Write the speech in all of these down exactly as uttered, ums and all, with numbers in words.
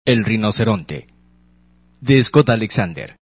El rinoceronte, de Scott Alexander.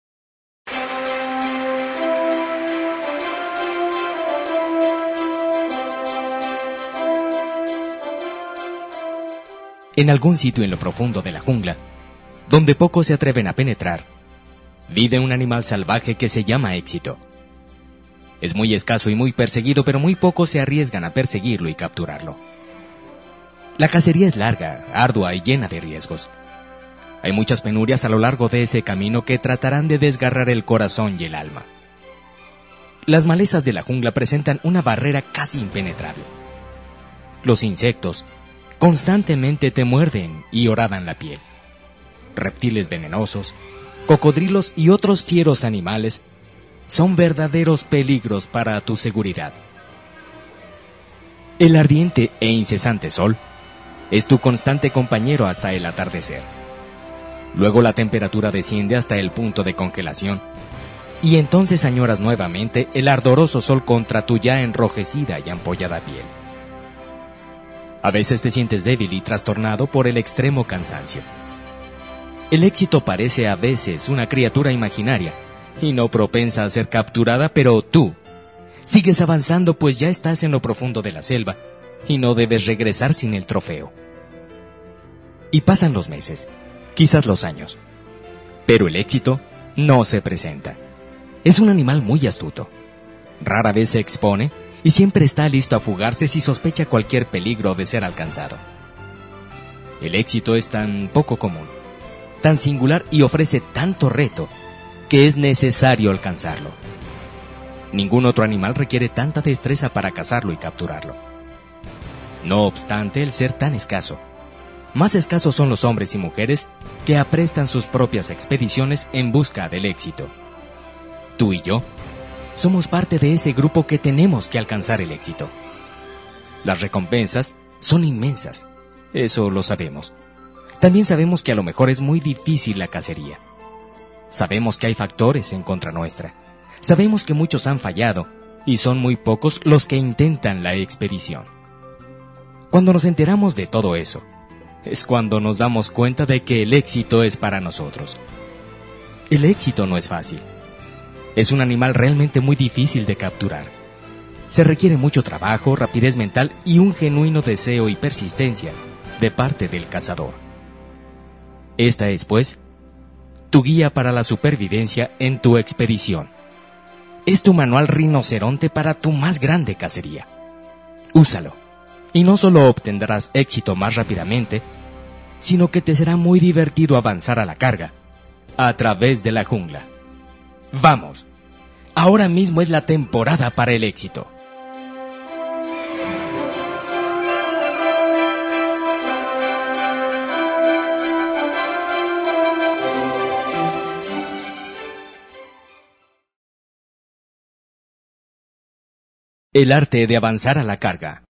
En algún sitio en lo profundo de la jungla, donde pocos se atreven a penetrar, vive un animal salvaje que se llama Éxito. Es muy escaso y muy perseguido, pero muy pocos se arriesgan a perseguirlo y capturarlo. La cacería es larga, ardua y llena de riesgos. Hay muchas penurias a lo largo de ese camino que tratarán de desgarrar el corazón y el alma. Las malezas de la jungla presentan una barrera casi impenetrable. Los insectos constantemente te muerden y horadan la piel. Reptiles venenosos, cocodrilos y otros fieros animales son verdaderos peligros para tu seguridad. El ardiente e incesante sol es tu constante compañero hasta el atardecer. Luego la temperatura desciende hasta el punto de congelación, y entonces añoras nuevamente el ardoroso sol contra tu ya enrojecida y ampollada piel. A veces te sientes débil y trastornado por el extremo cansancio. El éxito parece a veces una criatura imaginaria y no propensa a ser capturada, pero tú sigues avanzando, pues ya estás en lo profundo de la selva y no debes regresar sin el trofeo. Y pasan los meses, quizás los años, pero el éxito no se presenta. Es un animal muy astuto. Rara vez se expone y siempre está listo a fugarse si sospecha cualquier peligro de ser alcanzado. El éxito es tan poco común, tan singular y ofrece tanto reto que es necesario alcanzarlo. Ningún otro animal requiere tanta destreza para cazarlo y capturarlo. No obstante el ser tan escaso, más escasos son los hombres y mujeres que aprestan sus propias expediciones en busca del éxito. Tú y yo somos parte de ese grupo que tenemos que alcanzar el éxito. Las recompensas son inmensas, eso lo sabemos. También sabemos que a lo mejor es muy difícil la cacería. Sabemos que hay factores en contra nuestra. Sabemos que muchos han fallado y son muy pocos los que intentan la expedición. Cuando nos enteramos de todo eso, es cuando nos damos cuenta de que el éxito es para nosotros. El éxito no es fácil. Es un animal realmente muy difícil de capturar. Se requiere mucho trabajo, rapidez mental y un genuino deseo y persistencia de parte del cazador. Esta es, pues, tu guía para la supervivencia en tu expedición. Es tu manual rinoceronte para tu más grande cacería. Úsalo, y no solo obtendrás éxito más rápidamente, sino que te será muy divertido avanzar a la carga, a través de la jungla. ¡Vamos! Ahora mismo es la temporada para el éxito. El arte de avanzar a la carga.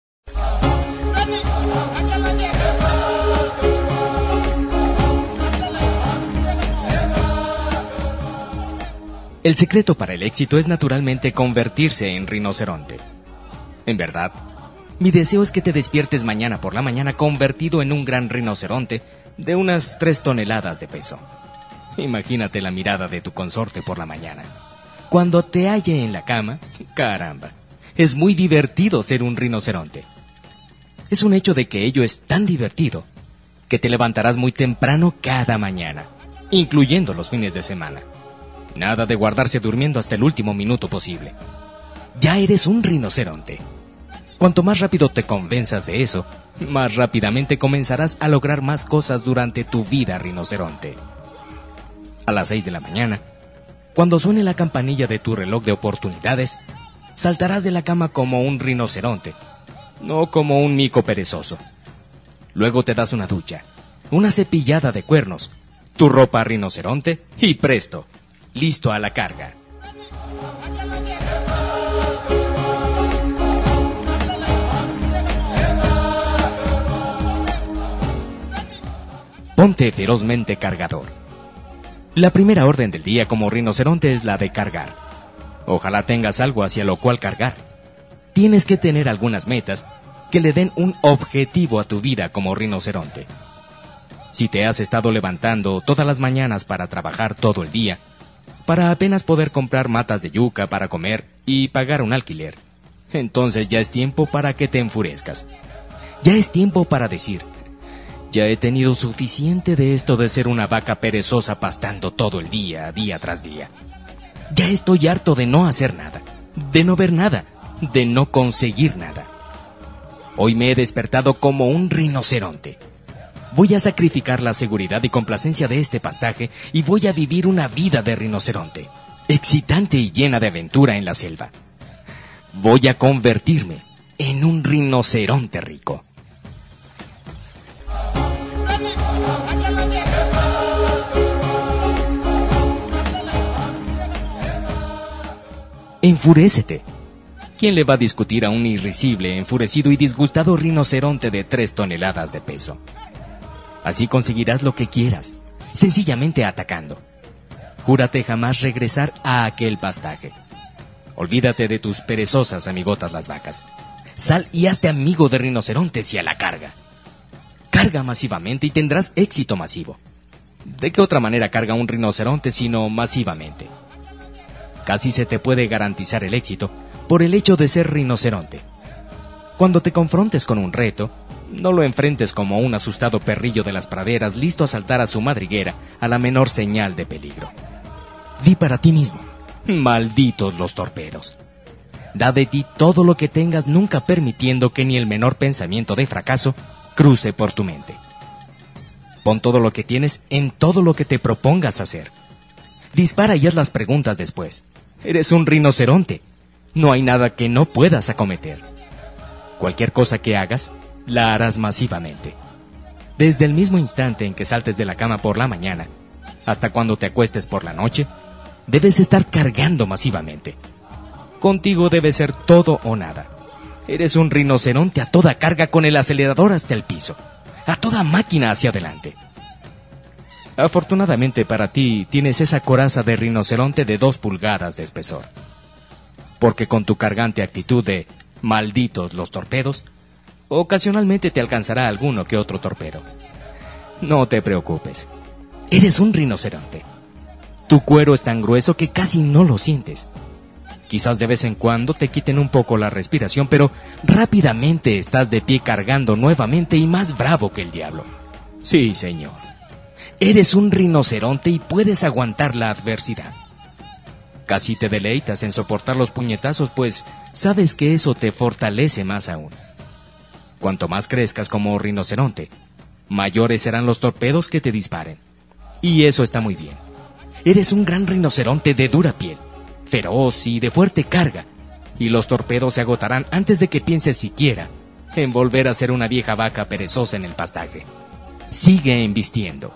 El secreto para el éxito es naturalmente convertirse en rinoceronte. En verdad, mi deseo es que te despiertes mañana por la mañana convertido en un gran rinoceronte de unas tres toneladas de peso. Imagínate la mirada de tu consorte por la mañana. Cuando te halle en la cama, caramba, es muy divertido ser un rinoceronte. Es un hecho de que ello es tan divertido que te levantarás muy temprano cada mañana, incluyendo los fines de semana. Nada de guardarse durmiendo hasta el último minuto posible. Ya eres un rinoceronte. Cuanto más rápido te convenzas de eso, más rápidamente comenzarás a lograr más cosas durante tu vida rinoceronte. A las seis de la mañana, cuando suene la campanilla de tu reloj de oportunidades, saltarás de la cama como un rinoceronte, no como un mico perezoso. Luego te das una ducha, una cepillada de cuernos, tu ropa rinoceronte y presto, listo a la carga. Ponte ferozmente cargador. La primera orden del día como rinoceronte es la de cargar. Ojalá tengas algo hacia lo cual cargar. Tienes que tener algunas metas que le den un objetivo a tu vida como rinoceronte. Si te has estado levantando todas las mañanas para trabajar todo el día, para apenas poder comprar matas de yuca para comer y pagar un alquiler, entonces ya es tiempo para que te enfurezcas. Ya es tiempo para decir: ya he tenido suficiente de esto de ser una vaca perezosa pastando todo el día, día tras día. Ya estoy harto de no hacer nada, de no ver nada, de no conseguir nada. Hoy me he despertado como un rinoceronte. Voy a sacrificar la seguridad y complacencia de este pastaje y voy a vivir una vida de rinoceronte, excitante y llena de aventura en la selva. Voy a convertirme en un rinoceronte rico. Enfurécete. ¿Quién le va a discutir a un irrisible, enfurecido y disgustado rinoceronte de tres toneladas de peso? Así conseguirás lo que quieras, sencillamente atacando. Júrate jamás regresar a aquel pastaje. Olvídate de tus perezosas amigotas las vacas. Sal y hazte amigo de rinocerontes y a la carga. Carga masivamente y tendrás éxito masivo. ¿De qué otra manera carga un rinoceronte sino masivamente? Casi se te puede garantizar el éxito por el hecho de ser rinoceronte. Cuando te confrontes con un reto, no lo enfrentes como un asustado perrillo de las praderas listo a saltar a su madriguera a la menor señal de peligro. Di para ti mismo: malditos los torpedos. Da de ti todo lo que tengas, nunca permitiendo que ni el menor pensamiento de fracaso cruce por tu mente. Pon todo lo que tienes en todo lo que te propongas hacer. Dispara y haz las preguntas después. Eres un rinoceronte. No hay nada que no puedas acometer. Cualquier cosa que hagas, la harás masivamente. Desde el mismo instante en que saltes de la cama por la mañana, hasta cuando te acuestes por la noche, debes estar cargando masivamente. Contigo debe ser todo o nada. Eres un rinoceronte a toda carga con el acelerador hasta el piso, a toda máquina hacia adelante. Afortunadamente para ti, tienes esa coraza de rinoceronte de dos pulgadas de espesor. Porque con tu cargante actitud de malditos los torpedos, ocasionalmente te alcanzará alguno que otro torpedo. No te preocupes. Eres un rinoceronte. Tu cuero es tan grueso que casi no lo sientes. Quizás de vez en cuando te quiten un poco la respiración, pero rápidamente estás de pie cargando nuevamente y más bravo que el diablo. Sí, señor. Eres un rinoceronte y puedes aguantar la adversidad. Casi te deleitas en soportar los puñetazos, pues sabes que eso te fortalece más aún. Cuanto más crezcas como rinoceronte, mayores serán los torpedos que te disparen. Y eso está muy bien. Eres un gran rinoceronte de dura piel, feroz y de fuerte carga, y los torpedos se agotarán antes de que pienses siquiera en volver a ser una vieja vaca perezosa en el pastaje. Sigue embistiendo.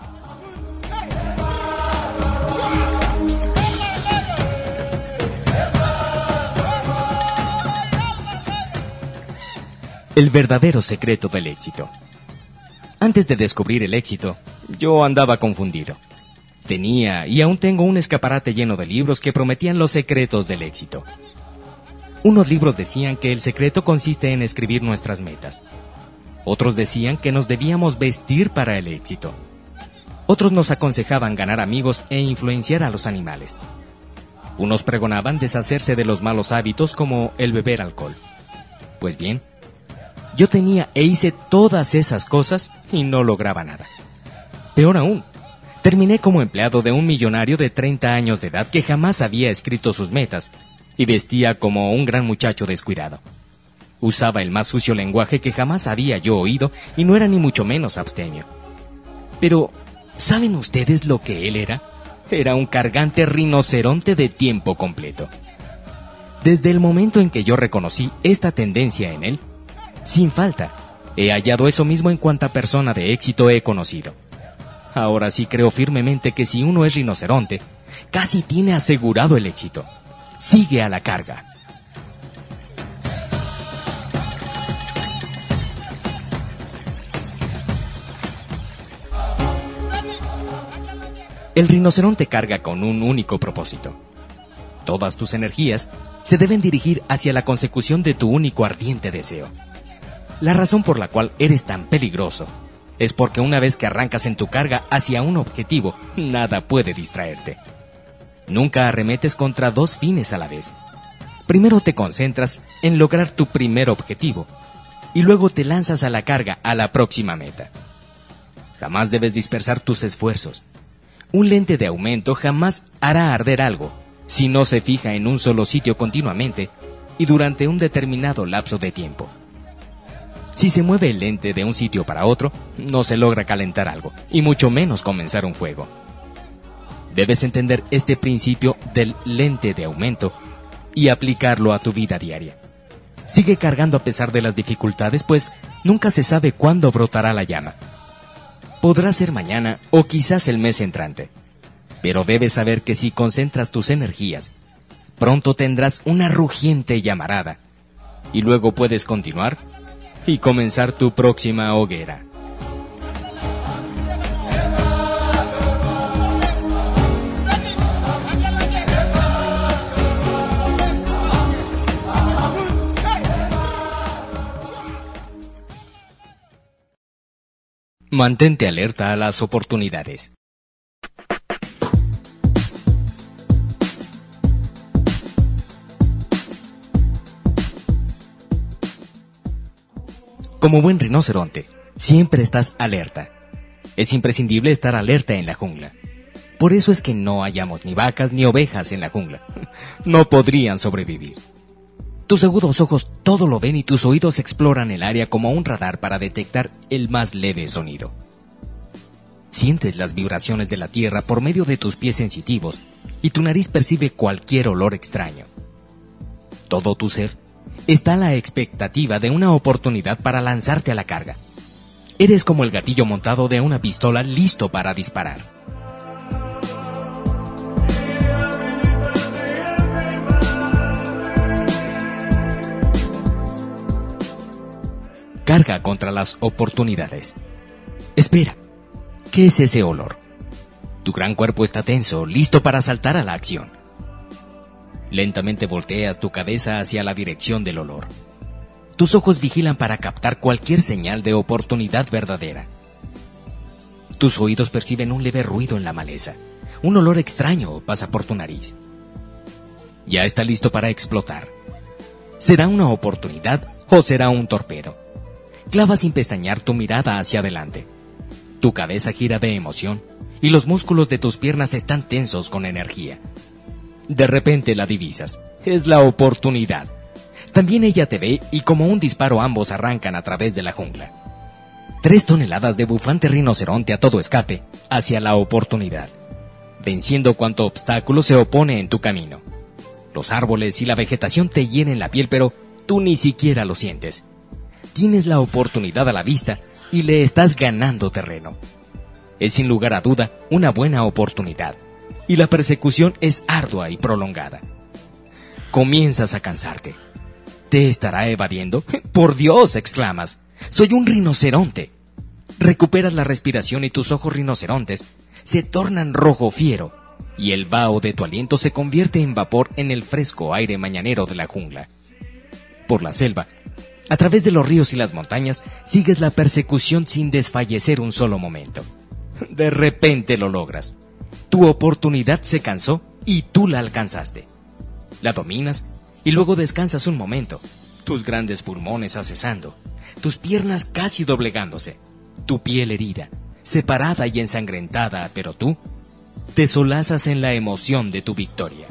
El verdadero secreto del éxito. Antes de descubrir el éxito, yo andaba confundido. Tenía y aún tengo un escaparate lleno de libros que prometían los secretos del éxito. Unos libros decían que el secreto consiste en escribir nuestras metas. Otros decían que nos debíamos vestir para el éxito. Otros nos aconsejaban ganar amigos e influenciar a los animales. Unos pregonaban deshacerse de los malos hábitos como el beber alcohol. Pues bien, yo tenía e hice todas esas cosas y no lograba nada. Peor aún, terminé como empleado de un millonario de treinta años de edad que jamás había escrito sus metas y vestía como un gran muchacho descuidado. Usaba el más sucio lenguaje que jamás había yo oído y no era ni mucho menos abstemio. Pero, ¿saben ustedes lo que él era? Era un cargante rinoceronte de tiempo completo. Desde el momento en que yo reconocí esta tendencia en él, sin falta, he hallado eso mismo en cuanta persona de éxito he conocido. Ahora sí creo firmemente que si uno es rinoceronte, casi tiene asegurado el éxito. Sigue a la carga. El rinoceronte carga con un único propósito. Todas tus energías se deben dirigir hacia la consecución de tu único ardiente deseo. La razón por la cual eres tan peligroso es porque una vez que arrancas en tu carga hacia un objetivo, nada puede distraerte. Nunca arremetes contra dos fines a la vez. Primero te concentras en lograr tu primer objetivo y luego te lanzas a la carga a la próxima meta. Jamás debes dispersar tus esfuerzos. Un lente de aumento jamás hará arder algo si no se fija en un solo sitio continuamente y durante un determinado lapso de tiempo. Si se mueve el lente de un sitio para otro, no se logra calentar algo, y mucho menos comenzar un fuego. Debes entender este principio del lente de aumento y aplicarlo a tu vida diaria. Sigue cargando a pesar de las dificultades, pues nunca se sabe cuándo brotará la llama. Podrá ser mañana o quizás el mes entrante, pero debes saber que si concentras tus energías, pronto tendrás una rugiente llamarada, y luego puedes continuar y comenzar tu próxima hoguera. Mantente alerta a las oportunidades. Como buen rinoceronte, siempre estás alerta. Es imprescindible estar alerta en la jungla. Por eso es que no hallamos ni vacas ni ovejas en la jungla. No podrían sobrevivir. Tus agudos ojos todo lo ven y tus oídos exploran el área como un radar para detectar el más leve sonido. Sientes las vibraciones de la tierra por medio de tus pies sensitivos y tu nariz percibe cualquier olor extraño. Todo tu ser está a la expectativa de una oportunidad para lanzarte a la carga. Eres como el gatillo montado de una pistola listo para disparar. Carga contra las oportunidades. Espera, ¿qué es ese olor? Tu gran cuerpo está tenso, listo para saltar a la acción. Lentamente volteas tu cabeza hacia la dirección del olor. Tus ojos vigilan para captar cualquier señal de oportunidad verdadera. Tus oídos perciben un leve ruido en la maleza. Un olor extraño pasa por tu nariz. Ya está listo para explotar. ¿Será una oportunidad o será un torpedo? Clava sin pestañear tu mirada hacia adelante. Tu cabeza gira de emoción y los músculos de tus piernas están tensos con energía. De repente la divisas. Es la oportunidad. También ella te ve y como un disparo ambos arrancan a través de la jungla. Tres toneladas de bufante rinoceronte a todo escape hacia la oportunidad, venciendo cuanto obstáculo se opone en tu camino. Los árboles y la vegetación te hieren la piel, pero tú ni siquiera lo sientes. Tienes la oportunidad a la vista y le estás ganando terreno. Es sin lugar a duda una buena oportunidad, y la persecución es ardua y prolongada. Comienzas a cansarte. ¿Te estará evadiendo? ¡Por Dios!, exclamas. ¡Soy un rinoceronte! Recuperas la respiración y tus ojos rinocerontes se tornan rojo fiero, y el vaho de tu aliento se convierte en vapor en el fresco aire mañanero de la jungla. Por la selva, a través de los ríos y las montañas, sigues la persecución sin desfallecer un solo momento. De repente lo logras. Tu oportunidad se cansó y tú la alcanzaste. La dominas y luego descansas un momento, tus grandes pulmones accesando, tus piernas casi doblegándose, tu piel herida, separada y ensangrentada, pero tú te solazas en la emoción de tu victoria.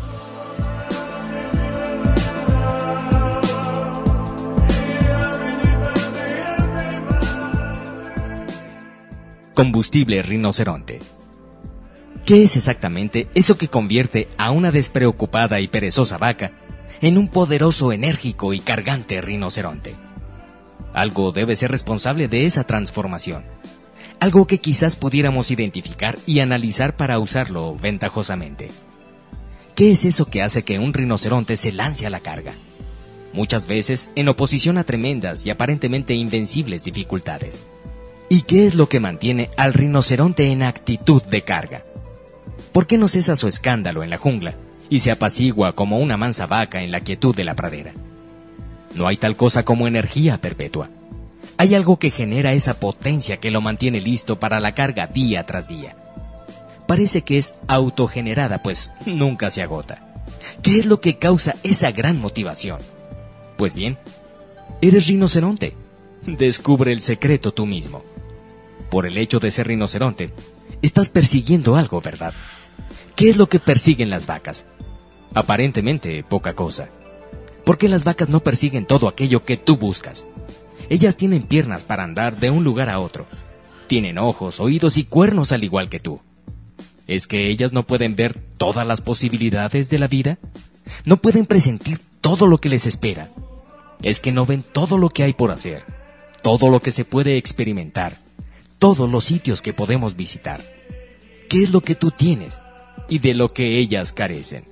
Combustible rinoceronte. ¿Qué es exactamente eso que convierte a una despreocupada y perezosa vaca en un poderoso, enérgico y cargante rinoceronte? Algo debe ser responsable de esa transformación. Algo que quizás pudiéramos identificar y analizar para usarlo ventajosamente. ¿Qué es eso que hace que un rinoceronte se lance a la carga? Muchas veces en oposición a tremendas y aparentemente invencibles dificultades. ¿Y qué es lo que mantiene al rinoceronte en actitud de carga? ¿Por qué no cesa su escándalo en la jungla y se apacigua como una mansa vaca en la quietud de la pradera? No hay tal cosa como energía perpetua. Hay algo que genera esa potencia que lo mantiene listo para la carga día tras día. Parece que es autogenerada, pues nunca se agota. ¿Qué es lo que causa esa gran motivación? Pues bien, eres rinoceronte. Descubre el secreto tú mismo. Por el hecho de ser rinoceronte, estás persiguiendo algo, ¿verdad? ¿Qué es lo que persiguen las vacas? Aparentemente, poca cosa. Porque las vacas no persiguen todo aquello que tú buscas. Ellas tienen piernas para andar de un lugar a otro. Tienen ojos, oídos y cuernos al igual que tú. ¿Es que ellas no pueden ver todas las posibilidades de la vida? ¿No pueden presentir todo lo que les espera? ¿Es que no ven todo lo que hay por hacer? Todo lo que se puede experimentar, todos los sitios que podemos visitar. ¿Qué es lo que tú tienes y de lo que ellas carecen?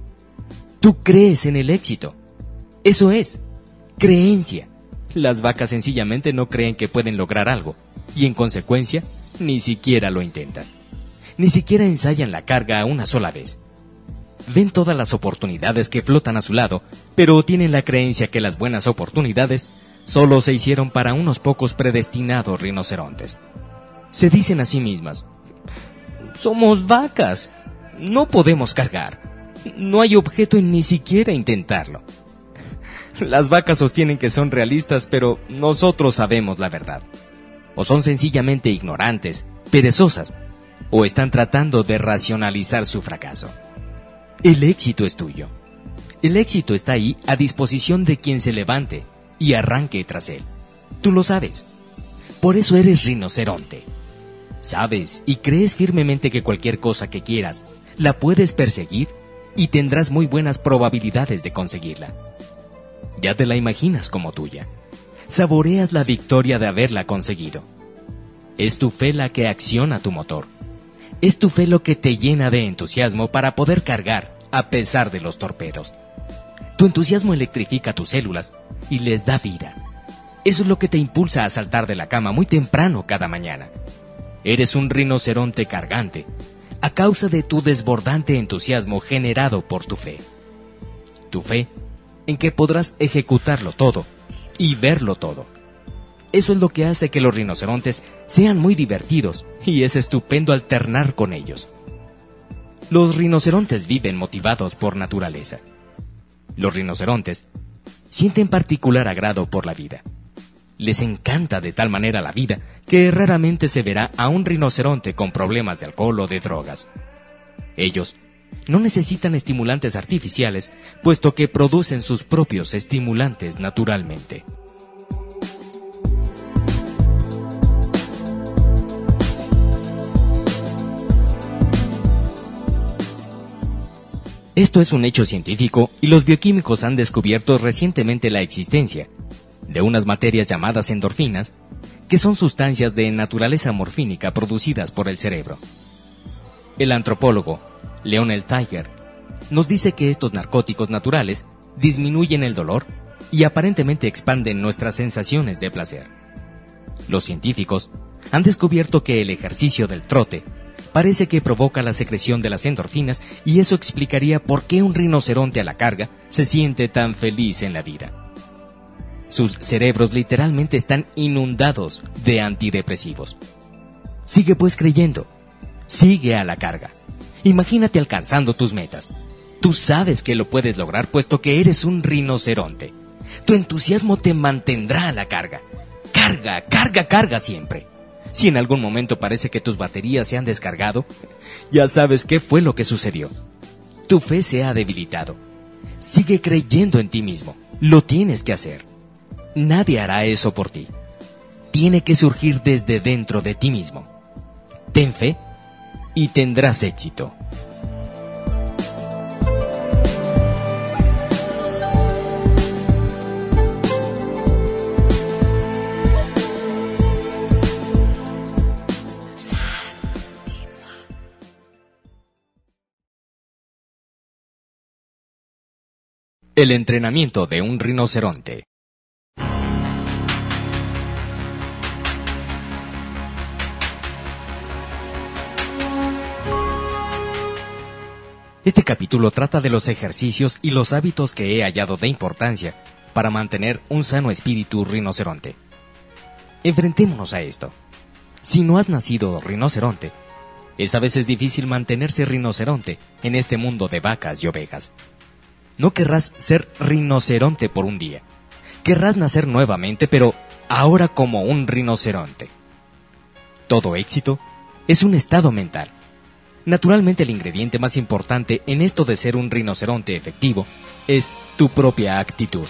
Tú crees en el éxito. Eso es, creencia. Las vacas sencillamente no creen que pueden lograr algo y en consecuencia ni siquiera lo intentan. Ni siquiera ensayan la carga una sola vez. Ven todas las oportunidades que flotan a su lado, pero tienen la creencia que las buenas oportunidades solo se hicieron para unos pocos predestinados rinocerontes. Se dicen a sí mismas: somos vacas, no podemos cargar, no hay objeto en ni siquiera intentarlo. Las vacas sostienen que son realistas, pero nosotros sabemos la verdad. O son sencillamente ignorantes, perezosas, o están tratando de racionalizar su fracaso. El éxito es tuyo. El éxito está ahí a disposición de quien se levante y arranque tras él. Tú lo sabes. Por eso eres rinoceronte. Sabes y crees firmemente que cualquier cosa que quieras la puedes perseguir y tendrás muy buenas probabilidades de conseguirla. Ya te la imaginas como tuya. Saboreas la victoria de haberla conseguido. Es tu fe la que acciona tu motor. Es tu fe lo que te llena de entusiasmo para poder cargar a pesar de los torpedos. Tu entusiasmo electrifica tus células y les da vida. Eso es lo que te impulsa a saltar de la cama muy temprano cada mañana. Eres un rinoceronte cargante, a causa de tu desbordante entusiasmo generado por tu fe. Tu fe en que podrás ejecutarlo todo y verlo todo. Eso es lo que hace que los rinocerontes sean muy divertidos y es estupendo alternar con ellos. Los rinocerontes viven motivados por naturaleza. Los rinocerontes sienten particular agrado por la vida. Les encanta de tal manera la vida que raramente se verá a un rinoceronte con problemas de alcohol o de drogas. Ellos no necesitan estimulantes artificiales, puesto que producen sus propios estimulantes naturalmente. Esto es un hecho científico y los bioquímicos han descubierto recientemente la existencia de unas materias llamadas endorfinas, que son sustancias de naturaleza morfínica producidas por el cerebro. El antropólogo Leonel Tiger nos dice que estos narcóticos naturales disminuyen el dolor y aparentemente expanden nuestras sensaciones de placer. Los científicos han descubierto que el ejercicio del trote parece que provoca la secreción de las endorfinas y eso explicaría por qué un rinoceronte a la carga se siente tan feliz en la vida. Sus cerebros literalmente están inundados de antidepresivos. Sigue pues creyendo. Sigue a la carga. Imagínate alcanzando tus metas. Tú sabes que lo puedes lograr puesto que eres un rinoceronte. Tu entusiasmo te mantendrá a la carga. Carga, carga, carga siempre. Si en algún momento parece que tus baterías se han descargado, ya sabes qué fue lo que sucedió. Tu fe se ha debilitado. Sigue creyendo en ti mismo. Lo tienes que hacer. Nadie hará eso por ti. Tiene que surgir desde dentro de ti mismo. Ten fe y tendrás éxito. El entrenamiento de un rinoceronte. Este capítulo trata de los ejercicios y los hábitos que he hallado de importancia para mantener un sano espíritu rinoceronte. Enfrentémonos a esto. Si no has nacido rinoceronte, es a veces difícil mantenerse rinoceronte en este mundo de vacas y ovejas. No querrás ser rinoceronte por un día. Querrás nacer nuevamente, pero ahora como un rinoceronte. Todo éxito es un estado mental. Naturalmente, el ingrediente más importante en esto de ser un rinoceronte efectivo es tu propia actitud.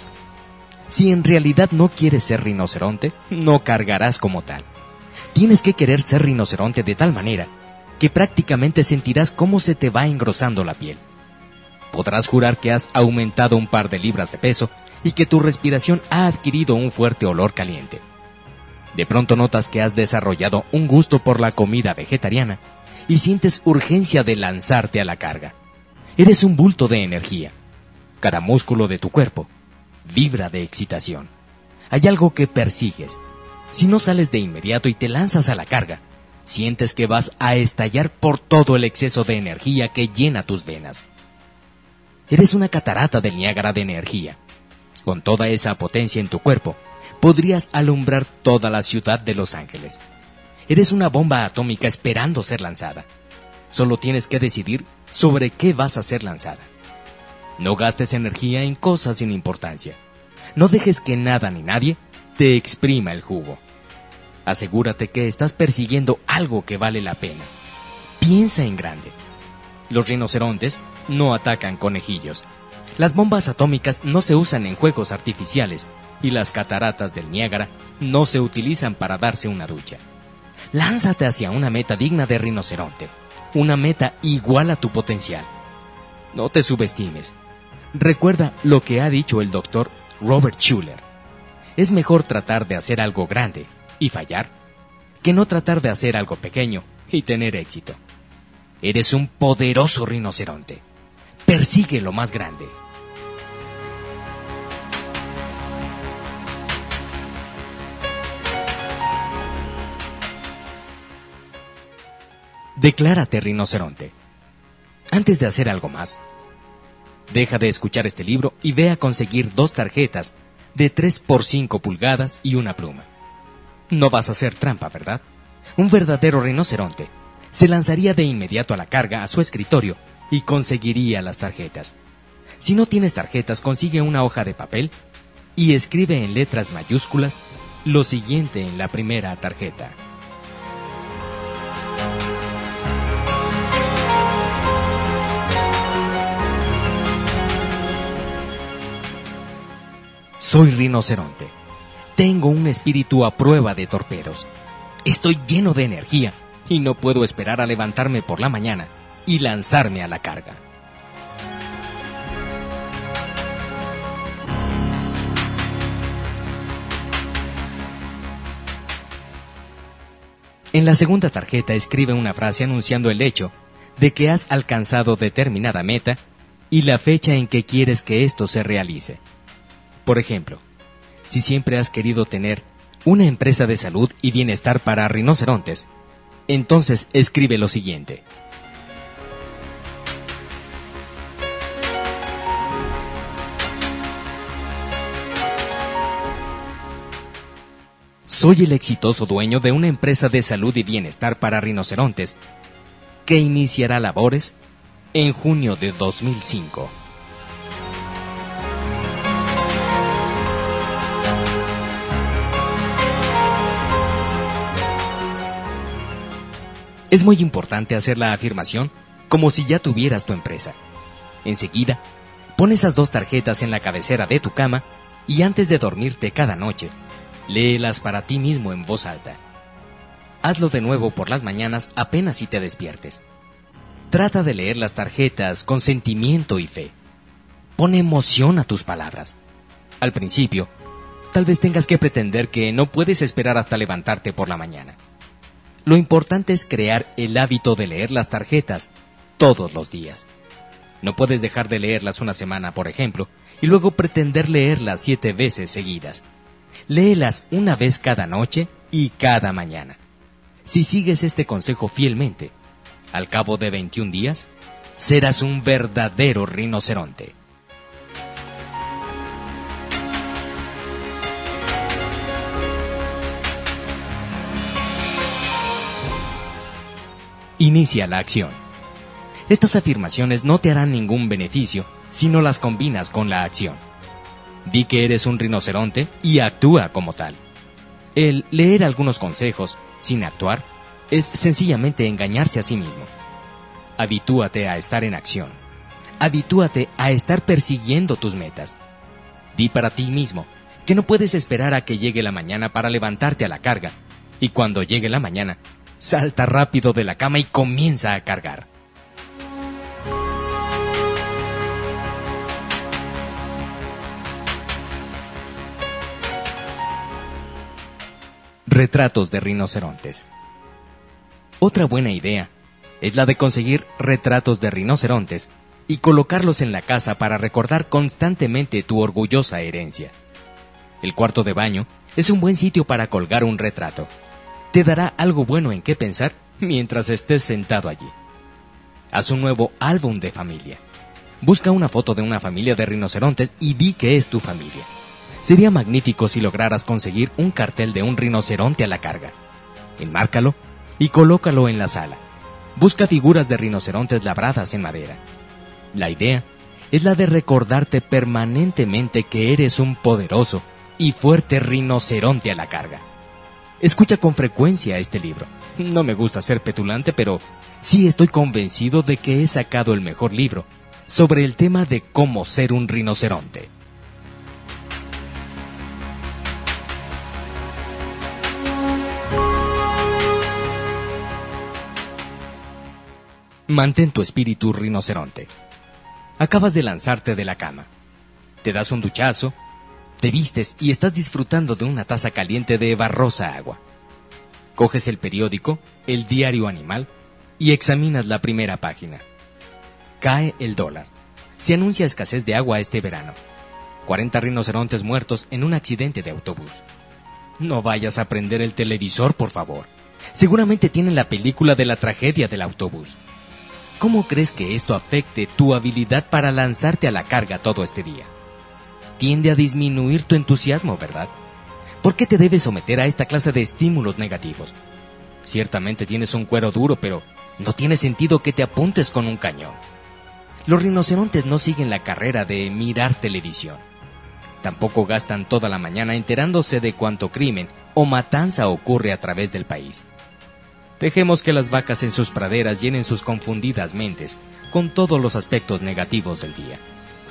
Si en realidad no quieres ser rinoceronte, no cargarás como tal. Tienes que querer ser rinoceronte de tal manera que prácticamente sentirás cómo se te va engrosando la piel. Podrás jurar que has aumentado un par de libras de peso y que tu respiración ha adquirido un fuerte olor caliente. De pronto notas que has desarrollado un gusto por la comida vegetariana y sientes urgencia de lanzarte a la carga. Eres un bulto de energía. Cada músculo de tu cuerpo vibra de excitación. Hay algo que persigues. Si no sales de inmediato y te lanzas a la carga, sientes que vas a estallar por todo el exceso de energía que llena tus venas. Eres una catarata del Niágara de energía. Con toda esa potencia en tu cuerpo, podrías alumbrar toda la ciudad de Los Ángeles. Eres una bomba atómica esperando ser lanzada. Solo tienes que decidir sobre qué vas a ser lanzada. No gastes energía en cosas sin importancia. No dejes que nada ni nadie te exprima el jugo. Asegúrate que estás persiguiendo algo que vale la pena. Piensa en grande. Los rinocerontes no atacan conejillos. Las bombas atómicas no se usan en juegos artificiales y las cataratas del Niágara no se utilizan para darse una ducha. Lánzate hacia una meta digna de rinoceronte, una meta igual a tu potencial. No te subestimes. Recuerda lo que ha dicho el doctor Robert Schuller. Es mejor tratar de hacer algo grande y fallar que no tratar de hacer algo pequeño y tener éxito. Eres un poderoso rinoceronte. Persigue lo más grande. Declárate rinoceronte. Antes de hacer algo más, deja de escuchar este libro y ve a conseguir dos tarjetas de tres por cinco pulgadas y una pluma. No vas a hacer trampa, ¿verdad? Un verdadero rinoceronte se lanzaría de inmediato a la carga a su escritorio y conseguiría las tarjetas. Si no tienes tarjetas, consigue una hoja de papel y escribe en letras mayúsculas lo siguiente en la primera tarjeta. Soy rinoceronte. Tengo un espíritu a prueba de torpedos. Estoy lleno de energía y no puedo esperar a levantarme por la mañana y lanzarme a la carga. En la segunda tarjeta escribe una frase anunciando el hecho de que has alcanzado determinada meta y la fecha en que quieres que esto se realice. Por ejemplo, si siempre has querido tener una empresa de salud y bienestar para rinocerontes, entonces escribe lo siguiente. Soy el exitoso dueño de una empresa de salud y bienestar para rinocerontes que iniciará labores en junio de dos mil cinco. Es muy importante hacer la afirmación como si ya tuvieras tu empresa. Enseguida, pon esas dos tarjetas en la cabecera de tu cama y antes de dormirte cada noche, léelas para ti mismo en voz alta. Hazlo de nuevo por las mañanas apenas si te despiertes. Trata de leer las tarjetas con sentimiento y fe. Pon emoción a tus palabras. Al principio, tal vez tengas que pretender que no puedes esperar hasta levantarte por la mañana. Lo importante es crear el hábito de leer las tarjetas todos los días. No puedes dejar de leerlas una semana, por ejemplo, y luego pretender leerlas siete veces seguidas. Léelas una vez cada noche y cada mañana. Si sigues este consejo fielmente, al cabo de veintiún días, serás un verdadero rinoceronte. Inicia la acción. Estas afirmaciones no te harán ningún beneficio si no las combinas con la acción. Di que eres un rinoceronte y actúa como tal. El leer algunos consejos sin actuar es sencillamente engañarse a sí mismo. Habitúate a estar en acción. Habitúate a estar persiguiendo tus metas. Di para ti mismo que no puedes esperar a que llegue la mañana para levantarte a la carga, y cuando llegue la mañana, salta rápido de la cama y comienza a cargar. Retratos de rinocerontes. Otra buena idea es la de conseguir retratos de rinocerontes y colocarlos en la casa para recordar constantemente tu orgullosa herencia. El cuarto de baño es un buen sitio para colgar un retrato. Te dará algo bueno en qué pensar mientras estés sentado allí. Haz un nuevo álbum de familia. Busca una foto de una familia de rinocerontes y di que es tu familia. Sería magnífico si lograras conseguir un cartel de un rinoceronte a la carga. Enmárcalo y colócalo en la sala. Busca figuras de rinocerontes labradas en madera. La idea es la de recordarte permanentemente que eres un poderoso y fuerte rinoceronte a la carga. Escucha con frecuencia este libro. No me gusta ser petulante, pero sí estoy convencido de que he sacado el mejor libro sobre el tema de cómo ser un rinoceronte. Mantén tu espíritu rinoceronte. Acabas de lanzarte de la cama. Te das un duchazo, te vistes y estás disfrutando de una taza caliente de barrosa agua. Coges el periódico, el diario Animal, y examinas la primera página. Cae el dólar. Se anuncia escasez de agua este verano. cuarenta rinocerontes muertos en un accidente de autobús. No vayas a prender el televisor, por favor. Seguramente tienen la película de la tragedia del autobús. ¿Cómo crees que esto afecte tu habilidad para lanzarte a la carga todo este día? Tiende a disminuir tu entusiasmo, ¿verdad? ¿Por qué te debes someter a esta clase de estímulos negativos? Ciertamente tienes un cuero duro, pero no tiene sentido que te apuntes con un cañón. Los rinocerontes no siguen la carrera de mirar televisión. Tampoco gastan toda la mañana enterándose de cuánto crimen o matanza ocurre a través del país. Dejemos que las vacas en sus praderas llenen sus confundidas mentes con todos los aspectos negativos del día.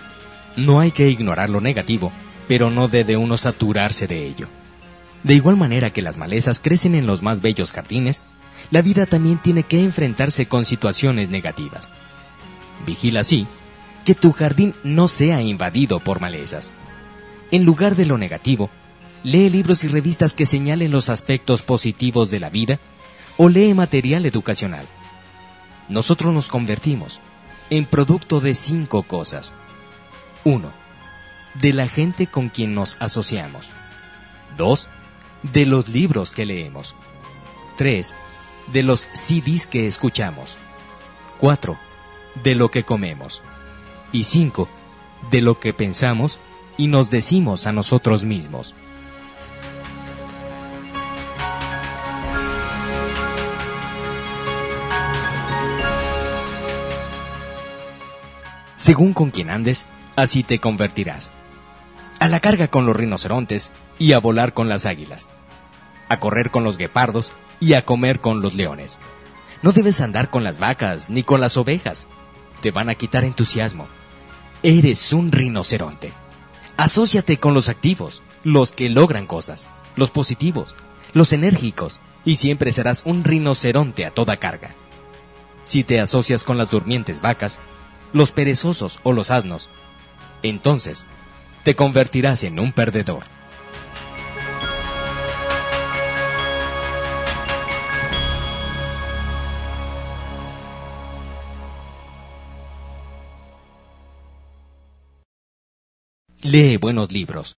No hay que ignorar lo negativo, pero no debe uno saturarse de ello. De igual manera que las malezas crecen en los más bellos jardines, la vida también tiene que enfrentarse con situaciones negativas. Vigila así que tu jardín no sea invadido por malezas. En lugar de lo negativo, lee libros y revistas que señalen los aspectos positivos de la vida o lee material educacional. Nosotros nos convertimos en producto de cinco cosas. uno. De la gente con quien nos asociamos. dos. De los libros que leemos. tres. De los C Ds que escuchamos. cuatro. De lo que comemos. Y cinco. De lo que pensamos y nos decimos a nosotros mismos. Según con quien andes, así te convertirás. A la carga con los rinocerontes y a volar con las águilas. A correr con los guepardos y a comer con los leones. No debes andar con las vacas ni con las ovejas. Te van a quitar entusiasmo. Eres un rinoceronte. Asóciate con los activos, los que logran cosas, los positivos, los enérgicos, y siempre serás un rinoceronte a toda carga. Si te asocias con las durmientes vacas, los perezosos o los asnos, entonces te convertirás en un perdedor. Lee buenos libros.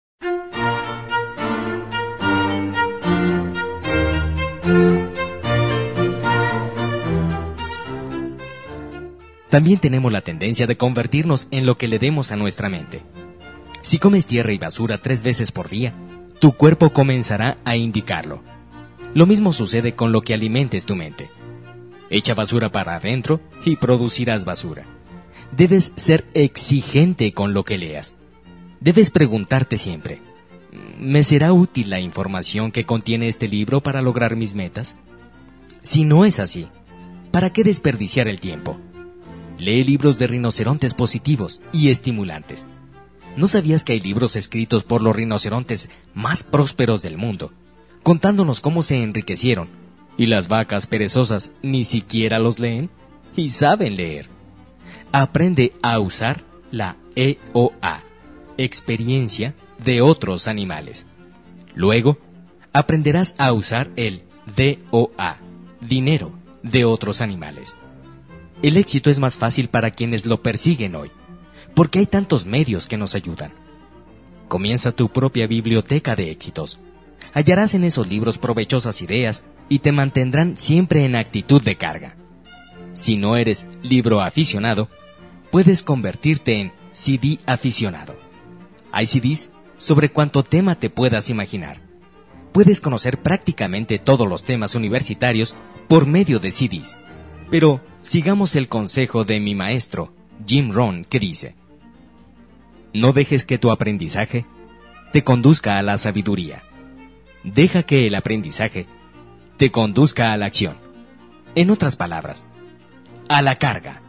También tenemos la tendencia de convertirnos en lo que le demos a nuestra mente. Si comes tierra y basura tres veces por día, tu cuerpo comenzará a indicarlo. Lo mismo sucede con lo que alimentes tu mente. Echa basura para adentro y producirás basura. Debes ser exigente con lo que leas. Debes preguntarte siempre, ¿me será útil la información que contiene este libro para lograr mis metas? Si no es así, ¿para qué desperdiciar el tiempo? Lee libros de rinocerontes positivos y estimulantes. ¿No sabías que hay libros escritos por los rinocerontes más prósperos del mundo, contándonos cómo se enriquecieron, y las vacas perezosas ni siquiera los leen y saben leer? Aprende a usar la E O A, experiencia de otros animales. Luego, aprenderás a usar el D O A, dinero de otros animales. El éxito es más fácil para quienes lo persiguen hoy, porque hay tantos medios que nos ayudan. Comienza tu propia biblioteca de éxitos. Hallarás en esos libros provechosas ideas y te mantendrán siempre en actitud de carga. Si no eres libro aficionado, puedes convertirte en C D aficionado. Hay C Ds sobre cuánto tema te puedas imaginar. Puedes conocer prácticamente todos los temas universitarios por medio de C Ds. Pero sigamos el consejo de mi maestro, Jim Rohn, que dice: no dejes que tu aprendizaje te conduzca a la sabiduría. Deja que el aprendizaje te conduzca a la acción. En otras palabras, a la carga.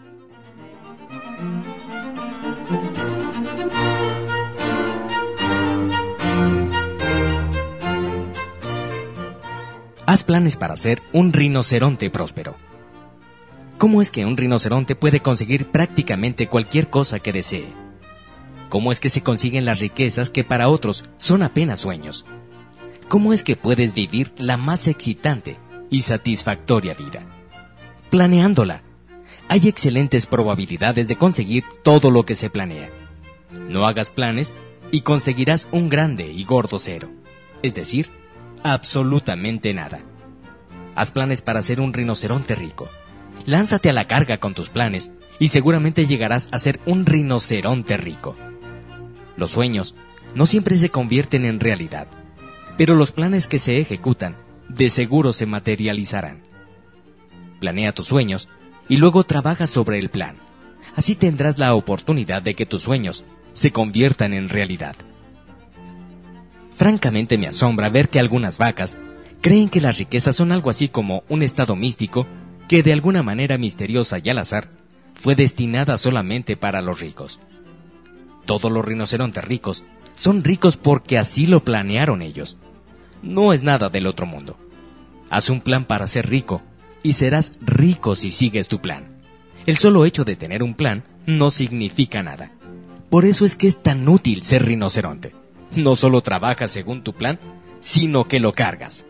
Haz planes para ser un rinoceronte próspero. ¿Cómo es que un rinoceronte puede conseguir prácticamente cualquier cosa que desee? ¿Cómo es que se consiguen las riquezas que para otros son apenas sueños? ¿Cómo es que puedes vivir la más excitante y satisfactoria vida? Planeándola. Hay excelentes probabilidades de conseguir todo lo que se planea. No hagas planes y conseguirás un grande y gordo cero. Es decir, absolutamente nada. Haz planes para ser un rinoceronte rico. Lánzate a la carga con tus planes y seguramente llegarás a ser un rinoceronte rico. Los sueños no siempre se convierten en realidad, pero los planes que se ejecutan de seguro se materializarán. Planea tus sueños y luego trabaja sobre el plan. Así tendrás la oportunidad de que tus sueños se conviertan en realidad. Francamente me asombra ver que algunas vacas creen que las riquezas son algo así como un estado místico que de alguna manera misteriosa y al azar fue destinada solamente para los ricos. Todos los rinocerontes ricos son ricos porque así lo planearon ellos. No es nada del otro mundo. Haz un plan para ser rico y serás rico si sigues tu plan. El solo hecho de tener un plan no significa nada. Por eso es que es tan útil ser rinoceronte. No solo trabajas según tu plan, sino que lo cargas.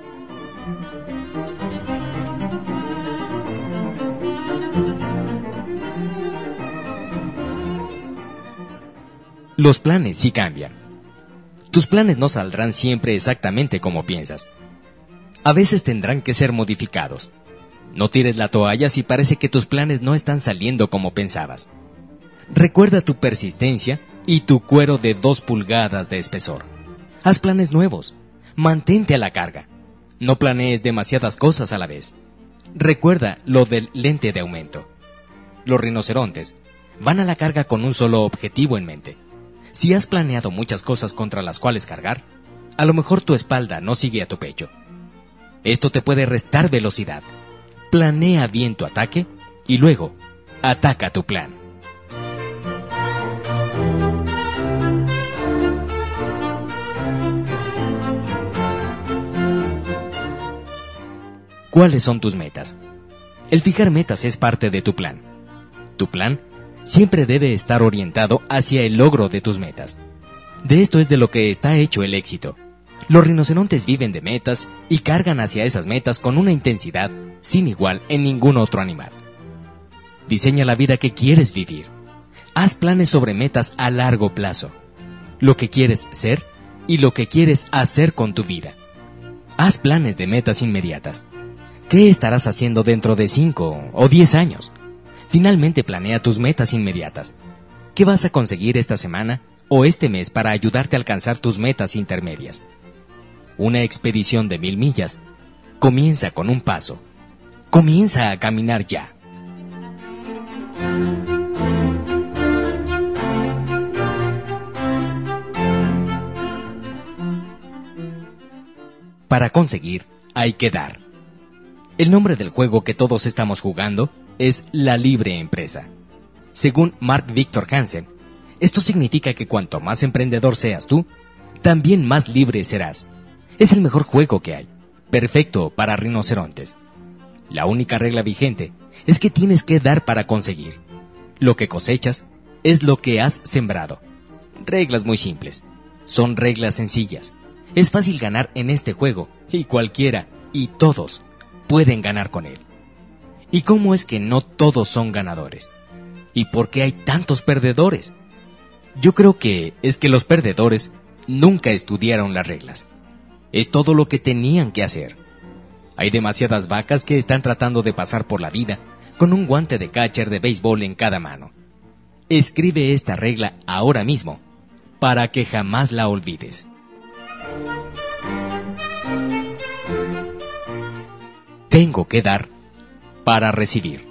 Los planes sí cambian. Tus planes no saldrán siempre exactamente como piensas. A veces tendrán que ser modificados. No tires la toalla si parece que tus planes no están saliendo como pensabas. Recuerda tu persistencia y tu cuero de dos pulgadas de espesor. Haz planes nuevos. Mantente a la carga. No planees demasiadas cosas a la vez. Recuerda lo del lente de aumento. Los rinocerontes van a la carga con un solo objetivo en mente. Si has planeado muchas cosas contra las cuales cargar, a lo mejor tu espalda no sigue a tu pecho. Esto te puede restar velocidad. Planea bien tu ataque y luego ataca tu plan. ¿Cuáles son tus metas? El fijar metas es parte de tu plan. Tu plan siempre debe estar orientado hacia el logro de tus metas. De esto es de lo que está hecho el éxito. Los rinocerontes viven de metas y cargan hacia esas metas con una intensidad sin igual en ningún otro animal. Diseña la vida que quieres vivir. Haz planes sobre metas a largo plazo. Lo que quieres ser y lo que quieres hacer con tu vida. Haz planes de metas inmediatas. ¿Qué estarás haciendo dentro de cinco o diez años? Finalmente planea tus metas inmediatas. ¿Qué vas a conseguir esta semana o este mes para ayudarte a alcanzar tus metas intermedias? Una expedición de mil millas comienza con un paso. Comienza a caminar ya. Para conseguir, hay que dar. El nombre del juego que todos estamos jugando es la libre empresa. Según Mark Victor Hansen, esto significa que cuanto más emprendedor seas tú, también más libre serás. Es el mejor juego que hay, perfecto para rinocerontes. La única regla vigente es que tienes que dar para conseguir. Lo que cosechas es lo que has sembrado. Reglas muy simples. Son reglas sencillas. Es fácil ganar en este juego y cualquiera y todos pueden ganar con él. ¿Y cómo es que no todos son ganadores? ¿Y por qué hay tantos perdedores? Yo creo que es que los perdedores nunca estudiaron las reglas. Es todo lo que tenían que hacer. Hay demasiadas vacas que están tratando de pasar por la vida con un guante de catcher de béisbol en cada mano. Escribe esta regla ahora mismo para que jamás la olvides. Tengo que dar para recibir.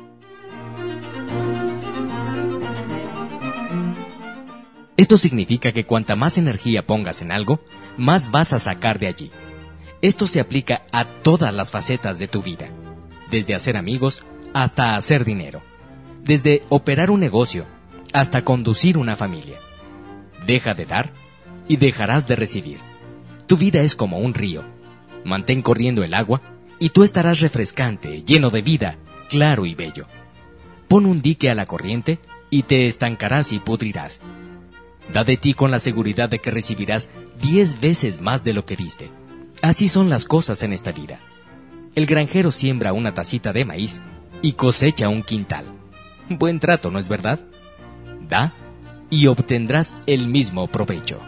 Esto significa que cuanta más energía pongas en algo, más vas a sacar de allí. Esto se aplica a todas las facetas de tu vida, desde hacer amigos hasta hacer dinero, desde operar un negocio hasta conducir una familia. Deja de dar y dejarás de recibir. Tu vida es como un río. Mantén corriendo el agua y tú estarás refrescante, lleno de vida, claro y bello. Pon un dique a la corriente y te estancarás y pudrirás. Da de ti con la seguridad de que recibirás diez veces más de lo que diste. Así son las cosas en esta vida. El granjero siembra una tacita de maíz y cosecha un quintal. Buen trato, ¿no es verdad? Da y obtendrás el mismo provecho.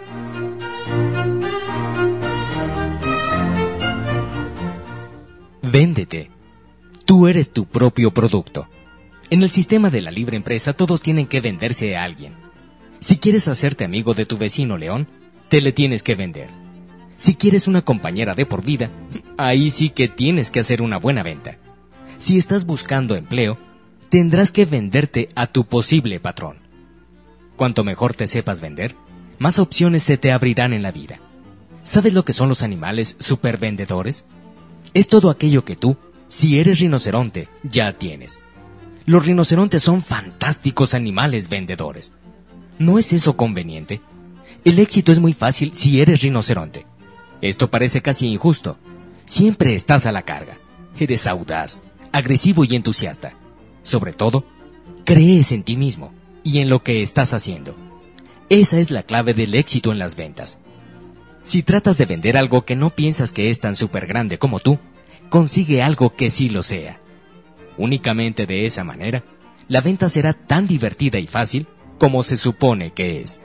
Véndete. Tú eres tu propio producto. En el sistema de la libre empresa todos tienen que venderse a alguien. Si quieres hacerte amigo de tu vecino león, te le tienes que vender. Si quieres una compañera de por vida, ahí sí que tienes que hacer una buena venta. Si estás buscando empleo, tendrás que venderte a tu posible patrón. Cuanto mejor te sepas vender, más opciones se te abrirán en la vida. ¿Sabes lo que son los animales supervendedores? Es todo aquello que tú, si eres rinoceronte, ya tienes. Los rinocerontes son fantásticos animales vendedores. ¿No es eso conveniente? El éxito es muy fácil si eres rinoceronte. Esto parece casi injusto. Siempre estás a la carga. Eres audaz, agresivo y entusiasta. Sobre todo, crees en ti mismo y en lo que estás haciendo. Esa es la clave del éxito en las ventas. Si tratas de vender algo que no piensas que es tan súper grande como tú, consigue algo que sí lo sea. Únicamente de esa manera, la venta será tan divertida y fácil como se supone que es.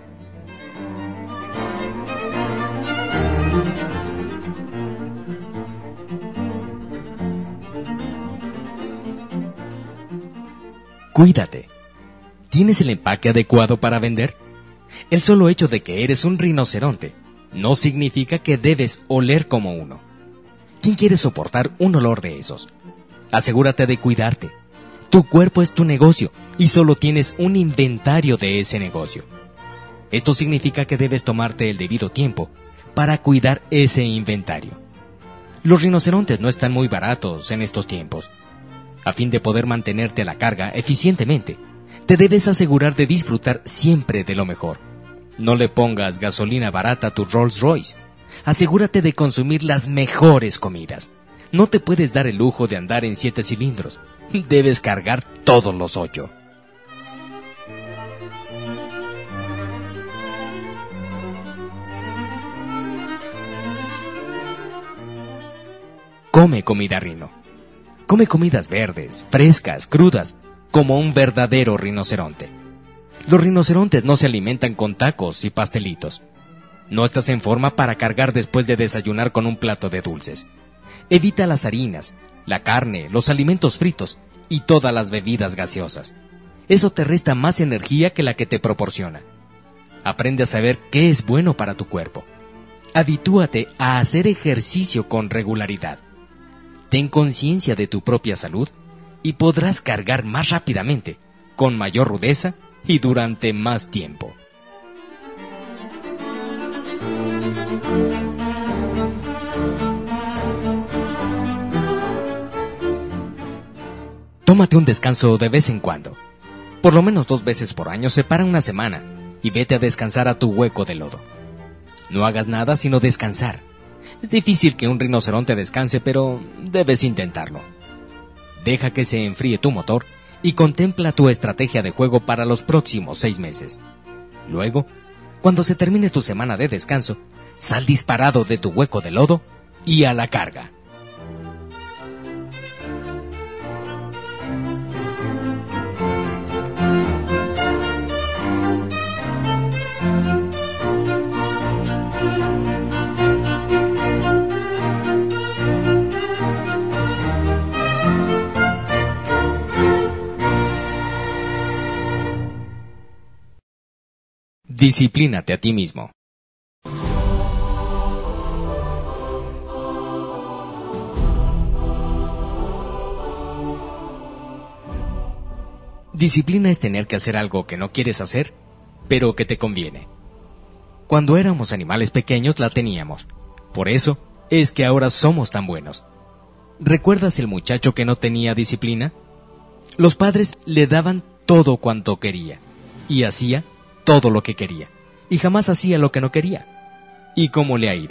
Cuídate. ¿Tienes el empaque adecuado para vender? El solo hecho de que eres un rinoceronte no significa que debes oler como uno. ¿Quién quiere soportar un olor de esos? Asegúrate de cuidarte. Tu cuerpo es tu negocio y solo tienes un inventario de ese negocio. Esto significa que debes tomarte el debido tiempo para cuidar ese inventario. Los rinocerontes no están muy baratos en estos tiempos. A fin de poder mantenerte a la carga eficientemente, te debes asegurar de disfrutar siempre de lo mejor. No le pongas gasolina barata a tu Rolls Royce. Asegúrate de consumir las mejores comidas. No te puedes dar el lujo de andar en siete cilindros. Debes cargar todos los ocho. Come comida rino. Come comidas verdes, frescas, crudas, como un verdadero rinoceronte. Los rinocerontes no se alimentan con tacos y pastelitos. No estás en forma para cargar después de desayunar con un plato de dulces. Evita las harinas, la carne, los alimentos fritos y todas las bebidas gaseosas. Eso te resta más energía que la que te proporciona. Aprende a saber qué es bueno para tu cuerpo. Habitúate a hacer ejercicio con regularidad. ten conciencia de tu propia salud y podrás cargar más rápidamente, con mayor rudeza y durante más tiempo. Tómate un descanso de vez en cuando. Por lo menos dos veces por año, separa una semana y vete a descansar a tu hueco de lodo. No hagas nada sino descansar. Es difícil que un rinoceronte descanse, pero debes intentarlo. Deja que se enfríe tu motor y contempla tu estrategia de juego para los próximos seis meses. Luego, cuando se termine tu semana de descanso, sal disparado de tu hueco de lodo y a la carga. Disciplínate a ti mismo. Disciplina es tener que hacer algo que no quieres hacer, pero que te conviene. Cuando éramos animales pequeños la teníamos. Por eso es que ahora somos tan buenos. ¿Recuerdas el muchacho que no tenía disciplina? Los padres le daban todo cuanto quería y hacía todo lo que quería, y jamás hacía lo que no quería. ¿Y cómo le ha ido?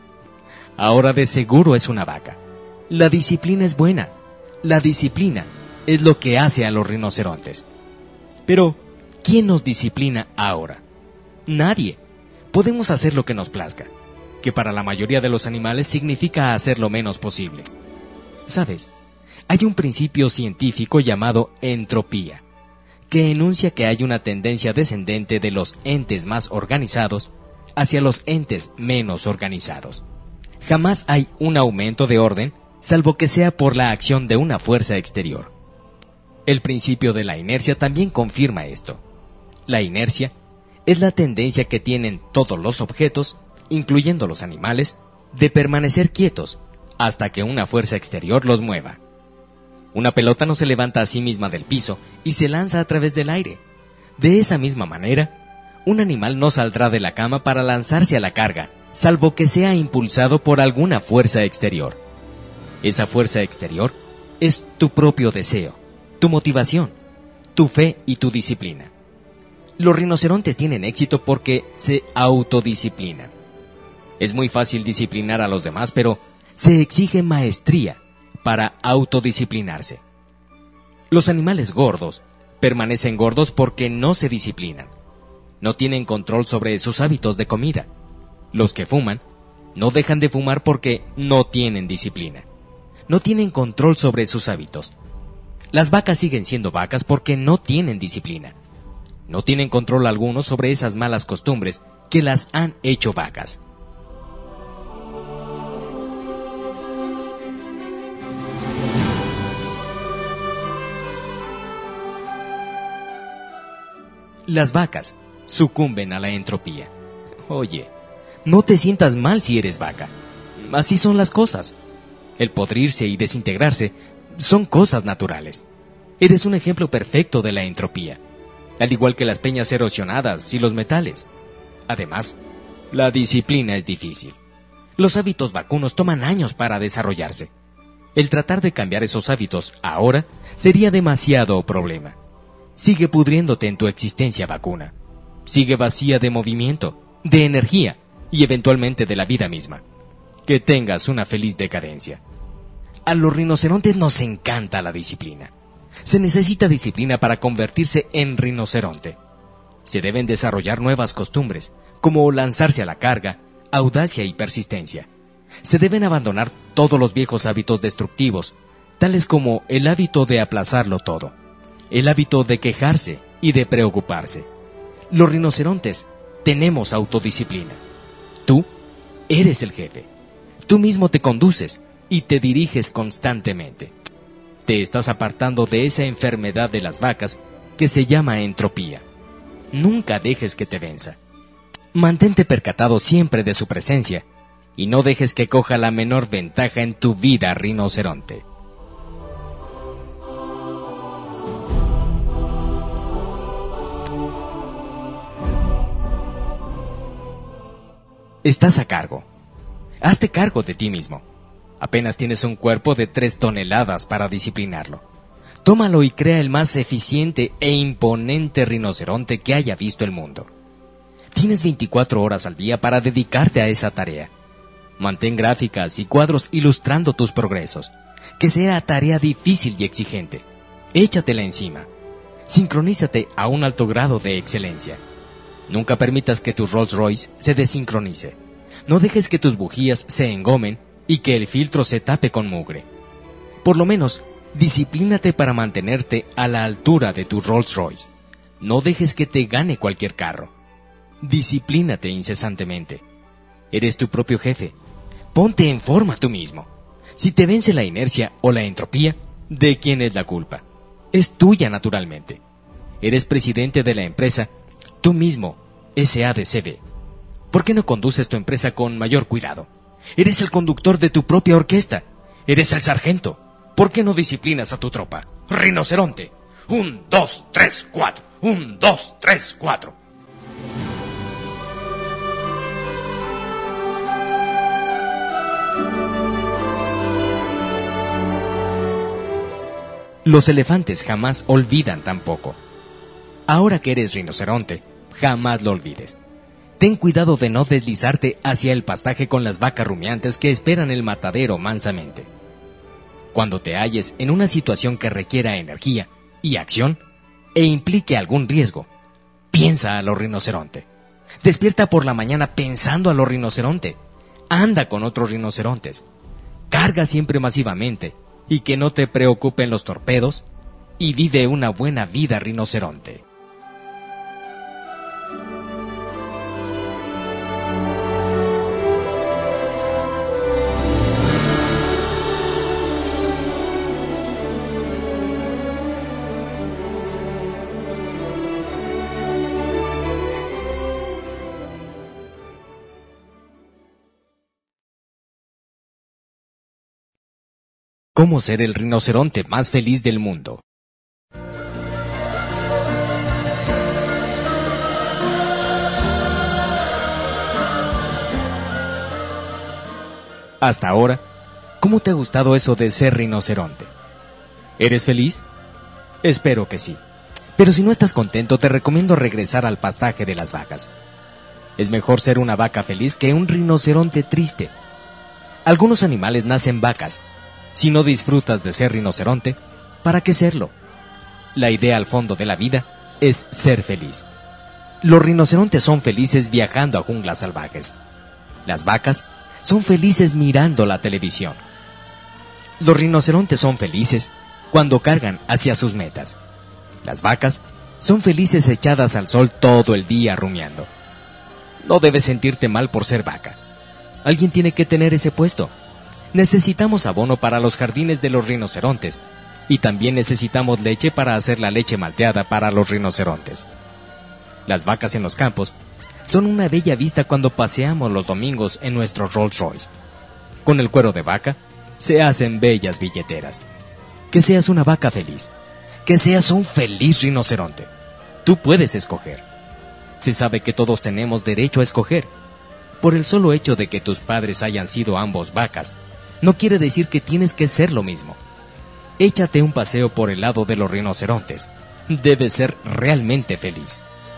Ahora de seguro es una vaca. La disciplina es buena. La disciplina es lo que hace a los rinocerontes. Pero, ¿quién nos disciplina ahora? Nadie. Podemos hacer lo que nos plazca, que para la mayoría de los animales significa hacer lo menos posible. ¿Sabes? Hay un principio científico llamado entropía, que enuncia que hay una tendencia descendente de los entes más organizados hacia los entes menos organizados. Jamás hay un aumento de orden, salvo que sea por la acción de una fuerza exterior. El principio de la inercia también confirma esto. La inercia es la tendencia que tienen todos los objetos, incluyendo los animales, de permanecer quietos hasta que una fuerza exterior los mueva. Una pelota no se levanta a sí misma del piso y se lanza a través del aire. De esa misma manera, un animal no saldrá de la cama para lanzarse a la carga, salvo que sea impulsado por alguna fuerza exterior. Esa fuerza exterior es tu propio deseo, tu motivación, tu fe y tu disciplina. Los rinocerontes tienen éxito porque se autodisciplinan. Es muy fácil disciplinar a los demás, pero se exige maestría para autodisciplinarse. Los animales gordos permanecen gordos porque no se disciplinan. No tienen control sobre sus hábitos de comida. Los que fuman no dejan de fumar porque no tienen disciplina. No tienen control sobre sus hábitos. Las vacas siguen siendo vacas porque no tienen disciplina. No tienen control alguno sobre esas malas costumbres que las han hecho vacas. Las vacas sucumben a la entropía. Oye, no te sientas mal si eres vaca. Así son las cosas. El podrirse y desintegrarse son cosas naturales. Eres un ejemplo perfecto de la entropía, al igual que las peñas erosionadas y los metales. Además, la disciplina es difícil. Los hábitos vacunos toman años para desarrollarse. El tratar de cambiar esos hábitos ahora sería demasiado problema. Sigue pudriéndote en tu existencia vacuna. Sigue vacía de movimiento, de energía y eventualmente de la vida misma. Que tengas una feliz decadencia. A los rinocerontes nos encanta la disciplina. Se necesita disciplina para convertirse en rinoceronte. Se deben desarrollar nuevas costumbres, como lanzarse a la carga, audacia y persistencia. Se deben abandonar todos los viejos hábitos destructivos, tales como el hábito de aplazarlo todo, el hábito de quejarse y de preocuparse. Los rinocerontes tenemos autodisciplina. Tú eres el jefe. Tú mismo te conduces y te diriges constantemente. Te estás apartando de esa enfermedad de las vacas que se llama entropía. Nunca dejes que te venza. Mantente percatado siempre de su presencia y no dejes que coja la menor ventaja en tu vida, rinoceronte. Estás a cargo. Hazte cargo de ti mismo. Apenas tienes un cuerpo de tres toneladas para disciplinarlo. Tómalo y crea el más eficiente e imponente rinoceronte que haya visto el mundo. Tienes veinticuatro horas al día para dedicarte a esa tarea. Mantén gráficas y cuadros ilustrando tus progresos. Que sea tarea difícil y exigente. Échatela encima. Sincronízate a un alto grado de excelencia. Nunca permitas que tu Rolls Royce se desincronice. No dejes que tus bujías se engomen y que el filtro se tape con mugre. Por lo menos, disciplínate para mantenerte a la altura de tu Rolls Royce. No dejes que te gane cualquier carro. Disciplínate incesantemente. Eres tu propio jefe. Ponte en forma tú mismo. Si te vence la inercia o la entropía, ¿de quién es la culpa? Es tuya naturalmente. Eres presidente de la empresa, tú mismo, S A D C B. ¿Por qué no conduces tu empresa con mayor cuidado? Eres el conductor de tu propia orquesta. Eres el sargento. ¿Por qué no disciplinas a tu tropa? Rinoceronte. Un, dos, tres, cuatro. Un, dos, tres, cuatro. Los elefantes jamás olvidan tampoco. Ahora que eres rinoceronte, jamás lo olvides. Ten cuidado de no deslizarte hacia el pastaje con las vacas rumiantes que esperan el matadero mansamente. Cuando te halles en una situación que requiera energía y acción e implique algún riesgo, piensa a lo rinoceronte. Despierta por la mañana pensando a lo rinoceronte. Anda con otros rinocerontes. Carga siempre masivamente y que no te preocupen los torpedos y vive una buena vida, rinoceronte. ¿Cómo ser el rinoceronte más feliz del mundo? Hasta ahora, ¿cómo te ha gustado eso de ser rinoceronte? ¿Eres feliz? Espero que sí. Pero si no estás contento, te recomiendo regresar al pastaje de las vacas. Es mejor ser una vaca feliz que un rinoceronte triste. Algunos animales nacen vacas. Si no disfrutas de ser rinoceronte, ¿para qué serlo? La idea al fondo de la vida es ser feliz. Los rinocerontes son felices viajando a junglas salvajes. Las vacas son felices mirando la televisión. Los rinocerontes son felices cuando cargan hacia sus metas. Las vacas son felices echadas al sol todo el día rumiando. No debes sentirte mal por ser vaca. Alguien tiene que tener ese puesto. Necesitamos abono para los jardines de los rinocerontes y también necesitamos leche para hacer la leche malteada para los rinocerontes. Las vacas en los campos son una bella vista cuando paseamos los domingos en nuestro Rolls Royce. Con el cuero de vaca se hacen bellas billeteras. Que seas una vaca feliz. Que seas un feliz rinoceronte. Tú puedes escoger. Se sabe que todos tenemos derecho a escoger. Por el solo hecho de que tus padres hayan sido ambos vacas, no quiere decir que tienes que ser lo mismo. Échate un paseo por el lado de los rinocerontes. Debes ser realmente feliz.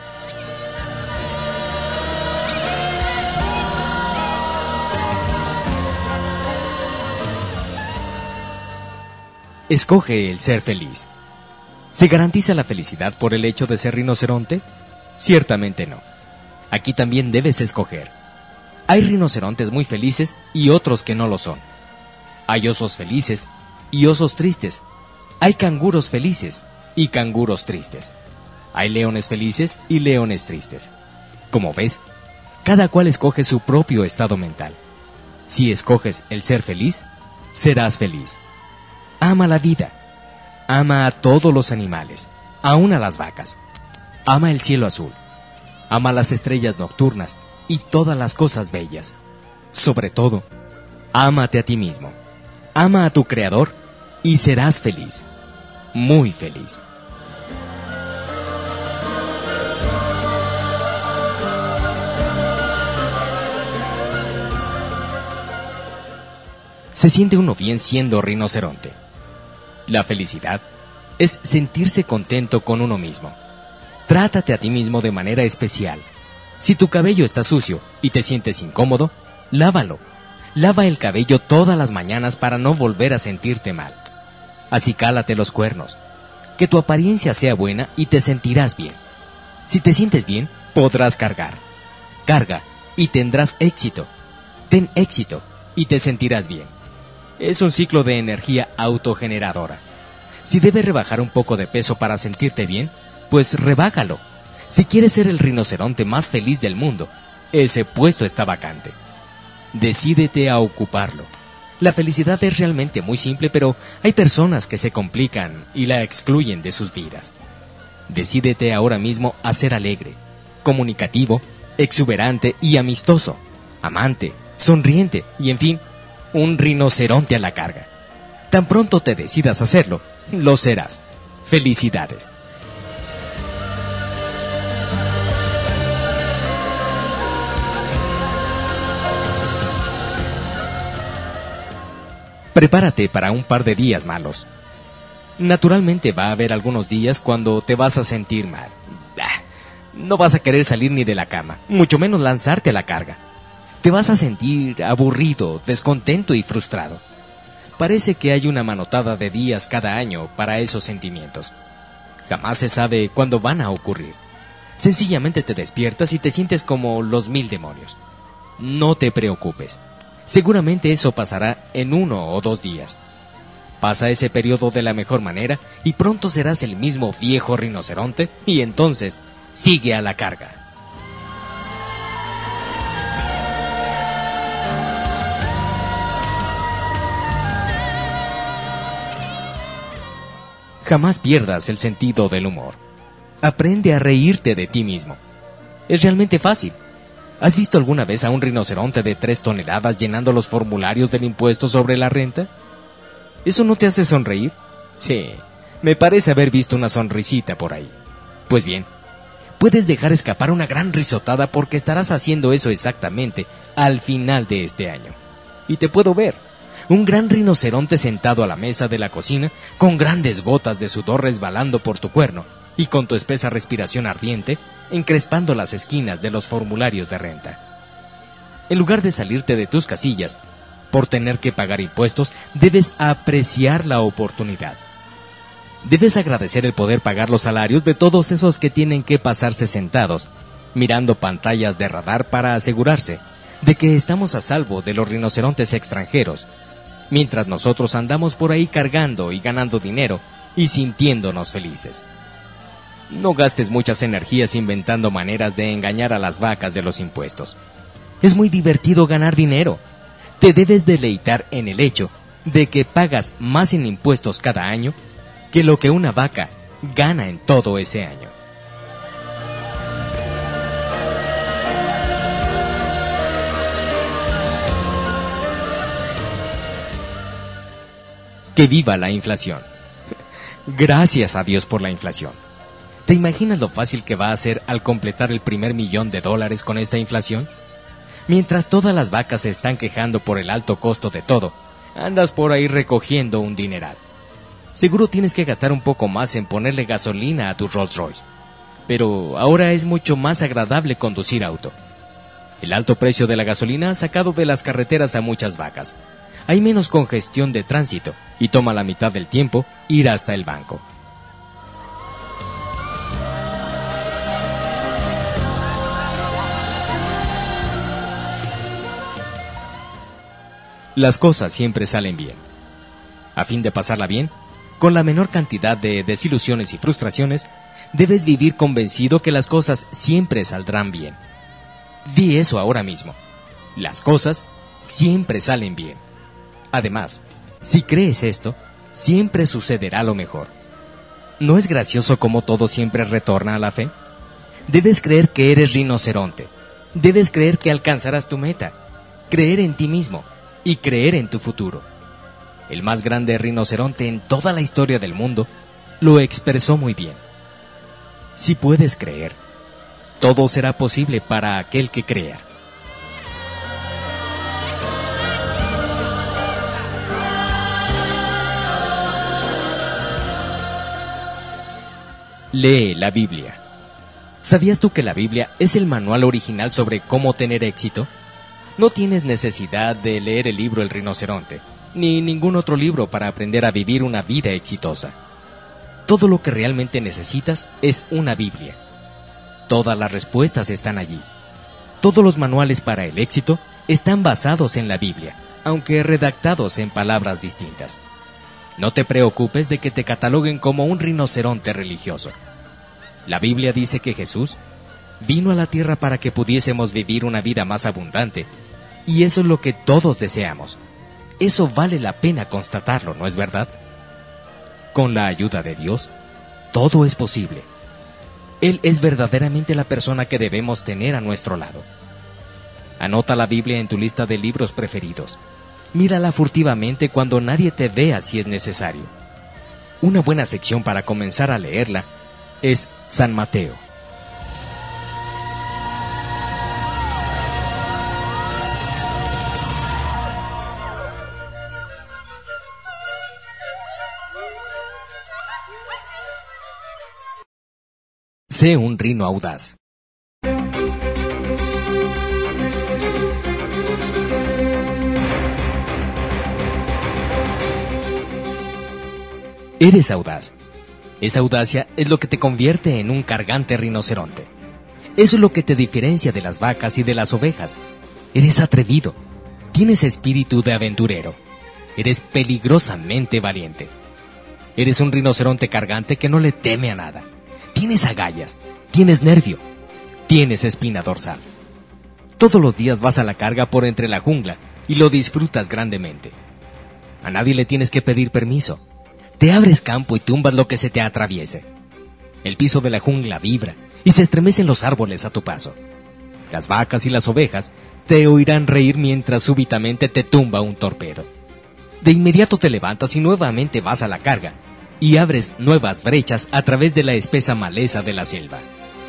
Escoge el ser feliz. ¿Se garantiza la felicidad por el hecho de ser rinoceronte? Ciertamente no. Aquí también debes escoger. Hay rinocerontes muy felices y otros que no lo son. Hay osos felices y osos tristes. Hay canguros felices y canguros tristes. Hay leones felices y leones tristes. Como ves, cada cual escoge su propio estado mental. Si escoges el ser feliz, serás feliz. Ama la vida. Ama a todos los animales, aún a las vacas. Ama el cielo azul. Ama las estrellas nocturnas y todas las cosas bellas. Sobre todo, ámate a ti mismo, ama a tu Creador y serás feliz, muy feliz. Se siente uno bien siendo rinoceronte. La felicidad es sentirse contento con uno mismo. Trátate a ti mismo de manera especial. Si tu cabello está sucio y te sientes incómodo, lávalo. Lava el cabello todas las mañanas para no volver a sentirte mal. Acicálate los cuernos. Que tu apariencia sea buena y te sentirás bien. Si te sientes bien, podrás cargar. Carga y tendrás éxito. Ten éxito y te sentirás bien. Es un ciclo de energía autogeneradora. Si debes rebajar un poco de peso para sentirte bien, pues rebájalo. Si quieres ser el rinoceronte más feliz del mundo, ese puesto está vacante. Decídete a ocuparlo. La felicidad es realmente muy simple, pero hay personas que se complican y la excluyen de sus vidas. Decídete ahora mismo a ser alegre, comunicativo, exuberante y amistoso, amante, sonriente y, en fin, un rinoceronte a la carga. Tan pronto te decidas hacerlo, lo serás. Felicidades. Prepárate para un par de días malos. Naturalmente va a haber algunos días cuando te vas a sentir mal. No vas a querer salir ni de la cama, mucho menos lanzarte a la carga. Te vas a sentir aburrido, descontento y frustrado. Parece que hay una manotada de días cada año para esos sentimientos. Jamás se sabe cuándo van a ocurrir. Sencillamente te despiertas y te sientes como los mil demonios. No te preocupes. Seguramente eso pasará en uno o dos días. Pasa ese periodo de la mejor manera y pronto serás el mismo viejo rinoceronte y entonces sigue a la carga. Jamás pierdas el sentido del humor. Aprende a reírte de ti mismo. Es realmente fácil. ¿Has visto alguna vez a un rinoceronte de tres toneladas llenando los formularios del impuesto sobre la renta? ¿Eso no te hace sonreír? Sí, me parece haber visto una sonrisita por ahí. Pues bien, puedes dejar escapar una gran risotada porque estarás haciendo eso exactamente al final de este año. Y te puedo ver. Un gran rinoceronte sentado a la mesa de la cocina, con grandes gotas de sudor resbalando por tu cuerno, y con tu espesa respiración ardiente, encrespando las esquinas de los formularios de renta. En lugar de salirte de tus casillas, por tener que pagar impuestos, debes apreciar la oportunidad. Debes agradecer el poder pagar los salarios de todos esos que tienen que pasarse sentados, mirando pantallas de radar para asegurarse de que estamos a salvo de los rinocerontes extranjeros, mientras nosotros andamos por ahí cargando y ganando dinero y sintiéndonos felices. No gastes muchas energías inventando maneras de engañar a las vacas de los impuestos. Es muy divertido ganar dinero. Te debes deleitar en el hecho de que pagas más en impuestos cada año que lo que una vaca gana en todo ese año. Que viva la inflación. Gracias a Dios por la inflación. ¿Te imaginas lo fácil que va a ser al completar el primer millón de dólares con esta inflación? Mientras todas las vacas se están quejando por el alto costo de todo, andas por ahí recogiendo un dineral. Seguro tienes que gastar un poco más en ponerle gasolina a tu Rolls Royce. Pero ahora es mucho más agradable conducir auto. El alto precio de la gasolina ha sacado de las carreteras a muchas vacas. Hay menos congestión de tránsito y toma la mitad del tiempo ir hasta el banco. Las cosas siempre salen bien. A fin de pasarla bien, con la menor cantidad de desilusiones y frustraciones, debes vivir convencido que las cosas siempre saldrán bien. Di eso ahora mismo. Las cosas siempre salen bien. Además, si crees esto, siempre sucederá lo mejor. ¿No es gracioso cómo todo siempre retorna a la fe? Debes creer que eres rinoceronte. Debes creer que alcanzarás tu meta. creer en ti mismo y creer en tu futuro. El más grande rinoceronte en toda la historia del mundo lo expresó muy bien. Si puedes creer, todo será posible para aquel que crea. Lee la Biblia. ¿Sabías tú que la Biblia es el manual original sobre cómo tener éxito? No tienes necesidad de leer el libro El Rinoceronte, ni ningún otro libro para aprender a vivir una vida exitosa. Todo lo que realmente necesitas es una Biblia. Todas las respuestas están allí. Todos los manuales para el éxito están basados en la Biblia, aunque redactados en palabras distintas. No te preocupes de que te cataloguen como un rinoceronte religioso. La Biblia dice que Jesús vino a la tierra para que pudiésemos vivir una vida más abundante, y eso es lo que todos deseamos. Eso vale la pena constatarlo, ¿no es verdad? Con la ayuda de Dios, todo es posible. Él es verdaderamente la persona que debemos tener a nuestro lado. Anota la Biblia en tu lista de libros preferidos. Mírala furtivamente cuando nadie te vea si es necesario. Una buena sección para comenzar a leerla es San Mateo. Sé un rino audaz. Eres audaz. Esa audacia es lo que te convierte en un cargante rinoceronte. Eso es lo que te diferencia de las vacas y de las ovejas. Eres atrevido. Tienes espíritu de aventurero. Eres peligrosamente valiente. Eres un rinoceronte cargante que no le teme a nada. Tienes agallas. Tienes nervio. Tienes espina dorsal. Todos los días vas a la carga por entre la jungla y lo disfrutas grandemente. A nadie le tienes que pedir permiso. Te abres campo y tumbas lo que se te atraviese. El piso de la jungla vibra y se estremecen los árboles a tu paso. Las vacas y las ovejas te oirán reír mientras súbitamente te tumba un torpedo. De inmediato te levantas y nuevamente vas a la carga y abres nuevas brechas a través de la espesa maleza de la selva.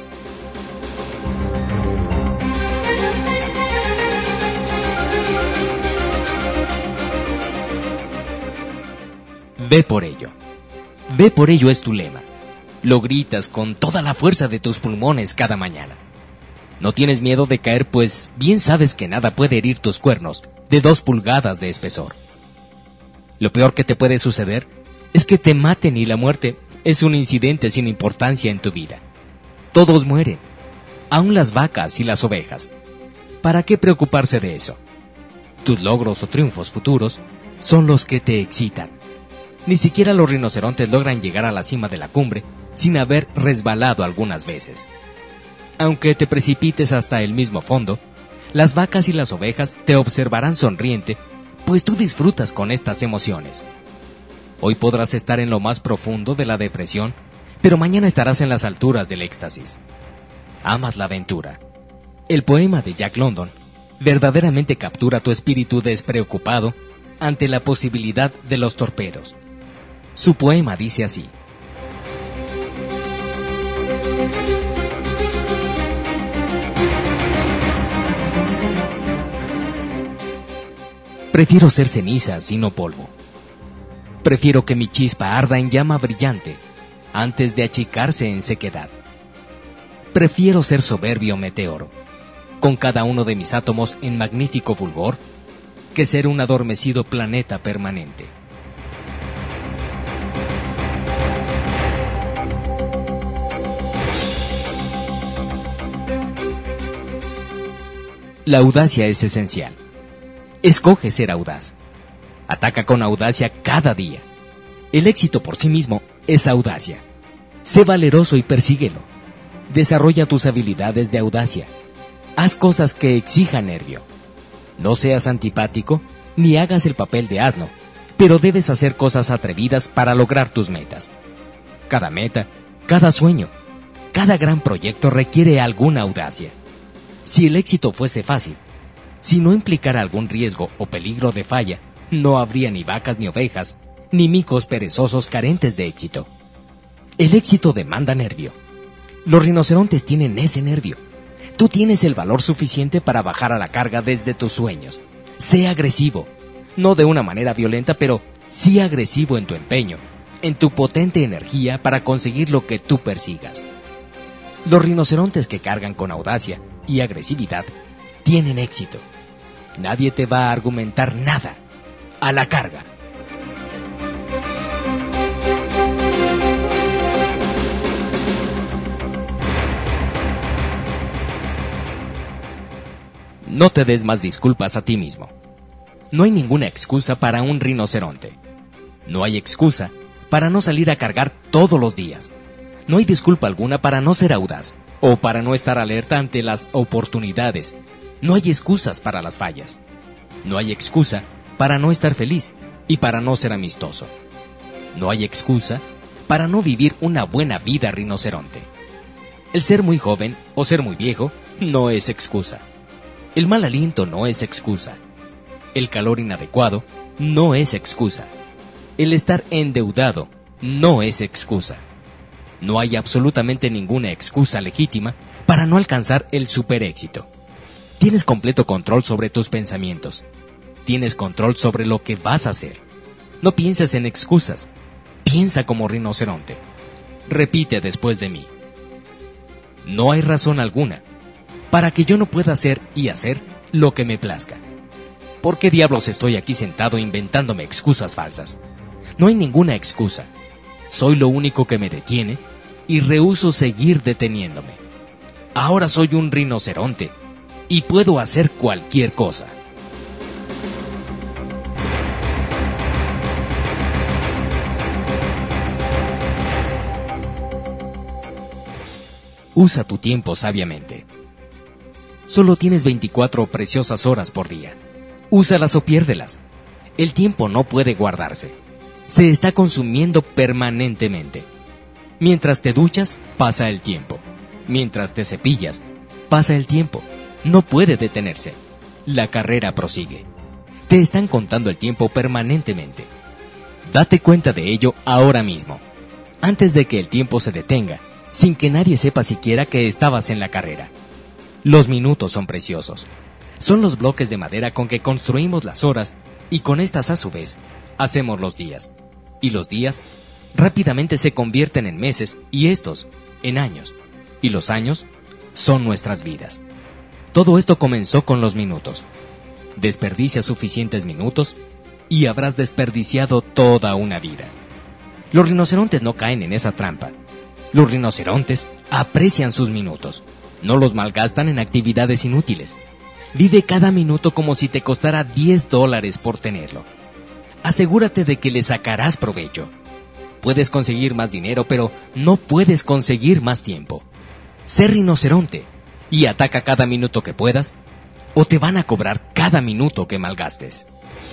Ve por ello. Ve por ello es tu lema. Lo gritas con toda la fuerza de tus pulmones cada mañana. No tienes miedo de caer, pues bien sabes que nada puede herir tus cuernos de dos pulgadas de espesor. Lo peor que te puede suceder es que te maten y la muerte es un incidente sin importancia en tu vida. Todos mueren, aun las vacas y las ovejas. ¿Para qué preocuparse de eso? Tus logros o triunfos futuros son los que te excitan. Ni siquiera los rinocerontes logran llegar a la cima de la cumbre sin haber resbalado algunas veces. Aunque te precipites hasta el mismo fondo, las vacas y las ovejas te observarán sonriente, pues tú disfrutas con estas emociones. Hoy podrás estar en lo más profundo de la depresión, pero mañana estarás en las alturas del éxtasis. Amas la aventura. El poema de Jack London verdaderamente captura tu espíritu despreocupado ante la posibilidad de los torpedos. Su poema dice así: prefiero ser ceniza sino polvo. Prefiero que mi chispa arda en llama brillante antes de achicarse en sequedad. Prefiero ser soberbio meteoro, con cada uno de mis átomos en magnífico fulgor, que ser un adormecido planeta permanente. La audacia es esencial. Escoge ser audaz. Ataca con audacia cada día. El éxito por sí mismo es audacia. Sé valeroso y persíguelo. Desarrolla tus habilidades de audacia. Haz cosas que exijan nervio. No seas antipático ni hagas el papel de asno, pero debes hacer cosas atrevidas para lograr tus metas. Cada meta, cada sueño, cada gran proyecto requiere alguna audacia. Si el éxito fuese fácil, Si no implicara algún riesgo o peligro de falla, no habría ni vacas ni ovejas, ni micos perezosos carentes de éxito. El éxito demanda nervio. Los rinocerontes tienen ese nervio. Tú tienes el valor suficiente para bajar a la carga desde tus sueños. Sé agresivo, no de una manera violenta, pero sí agresivo en tu empeño, en tu potente energía para conseguir lo que tú persigas. Los rinocerontes que cargan con audacia y agresividad tienen éxito. Nadie te va a argumentar nada. A la carga. No te des más disculpas a ti mismo. No hay ninguna excusa para un rinoceronte. No hay excusa para no salir a cargar todos los días. No hay disculpa alguna para no ser audaz o para no estar alerta ante las oportunidades. No hay excusas para las fallas. No hay excusa para no estar feliz y para no ser amistoso. No hay excusa para no vivir una buena vida rinoceronte. El ser muy joven o ser muy viejo no es excusa. El mal aliento no es excusa. El calor inadecuado no es excusa. El estar endeudado no es excusa. No hay absolutamente ninguna excusa legítima para no alcanzar el superéxito. Tienes completo control sobre tus pensamientos. Tienes control sobre lo que vas a hacer. No pienses en excusas. Piensa como rinoceronte. Repite después de mí. No hay razón alguna para que yo no pueda hacer y hacer lo que me plazca. ¿Por qué diablos estoy aquí sentado inventándome excusas falsas? No hay ninguna excusa. Soy lo único que me detiene y rehúso seguir deteniéndome. Ahora soy un rinoceronte y puedo hacer cualquier cosa. Usa tu tiempo sabiamente. Solo tienes veinticuatro preciosas horas por día. Úsalas o piérdelas. El tiempo no puede guardarse. Se está consumiendo permanentemente. Mientras te duchas, pasa el tiempo. Mientras te cepillas, pasa el tiempo. No puede detenerse. La carrera prosigue. Te están contando el tiempo permanentemente. Date cuenta de ello ahora mismo, antes de que el tiempo se detenga, sin que nadie sepa siquiera que estabas en la carrera. Los minutos son preciosos. Son los bloques de madera con que construimos las horas y con estas a su vez hacemos los días. Y los días rápidamente se convierten en meses y estos en años. Y los años son nuestras vidas. Todo esto comenzó con los minutos. Desperdicia suficientes minutos y habrás desperdiciado toda una vida. Los rinocerontes no caen en esa trampa. Los rinocerontes aprecian sus minutos. No los malgastan en actividades inútiles. Vive cada minuto como si te costara diez dólares por tenerlo. Asegúrate de que le sacarás provecho. Puedes conseguir más dinero, pero no puedes conseguir más tiempo. Sé rinoceronte y ataca cada minuto que puedas, o te van a cobrar cada minuto que malgastes.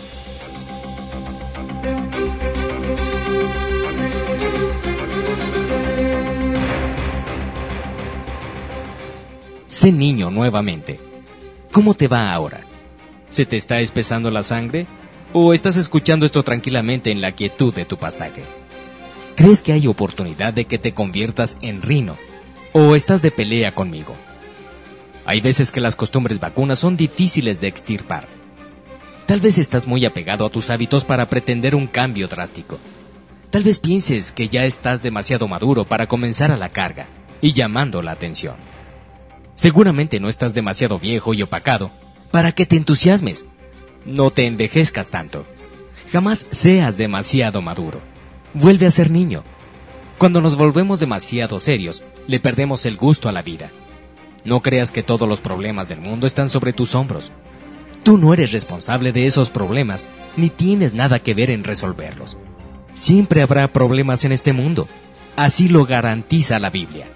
Sé niño nuevamente. ¿Cómo te va ahora? ¿Se te está espesando la sangre? ¿O estás escuchando esto tranquilamente en la quietud de tu pastaje? ¿Crees que hay oportunidad de que te conviertas en rino? ¿O estás de pelea conmigo? Hay veces que las costumbres vacunas son difíciles de extirpar. Tal vez estás muy apegado a tus hábitos para pretender un cambio drástico. Tal vez pienses que ya estás demasiado maduro para comenzar a la carga y llamando la atención. Seguramente no estás demasiado viejo y opacado para que te entusiasmes. No te envejezcas tanto. Jamás seas demasiado maduro. Vuelve a ser niño. Cuando nos volvemos demasiado serios, le perdemos el gusto a la vida. No creas que todos los problemas del mundo están sobre tus hombros. Tú no eres responsable de esos problemas, ni tienes nada que ver en resolverlos. Siempre habrá problemas en este mundo. Así lo garantiza la Biblia.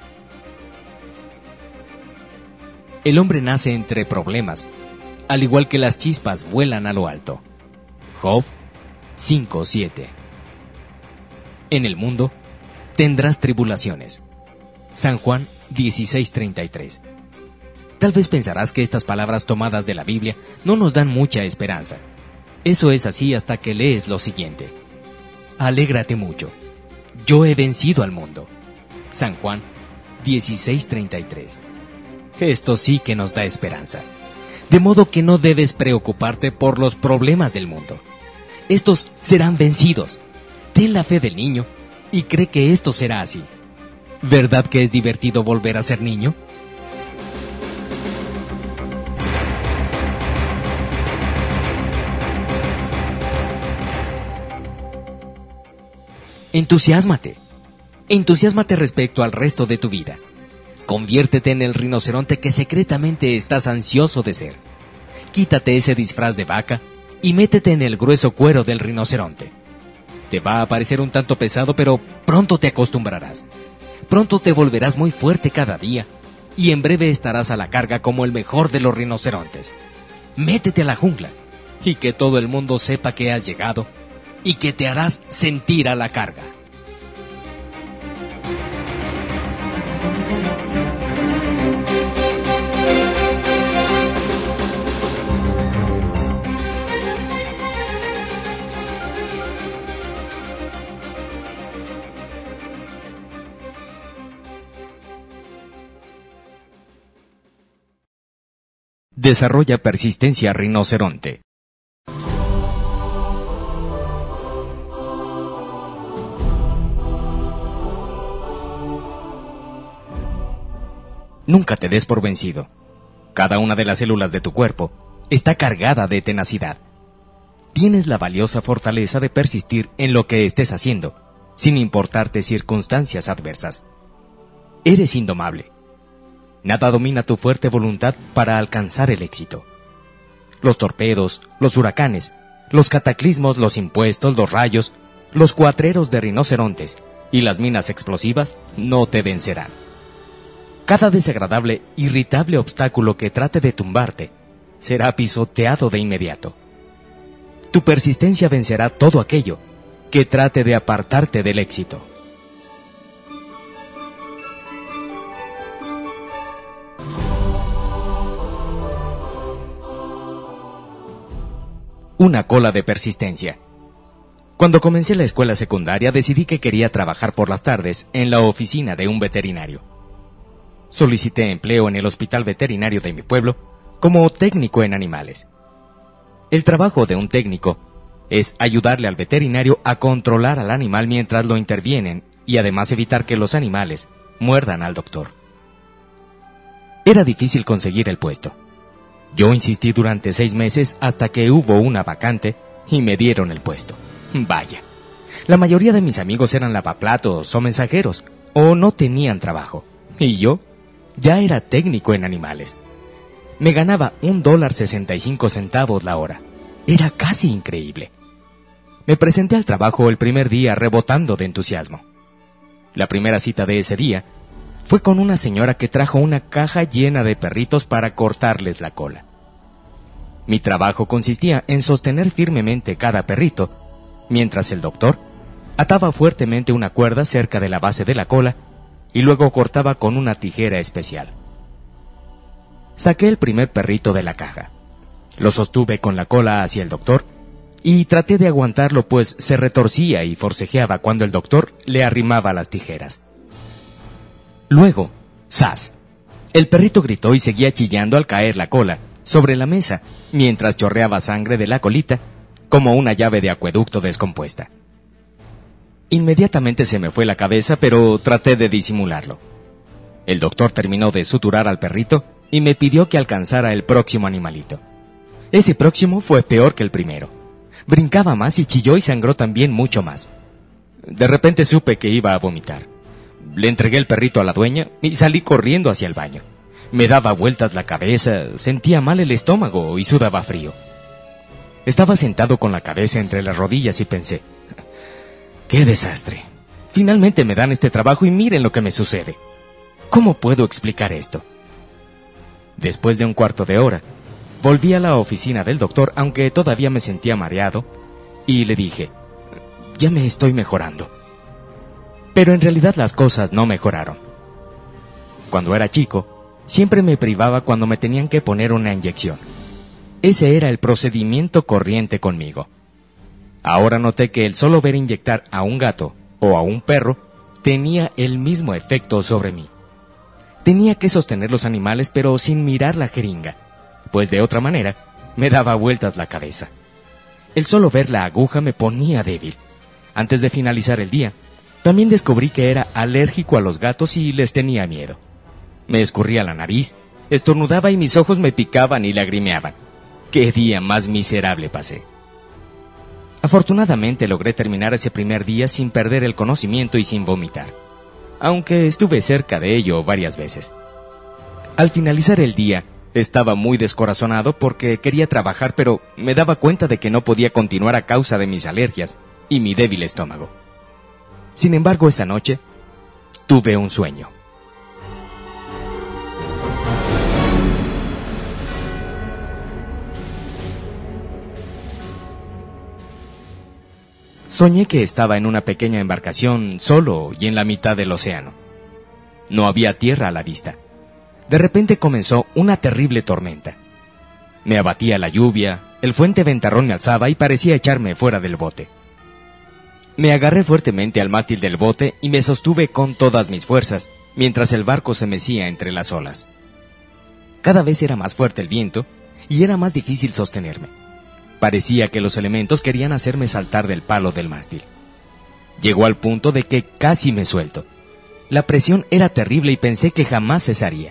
El hombre nace entre problemas, al igual que las chispas vuelan a lo alto. Job cinco siete. En el mundo tendrás tribulaciones. San Juan dieciséis treinta y tres. Tal vez pensarás que estas palabras tomadas de la Biblia no nos dan mucha esperanza. Eso es así hasta que lees lo siguiente. Alégrate mucho. Yo he vencido al mundo. San Juan dieciséis treinta y tres. Esto sí que nos da esperanza. De modo que no debes preocuparte por los problemas del mundo. Estos serán vencidos. Ten la fe del niño y cree que esto será así. ¿Verdad que es divertido volver a ser niño? Entusiásmate. Entusiásmate respecto al resto de tu vida. Conviértete en el rinoceronte que secretamente estás ansioso de ser. Quítate ese disfraz de vaca y métete en el grueso cuero del rinoceronte. Te va a parecer un tanto pesado, pero pronto te acostumbrarás. Pronto te volverás muy fuerte cada día y en breve estarás a la carga como el mejor de los rinocerontes. Métete a la jungla y que todo el mundo sepa que has llegado y que te harás sentir a la carga. Desarrolla persistencia rinoceronte. Nunca te des por vencido. Cada una de las células de tu cuerpo está cargada de tenacidad. Tienes la valiosa fortaleza de persistir en lo que estés haciendo, sin importarte circunstancias adversas. Eres indomable. Nada domina tu fuerte voluntad para alcanzar el éxito. Los torpedos, los huracanes, los cataclismos, los impuestos, los rayos, los cuatreros de rinocerontes y las minas explosivas no te vencerán. Cada desagradable, irritable obstáculo que trate de tumbarte será pisoteado de inmediato. Tu persistencia vencerá todo aquello que trate de apartarte del éxito. Una cola de persistencia. Cuando comencé la escuela secundaria decidí que quería trabajar por las tardes en la oficina de un veterinario. Solicité empleo en el hospital veterinario de mi pueblo como técnico en animales. El trabajo de un técnico es ayudarle al veterinario a controlar al animal mientras lo intervienen y además evitar que los animales muerdan al doctor. Era difícil conseguir el puesto. Yo insistí durante seis meses hasta que hubo una vacante y me dieron el puesto. Vaya, la mayoría de mis amigos eran lavaplatos o mensajeros o no tenían trabajo. Y yo ya era técnico en animales. Me ganaba un dólar sesenta y cinco centavos la hora. Era casi increíble. Me presenté al trabajo el primer día rebotando de entusiasmo. La primera cita de ese día fue con una señora que trajo una caja llena de perritos para cortarles la cola. Mi trabajo consistía en sostener firmemente cada perrito, mientras el doctor ataba fuertemente una cuerda cerca de la base de la cola y luego cortaba con una tijera especial. Saqué el primer perrito de la caja. Lo sostuve con la cola hacia el doctor y traté de aguantarlo, pues se retorcía y forcejeaba cuando el doctor le arrimaba las tijeras. Luego, ¡zas! El perrito gritó y seguía chillando al caer la cola sobre la mesa, mientras chorreaba sangre de la colita como una llave de acueducto descompuesta. Inmediatamente se me fue la cabeza, pero traté de disimularlo. El doctor terminó de suturar al perrito y me pidió que alcanzara el próximo animalito. Ese próximo fue peor que el primero. Brincaba más y chilló y sangró también mucho más. De repente supe que iba a vomitar. Le entregué el perrito a la dueña y salí corriendo hacia el baño. Me daba vueltas la cabeza, sentía mal el estómago y sudaba frío. Estaba sentado con la cabeza entre las rodillas y pensé, ¡qué desastre! Finalmente me dan este trabajo y miren lo que me sucede. ¿Cómo puedo explicar esto? Después de un cuarto de hora, volví a la oficina del doctor, aunque todavía me sentía mareado, y le dije, ya me estoy mejorando. Pero en realidad las cosas no mejoraron. Cuando era chico, Siempre me privaba cuando me tenían que poner una inyección. Ese era el procedimiento corriente conmigo. Ahora noté que el solo ver inyectar a un gato o a un perro tenía el mismo efecto sobre mí. Tenía que sostener los animales pero sin mirar la jeringa, pues de otra manera me daba vueltas la cabeza. El solo ver la aguja me ponía débil. Antes de finalizar el día, también descubrí que era alérgico a los gatos y les tenía miedo. Me escurría la nariz, estornudaba y mis ojos me picaban y lagrimeaban. ¡Qué día más miserable pasé! Afortunadamente logré terminar ese primer día sin perder el conocimiento y sin vomitar, aunque estuve cerca de ello varias veces. Al finalizar el día, estaba muy descorazonado porque quería trabajar, pero me daba cuenta de que no podía continuar a causa de mis alergias y mi débil estómago. Sin embargo, esa noche, tuve un sueño. Soñé que estaba en una pequeña embarcación, solo y en la mitad del océano. No había tierra a la vista. De repente comenzó una terrible tormenta. Me abatía la lluvia, el fuerte ventarrón me alzaba y parecía echarme fuera del bote. Me agarré fuertemente al mástil del bote y me sostuve con todas mis fuerzas, mientras el barco se mecía entre las olas. Cada vez era más fuerte el viento y era más difícil sostenerme. Parecía que los elementos querían hacerme saltar del palo del mástil. Llegó al punto de que casi me suelto. La presión era terrible y pensé que jamás cesaría.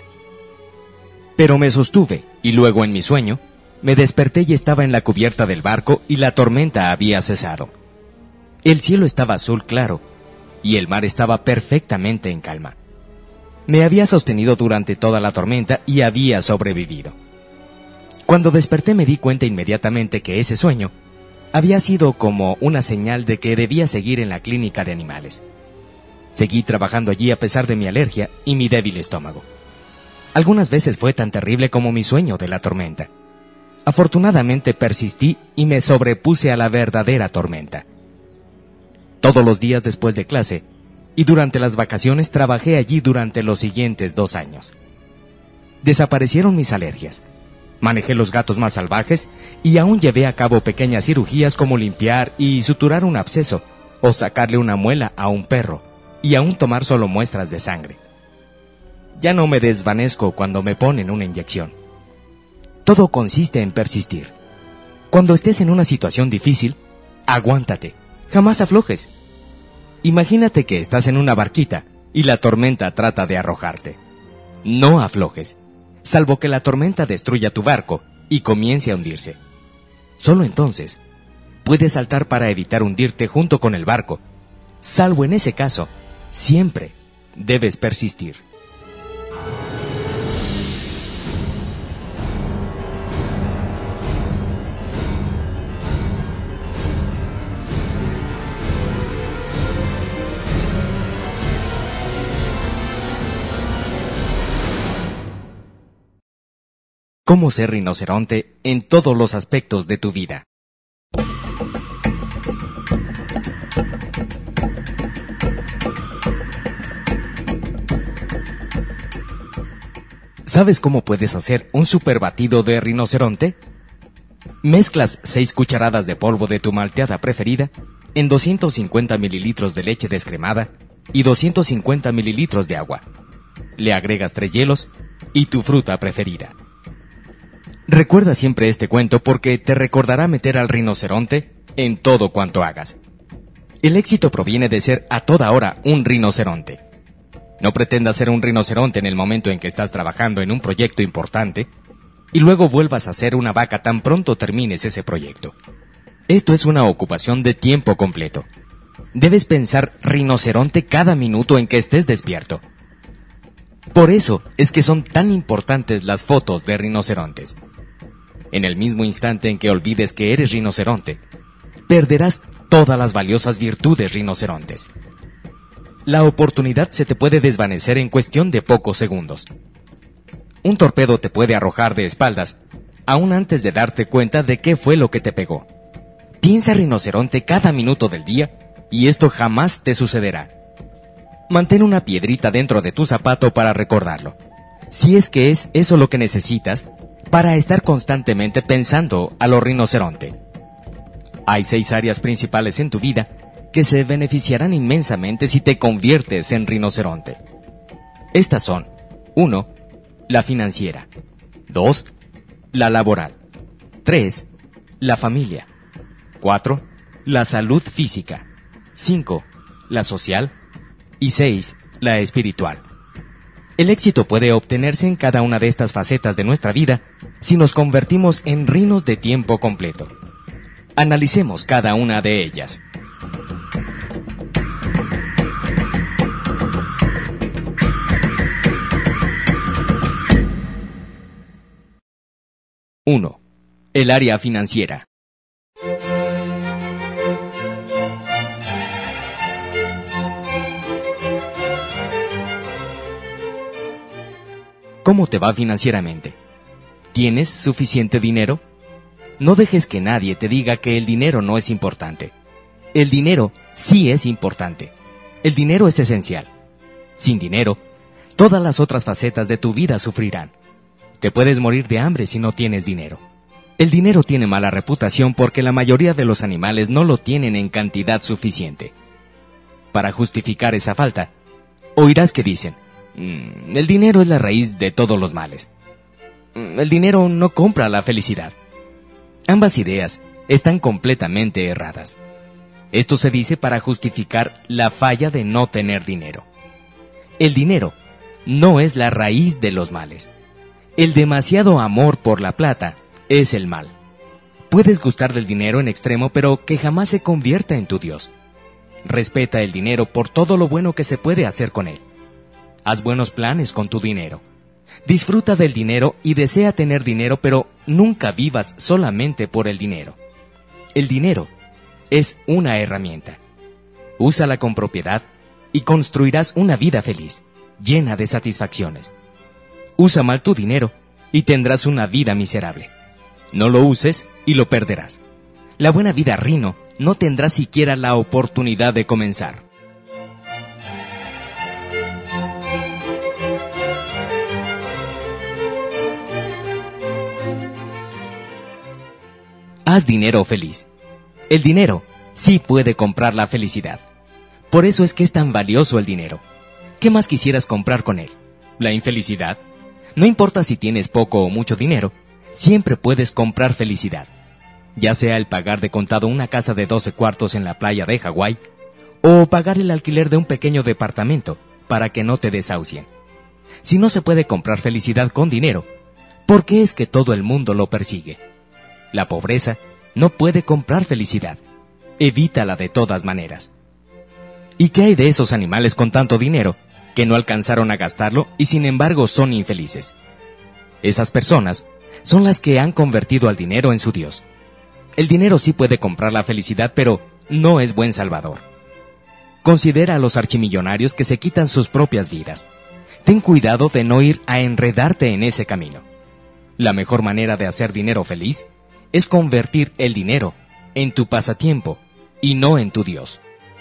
Pero me sostuve, y luego en mi sueño, me desperté y estaba en la cubierta del barco y la tormenta había cesado. El cielo estaba azul claro, y el mar estaba perfectamente en calma. Me había sostenido durante toda la tormenta y había sobrevivido. Cuando desperté me di cuenta inmediatamente que ese sueño había sido como una señal de que debía seguir en la clínica de animales. Seguí trabajando allí a pesar de mi alergia y mi débil estómago. Algunas veces fue tan terrible como mi sueño de la tormenta. Afortunadamente persistí y me sobrepuse a la verdadera tormenta. Todos los días después de clase y durante las vacaciones trabajé allí durante los siguientes dos años. Desaparecieron mis alergias. Manejé los gatos más salvajes y aún llevé a cabo pequeñas cirugías como limpiar y suturar un absceso o sacarle una muela a un perro y aún tomar solo muestras de sangre. Ya no me desvanezco cuando me ponen una inyección. Todo consiste en persistir. Cuando estés en una situación difícil, aguántate, jamás aflojes. Imagínate que estás en una barquita y la tormenta trata de arrojarte. No aflojes, salvo que la tormenta destruya tu barco y comience a hundirse. Solo entonces puedes saltar para evitar hundirte junto con el barco. Salvo en ese caso, siempre debes persistir. Cómo ser rinoceronte en todos los aspectos de tu vida. ¿Sabes cómo puedes hacer un super batido de rinoceronte? Mezclas seis cucharadas de polvo de tu malteada preferida en doscientos cincuenta mililitros de leche descremada y doscientos cincuenta mililitros de agua. Le agregas tres hielos y tu fruta preferida. Recuerda siempre este cuento porque te recordará meter al rinoceronte en todo cuanto hagas. El éxito proviene de ser a toda hora un rinoceronte. No pretendas ser un rinoceronte en el momento en que estás trabajando en un proyecto importante y luego vuelvas a ser una vaca tan pronto termines ese proyecto. Esto es una ocupación de tiempo completo. Debes pensar rinoceronte cada minuto en que estés despierto. Por eso es que son tan importantes las fotos de rinocerontes. En el mismo instante en que olvides que eres rinoceronte, perderás todas las valiosas virtudes rinocerontes. La oportunidad se te puede desvanecer en cuestión de pocos segundos. Un torpedo te puede arrojar de espaldas, aún antes de darte cuenta de qué fue lo que te pegó. Piensa rinoceronte cada minuto del día, y esto jamás te sucederá. Mantén una piedrita dentro de tu zapato para recordarlo. si es que es eso lo que necesitas para estar constantemente pensando a lo rinoceronte. Hay seis áreas principales en tu vida que se beneficiarán inmensamente si te conviertes en rinoceronte. Estas son: uno. La financiera. dos. La laboral. tres. La familia. cuatro. La salud física. cinco. La social. Y seis. La espiritual. El éxito puede obtenerse en cada una de estas facetas de nuestra vida si nos convertimos en rinos de tiempo completo. Analicemos cada una de ellas. uno. El área financiera. ¿Cómo te va financieramente? ¿Tienes suficiente dinero? No dejes que nadie te diga que el dinero no es importante. El dinero sí es importante. El dinero es esencial. Sin dinero, todas las otras facetas de tu vida sufrirán. Te puedes morir de hambre si no tienes dinero. El dinero tiene mala reputación porque la mayoría de los animales no lo tienen en cantidad suficiente. Para justificar esa falta, oirás que dicen: mm, el dinero es la raíz de todos los males. Mm, el dinero no compra la felicidad. Ambas ideas están completamente erradas. Esto se dice para justificar la falla de no tener dinero. El dinero no es la raíz de los males. El demasiado amor por la plata es el mal. Puedes gustar del dinero en extremo, pero que jamás se convierta en tu Dios. Respeta el dinero por todo lo bueno que se puede hacer con él. Haz buenos planes con tu dinero. Disfruta del dinero y desea tener dinero, pero nunca vivas solamente por el dinero. El dinero es una herramienta. Úsala con propiedad y construirás una vida feliz, llena de satisfacciones. Usa mal tu dinero y tendrás una vida miserable. No lo uses y lo perderás. La buena vida rino no tendrá siquiera la oportunidad de comenzar. Haz dinero feliz. El dinero sí puede comprar la felicidad. Por eso es que es tan valioso el dinero. ¿Qué más quisieras comprar con él? ¿La infelicidad? No importa si tienes poco o mucho dinero, siempre puedes comprar felicidad. Ya sea el pagar de contado una casa de doce cuartos en la playa de Hawái, o pagar el alquiler de un pequeño departamento para que no te desahucien. Si no se puede comprar felicidad con dinero, ¿por qué es que todo el mundo lo persigue? La pobreza no puede comprar felicidad. Evítala de todas maneras. ¿Y qué hay de esos animales con tanto dinero que no alcanzaron a gastarlo y sin embargo son infelices? Esas personas son las que han convertido al dinero en su Dios. El dinero sí puede comprar la felicidad, pero no es buen salvador. Considera a los archimillonarios que se quitan sus propias vidas. Ten cuidado de no ir a enredarte en ese camino. La mejor manera de hacer dinero feliz es convertir el dinero en tu pasatiempo y no en tu Dios.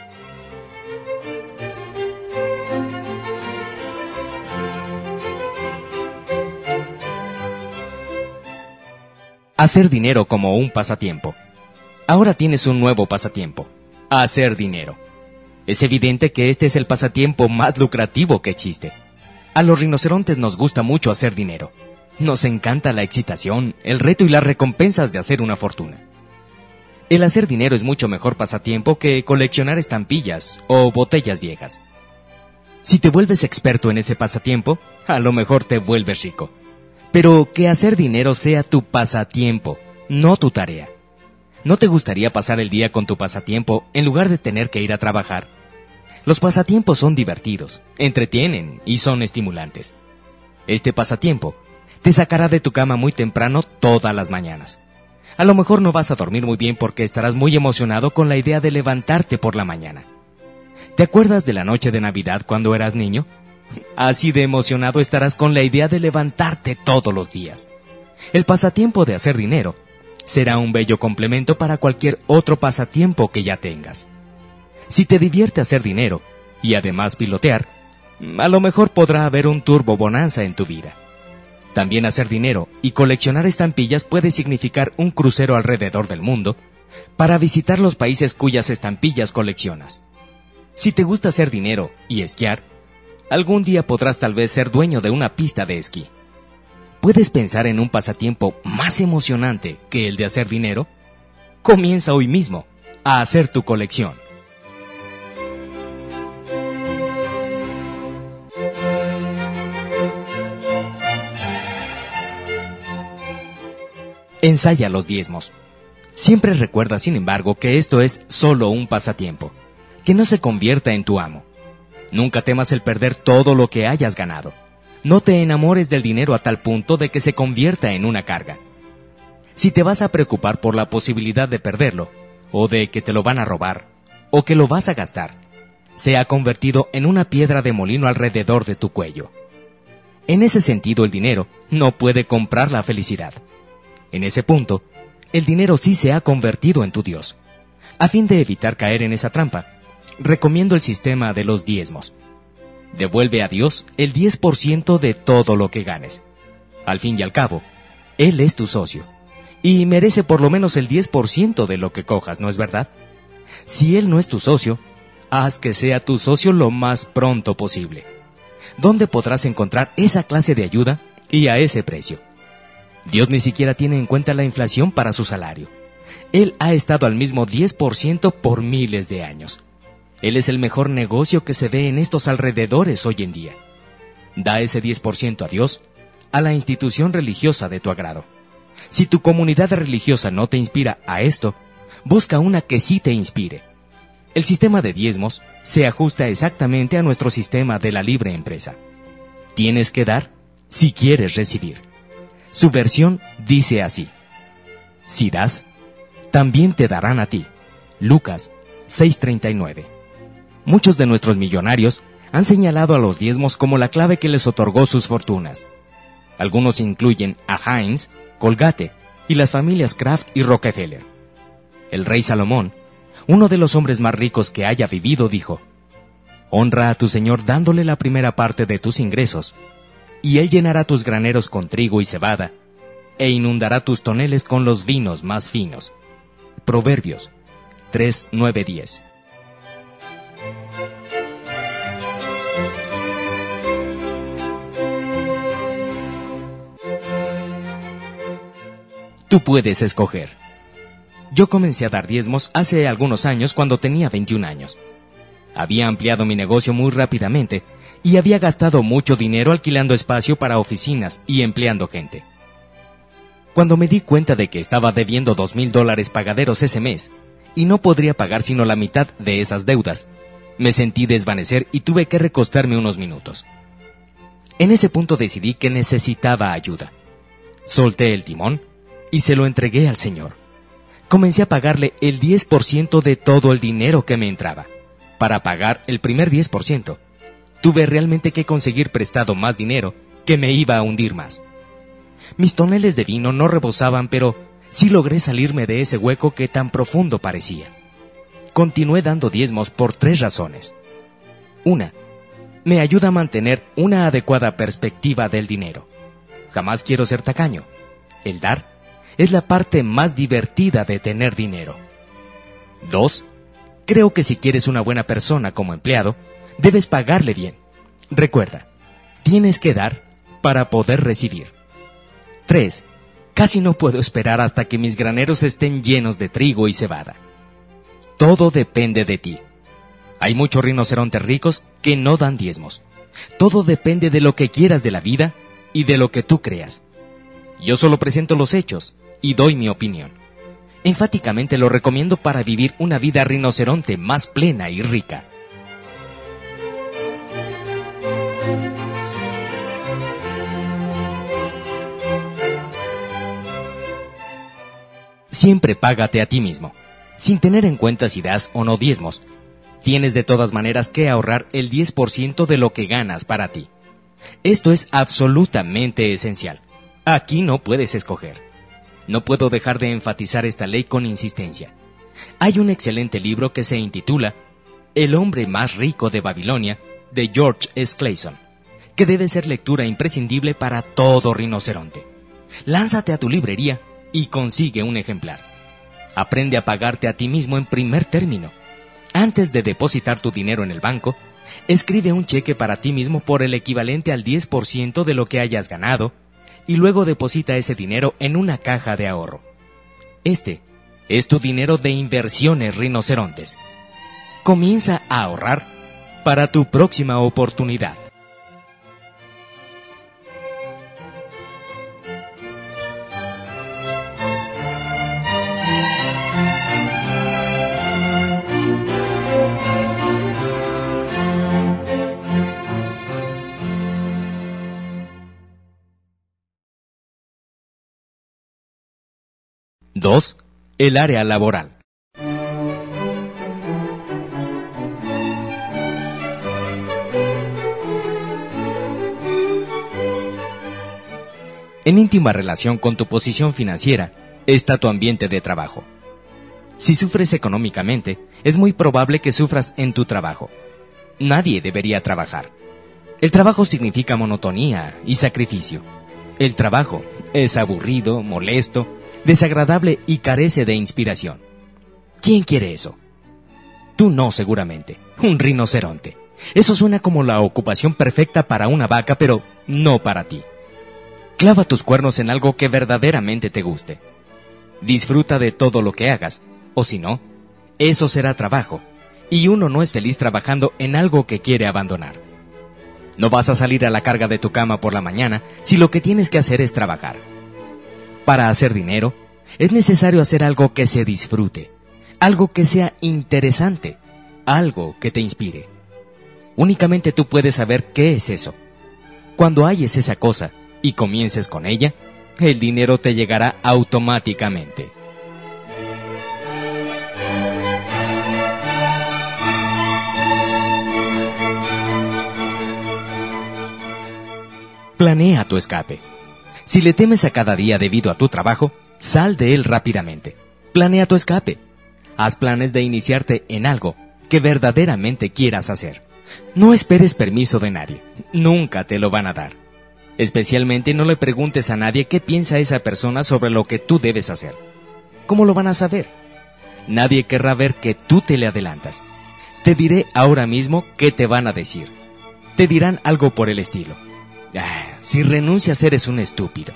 Hacer dinero como un pasatiempo. Ahora tienes un nuevo pasatiempo: hacer dinero. Es evidente que este es el pasatiempo más lucrativo que existe. A los rinocerontes nos gusta mucho hacer dinero. Nos encanta la excitación, el reto y las recompensas de hacer una fortuna. El hacer dinero es mucho mejor pasatiempo que coleccionar estampillas o botellas viejas. Si te vuelves experto en ese pasatiempo, a lo mejor te vuelves rico. Pero que hacer dinero sea tu pasatiempo, no tu tarea. ¿No te gustaría pasar el día con tu pasatiempo en lugar de tener que ir a trabajar? Los pasatiempos son divertidos, entretienen y son estimulantes. Este pasatiempo te sacará de tu cama muy temprano todas las mañanas. A lo mejor no vas a dormir muy bien porque estarás muy emocionado con la idea de levantarte por la mañana. ¿Te acuerdas de la noche de Navidad cuando eras niño? Así de emocionado estarás con la idea de levantarte todos los días. El pasatiempo de hacer dinero será un bello complemento para cualquier otro pasatiempo que ya tengas. Si te divierte hacer dinero y además pilotear, a lo mejor podrá haber un turbo bonanza en tu vida. También hacer dinero y coleccionar estampillas puede significar un crucero alrededor del mundo para visitar los países cuyas estampillas coleccionas. Si te gusta hacer dinero y esquiar, algún día podrás tal vez ser dueño de una pista de esquí. ¿Puedes pensar en un pasatiempo más emocionante que el de hacer dinero? Comienza hoy mismo a hacer tu colección. Ensaya los diezmos. Siempre recuerda, sin embargo, que esto es solo un pasatiempo, que no se convierta en tu amo. Nunca temas el perder todo lo que hayas ganado. No te enamores del dinero a tal punto de que se convierta en una carga. Si te vas a preocupar por la posibilidad de perderlo, o de que te lo van a robar, o que lo vas a gastar, se ha convertido en una piedra de molino alrededor de tu cuello. En ese sentido, el dinero no puede comprar la felicidad. En ese punto, el dinero sí se ha convertido en tu Dios. A fin de evitar caer en esa trampa, recomiendo el sistema de los diezmos. Devuelve a Dios el diez por ciento de todo lo que ganes. Al fin y al cabo, Él es tu socio, y merece por lo menos el diez por ciento de lo que cojas, ¿no es verdad? Si Él no es tu socio, haz que sea tu socio lo más pronto posible. ¿Dónde podrás encontrar esa clase de ayuda y a ese precio? Dios ni siquiera tiene en cuenta la inflación para su salario. Él ha estado al mismo diez por ciento por miles de años. Él es el mejor negocio que se ve en estos alrededores hoy en día. Da ese diez por ciento a Dios, a la institución religiosa de tu agrado. Si tu comunidad religiosa no te inspira a esto, busca una que sí te inspire. El sistema de diezmos se ajusta exactamente a nuestro sistema de la libre empresa. Tienes que dar si quieres recibir. Su versión dice así: si das, también te darán a ti. Lucas seis treinta y nueve. Muchos de nuestros millonarios han señalado a los diezmos como la clave que les otorgó sus fortunas. Algunos incluyen a Heinz, Colgate y las familias Kraft y Rockefeller. El rey Salomón, uno de los hombres más ricos que haya vivido, dijo: honra a tu Señor dándole la primera parte de tus ingresos, y Él llenará tus graneros con trigo y cebada, e inundará tus toneles con los vinos más finos. Proverbios tres, nueve, diez. Tú puedes escoger. Yo comencé a dar diezmos hace algunos años cuando tenía veintiún años. Había ampliado mi negocio muy rápidamente y había gastado mucho dinero alquilando espacio para oficinas y empleando gente. Cuando me di cuenta de que estaba debiendo dos mil dólares pagaderos ese mes y no podría pagar sino la mitad de esas deudas, me sentí desvanecer y tuve que recostarme unos minutos. En ese punto decidí que necesitaba ayuda. Solté el timón y se lo entregué al Señor. Comencé a pagarle el diez por ciento de todo el dinero que me entraba. Para pagar el primer diez por ciento, tuve realmente que conseguir prestado más dinero que me iba a hundir más. Mis toneles de vino no rebosaban, pero sí logré salirme de ese hueco que tan profundo parecía. Continué dando diezmos por tres razones. Una, me ayuda a mantener una adecuada perspectiva del dinero. Jamás quiero ser tacaño. El dar es la parte más divertida de tener dinero. Dos, creo que si quieres una buena persona como empleado, debes pagarle bien. Recuerda, tienes que dar para poder recibir. Tres, casi no puedo esperar hasta que mis graneros estén llenos de trigo y cebada. Todo depende de ti. Hay muchos rinocerontes ricos que no dan diezmos. Todo depende de lo que quieras de la vida y de lo que tú creas. Yo solo presento los hechos y doy mi opinión. Enfáticamente lo recomiendo para vivir una vida rinoceronte más plena y rica. Siempre págate a ti mismo, sin tener en cuenta si das o no diezmos. Tienes de todas maneras que ahorrar el diez por ciento de lo que ganas para ti. Esto es absolutamente esencial. Aquí no puedes escoger. No puedo dejar de enfatizar esta ley con insistencia. Hay un excelente libro que se intitula El hombre más rico de Babilonia, de George S. Clason, que debe ser lectura imprescindible para todo rinoceronte. Lánzate a tu librería y consigue un ejemplar. Aprende a pagarte a ti mismo en primer término. Antes de depositar tu dinero en el banco, escribe un cheque para ti mismo por el equivalente al diez por ciento de lo que hayas ganado y luego deposita ese dinero en una caja de ahorro. Este es tu dinero de inversiones rinocerontes. Comienza a ahorrar para tu próxima oportunidad. dos. El área laboral. En íntima relación con tu posición financiera está tu ambiente de trabajo. Si sufres económicamente, es muy probable que sufras en tu trabajo. Nadie debería trabajar. El trabajo significa monotonía y sacrificio. El trabajo es aburrido, molesto, desagradable y carece de inspiración. ¿Quién quiere eso? Tú no, seguramente. Un rinoceronte. Eso suena como la ocupación perfecta para una vaca, pero no para ti. Clava tus cuernos en algo que verdaderamente te guste. Disfruta de todo lo que hagas, o si no, eso será trabajo, y uno no es feliz trabajando en algo que quiere abandonar. No vas a salir a la carga de tu cama por la mañana si lo que tienes que hacer es trabajar. Para hacer dinero, es necesario hacer algo que se disfrute, algo que sea interesante, algo que te inspire. Únicamente tú puedes saber qué es eso. Cuando halles esa cosa y comiences con ella, el dinero te llegará automáticamente. Planea tu escape. Si le temes a cada día debido a tu trabajo, sal de él rápidamente. Planea tu escape. Haz planes de iniciarte en algo que verdaderamente quieras hacer. No esperes permiso de nadie. Nunca te lo van a dar. Especialmente no le preguntes a nadie qué piensa esa persona sobre lo que tú debes hacer. ¿Cómo lo van a saber? Nadie querrá ver que tú te le adelantas. Te diré ahora mismo qué te van a decir. Te dirán algo por el estilo. Ah, si renuncias eres un estúpido.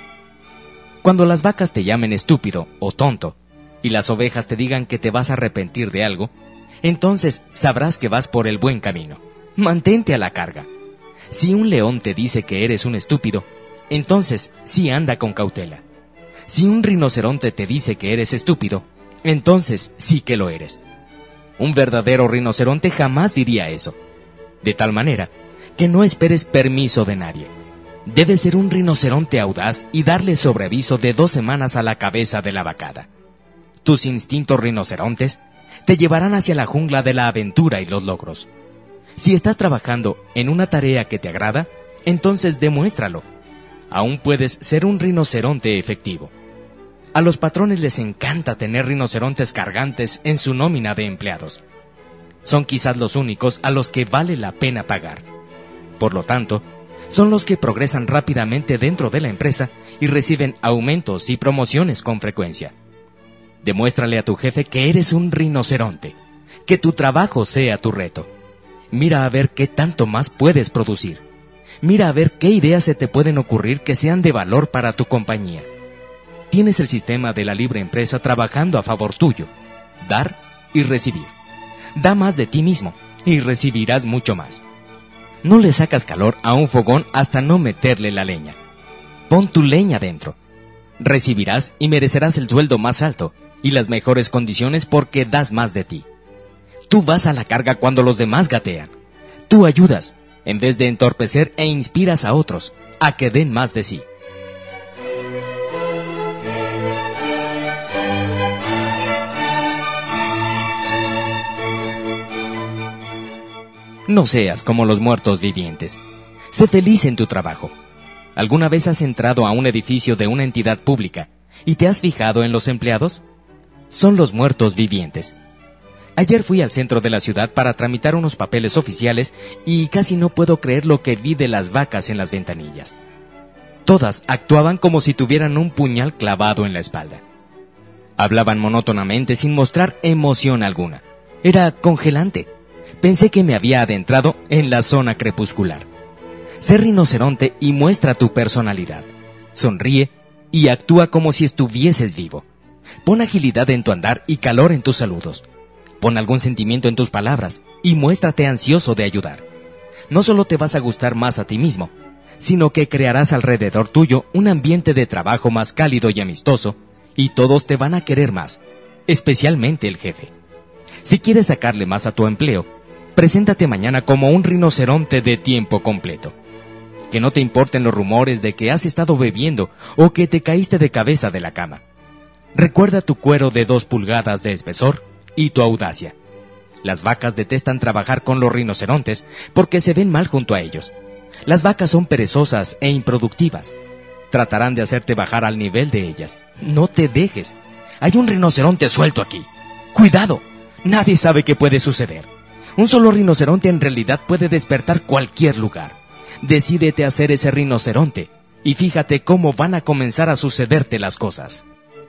Cuando las vacas te llamen estúpido o tonto, y las ovejas te digan que te vas a arrepentir de algo, entonces sabrás que vas por el buen camino. Mantente a la carga. Si un león te dice que eres un estúpido, entonces sí anda con cautela. Si un rinoceronte te dice que eres estúpido, entonces sí que lo eres. Un verdadero rinoceronte jamás diría eso. De tal manera que no esperes permiso de nadie. Debes ser un rinoceronte audaz y darle sobreaviso de dos semanas a la cabeza de la vacada. Tus instintos rinocerontes te llevarán hacia la jungla de la aventura y los logros. Si estás trabajando en una tarea que te agrada, entonces demuéstralo. Aún puedes ser un rinoceronte efectivo. A los patrones les encanta tener rinocerontes cargantes en su nómina de empleados. Son quizás los únicos a los que vale la pena pagar. Por lo tanto, son los que progresan rápidamente dentro de la empresa y reciben aumentos y promociones con frecuencia. Demuéstrale a tu jefe que eres un rinoceronte, que tu trabajo sea tu reto. Mira a ver qué tanto más puedes producir. Mira a ver qué ideas se te pueden ocurrir que sean de valor para tu compañía. Tienes el sistema de la libre empresa trabajando a favor tuyo. Dar y recibir. Da más de ti mismo y recibirás mucho más. No le sacas calor a un fogón hasta no meterle la leña. Pon tu leña dentro. Recibirás y merecerás el sueldo más alto y las mejores condiciones porque das más de ti. Tú vas a la carga cuando los demás gatean. Tú ayudas, en vez de entorpecer e inspiras a otros a que den más de sí. No seas como los muertos vivientes. Sé feliz en tu trabajo. ¿Alguna vez has entrado a un edificio de una entidad pública y te has fijado en los empleados? Son los muertos vivientes. Ayer fui al centro de la ciudad para tramitar unos papeles oficiales y casi no puedo creer lo que vi de las vacas en las ventanillas. Todas actuaban como si tuvieran un puñal clavado en la espalda. Hablaban monótonamente sin mostrar emoción alguna. Era congelante. Pensé que me había adentrado en la zona crepuscular. Sé rinoceronte y muestra tu personalidad. Sonríe y actúa como si estuvieses vivo. Pon agilidad en tu andar y calor en tus saludos. Pon algún sentimiento en tus palabras y muéstrate ansioso de ayudar. No solo te vas a gustar más a ti mismo, sino que crearás alrededor tuyo un ambiente de trabajo más cálido y amistoso, y todos te van a querer más, especialmente el jefe. Si quieres sacarle más a tu empleo, preséntate mañana como un rinoceronte de tiempo completo. Que no te importen los rumores de que has estado bebiendo o que te caíste de cabeza de la cama. Recuerda tu cuero de dos pulgadas de espesor y tu audacia. Las vacas detestan trabajar con los rinocerontes porque se ven mal junto a ellos. Las vacas son perezosas e improductivas. Tratarán de hacerte bajar al nivel de ellas. No te dejes. Hay un rinoceronte suelto aquí. ¡Cuidado! Nadie sabe qué puede suceder. Un solo rinoceronte en realidad puede despertar cualquier lugar. Decídete a ser ese rinoceronte y fíjate cómo van a comenzar a sucederte las cosas.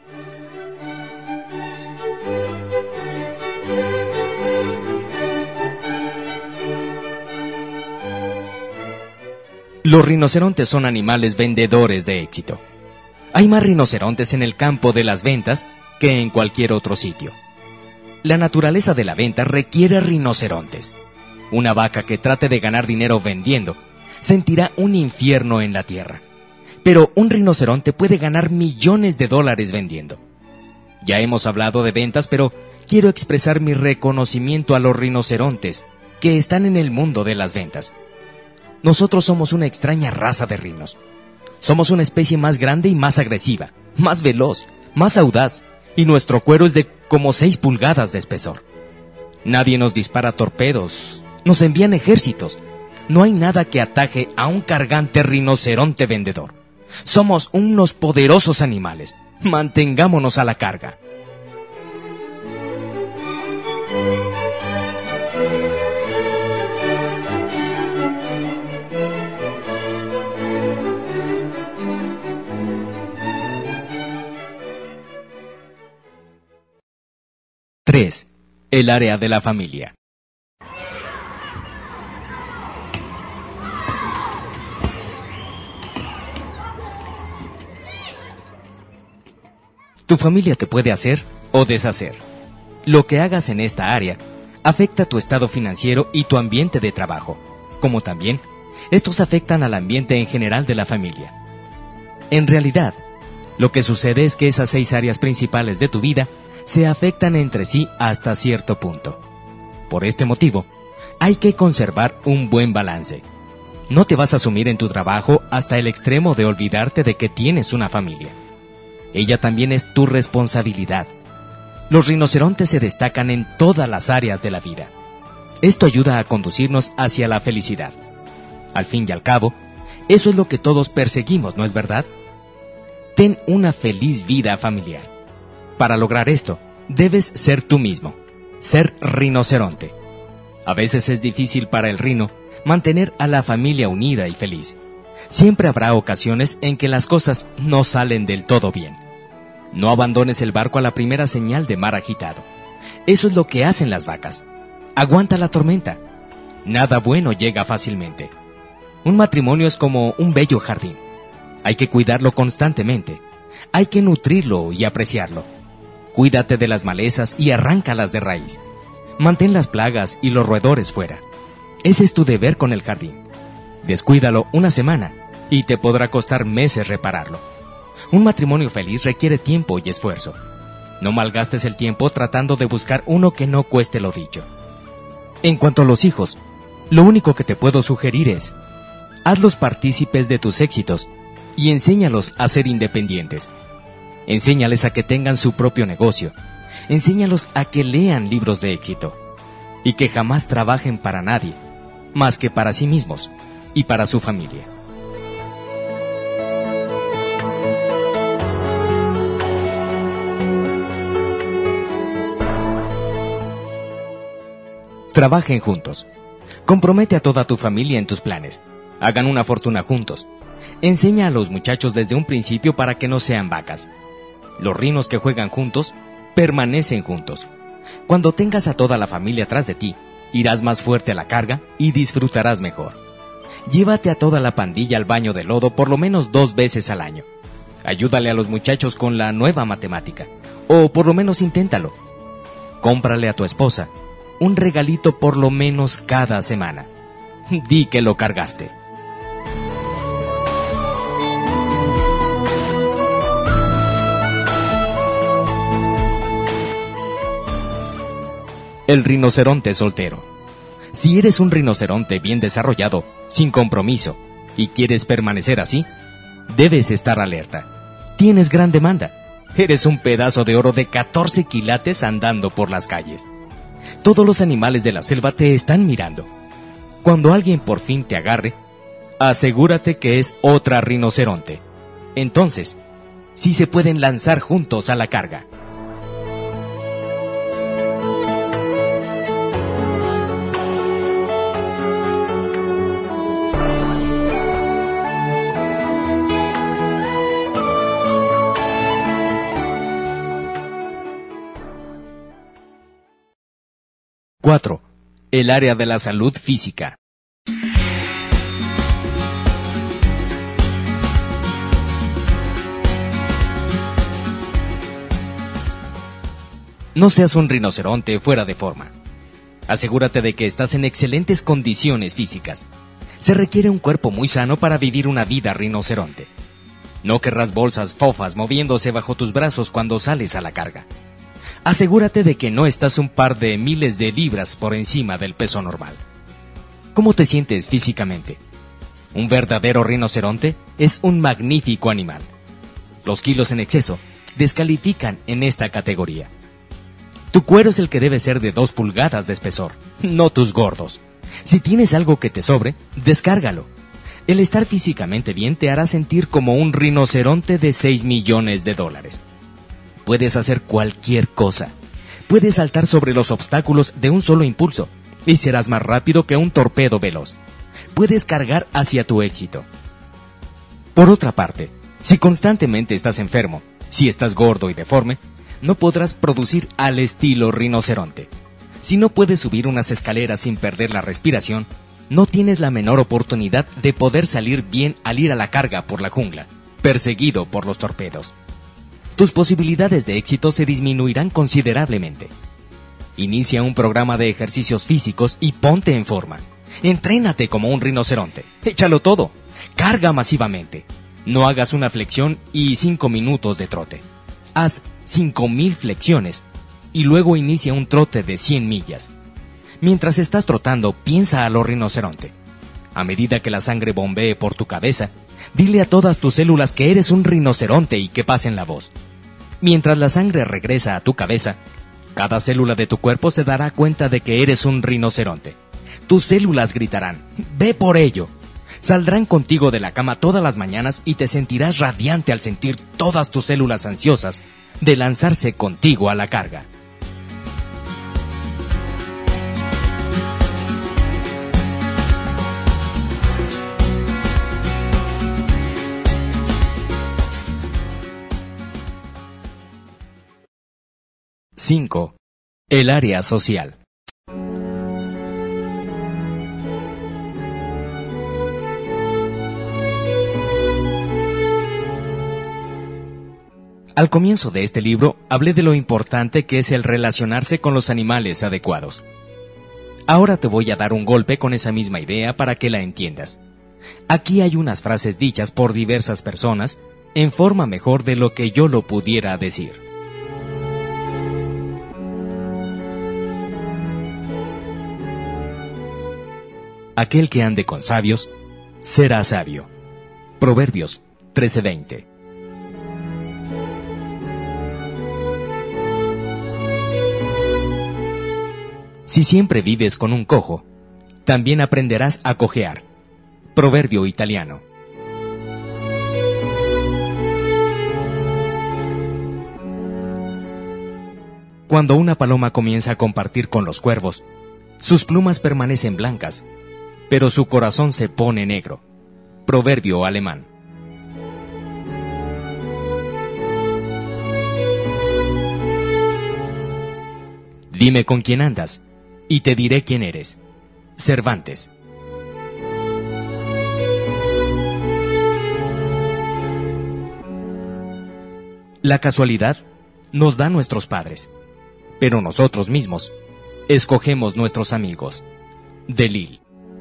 Los rinocerontes son animales vendedores de éxito. Hay más rinocerontes en el campo de las ventas que en cualquier otro sitio. La naturaleza de la venta requiere rinocerontes. Una vaca que trate de ganar dinero vendiendo sentirá un infierno en la tierra. Pero un rinoceronte puede ganar millones de dólares vendiendo. Ya hemos hablado de ventas, pero quiero expresar mi reconocimiento a los rinocerontes que están en el mundo de las ventas. Nosotros somos una extraña raza de rinos. Somos una especie más grande y más agresiva, más veloz, más audaz, y nuestro cuero es de como seis pulgadas de espesor. Nadie nos dispara torpedos, nos envían ejércitos. No hay nada que ataje a un cargante rinoceronte vendedor. Somos unos poderosos animales. Mantengámonos a la carga. tres. El área de la familia. Tu familia te puede hacer o deshacer. Lo que hagas en esta área afecta tu estado financiero y tu ambiente de trabajo, como también estos afectan al ambiente en general de la familia. En realidad, lo que sucede es que esas seis áreas principales de tu vida se afectan entre sí hasta cierto punto. Por este motivo, hay que conservar un buen balance. No te vas a sumir en tu trabajo hasta el extremo de olvidarte de que tienes una familia. Ella también es tu responsabilidad. Los rinocerontes se destacan en todas las áreas de la vida. Esto ayuda a conducirnos hacia la felicidad. Al fin y al cabo, eso es lo que todos perseguimos, ¿no es verdad? Ten una feliz vida familiar. Para lograr esto, debes ser tú mismo, ser rinoceronte. A veces es difícil para el rino mantener a la familia unida y feliz. Siempre habrá ocasiones en que las cosas no salen del todo bien. No abandones el barco a la primera señal de mar agitado. Eso es lo que hacen las vacas. Aguanta la tormenta. Nada bueno llega fácilmente. Un matrimonio es como un bello jardín. Hay que cuidarlo constantemente. Hay que nutrirlo y apreciarlo. Cuídate de las malezas y arráncalas de raíz. Mantén las plagas y los roedores fuera. Ese es tu deber con el jardín. Descuídalo una semana y te podrá costar meses repararlo. Un matrimonio feliz requiere tiempo y esfuerzo. No malgastes el tiempo tratando de buscar uno que no cueste lo dicho. En cuanto a los hijos, lo único que te puedo sugerir es: hazlos partícipes de tus éxitos y enséñalos a ser independientes. Enséñales a que tengan su propio negocio. Enséñalos a que lean libros de éxito y que jamás trabajen para nadie, más que para sí mismos y para su familia. Trabajen juntos. Compromete a toda tu familia en tus planes. Hagan una fortuna juntos. Enseña a los muchachos desde un principio para que no sean vacas. Los rinos que juegan juntos, permanecen juntos. Cuando tengas a toda la familia atrás de ti, irás más fuerte a la carga y disfrutarás mejor. Llévate a toda la pandilla al baño de lodo por lo menos dos veces al año. Ayúdale a los muchachos con la nueva matemática, o por lo menos inténtalo. Cómprale a tu esposa un regalito por lo menos cada semana. Di que lo cargaste. El rinoceronte soltero. Si eres un rinoceronte bien desarrollado, sin compromiso, y quieres permanecer así, debes estar alerta. Tienes gran demanda. Eres un pedazo de oro de catorce quilates andando por las calles. Todos los animales de la selva te están mirando. Cuando alguien por fin te agarre, asegúrate que es otra rinoceronte. Entonces, sí se pueden lanzar juntos a la carga. cuatro. El área de la salud física. No seas un rinoceronte fuera de forma. Asegúrate de que estás en excelentes condiciones físicas. Se requiere un cuerpo muy sano para vivir una vida rinoceronte. No querrás bolsas fofas moviéndose bajo tus brazos cuando sales a la carga. Asegúrate de que no estás un par de miles de libras por encima del peso normal. ¿Cómo te sientes físicamente? Un verdadero rinoceronte es un magnífico animal. Los kilos en exceso descalifican en esta categoría. Tu cuero es el que debe ser de dos pulgadas de espesor, no tus gordos. Si tienes algo que te sobre, descárgalo. El estar físicamente bien te hará sentir como un rinoceronte de seis millones de dólares. Puedes hacer cualquier cosa. Puedes saltar sobre los obstáculos de un solo impulso y serás más rápido que un torpedo veloz. Puedes cargar hacia tu éxito. Por otra parte, si constantemente estás enfermo, si estás gordo y deforme, no podrás producir al estilo rinoceronte. Si no puedes subir unas escaleras sin perder la respiración, no tienes la menor oportunidad de poder salir bien al ir a la carga por la jungla, perseguido por los torpedos. Tus posibilidades de éxito se disminuirán considerablemente. Inicia un programa de ejercicios físicos y ponte en forma. Entrénate como un rinoceronte. Échalo todo. Carga masivamente. No hagas una flexión y cinco minutos de trote. Haz cinco mil flexiones y luego inicia un trote de cien millas. Mientras estás trotando, piensa a lo rinoceronte. A medida que la sangre bombee por tu cabeza, dile a todas tus células que eres un rinoceronte y que pasen la voz. Mientras la sangre regresa a tu cabeza, cada célula de tu cuerpo se dará cuenta de que eres un rinoceronte. Tus células gritarán, ¡ve por ello! Saldrán contigo de la cama todas las mañanas y te sentirás radiante al sentir todas tus células ansiosas de lanzarse contigo a la carga. cinco. El área social. Al comienzo de este libro hablé de lo importante que es el relacionarse con los animales adecuados. Ahora te voy a dar un golpe con esa misma idea para que la entiendas. Aquí hay unas frases dichas por diversas personas en forma mejor de lo que yo lo pudiera decir. Aquel que ande con sabios, será sabio. Proverbios trece veinte. Si siempre vives con un cojo, también aprenderás a cojear. Proverbio italiano. Cuando una paloma comienza a compartir con los cuervos, Sus plumas permanecen blancas, pero su corazón se pone negro. Proverbio alemán. Dime con quién andas, y te diré quién eres. Cervantes. La casualidad nos da nuestros padres, pero nosotros mismos escogemos nuestros amigos. Delille.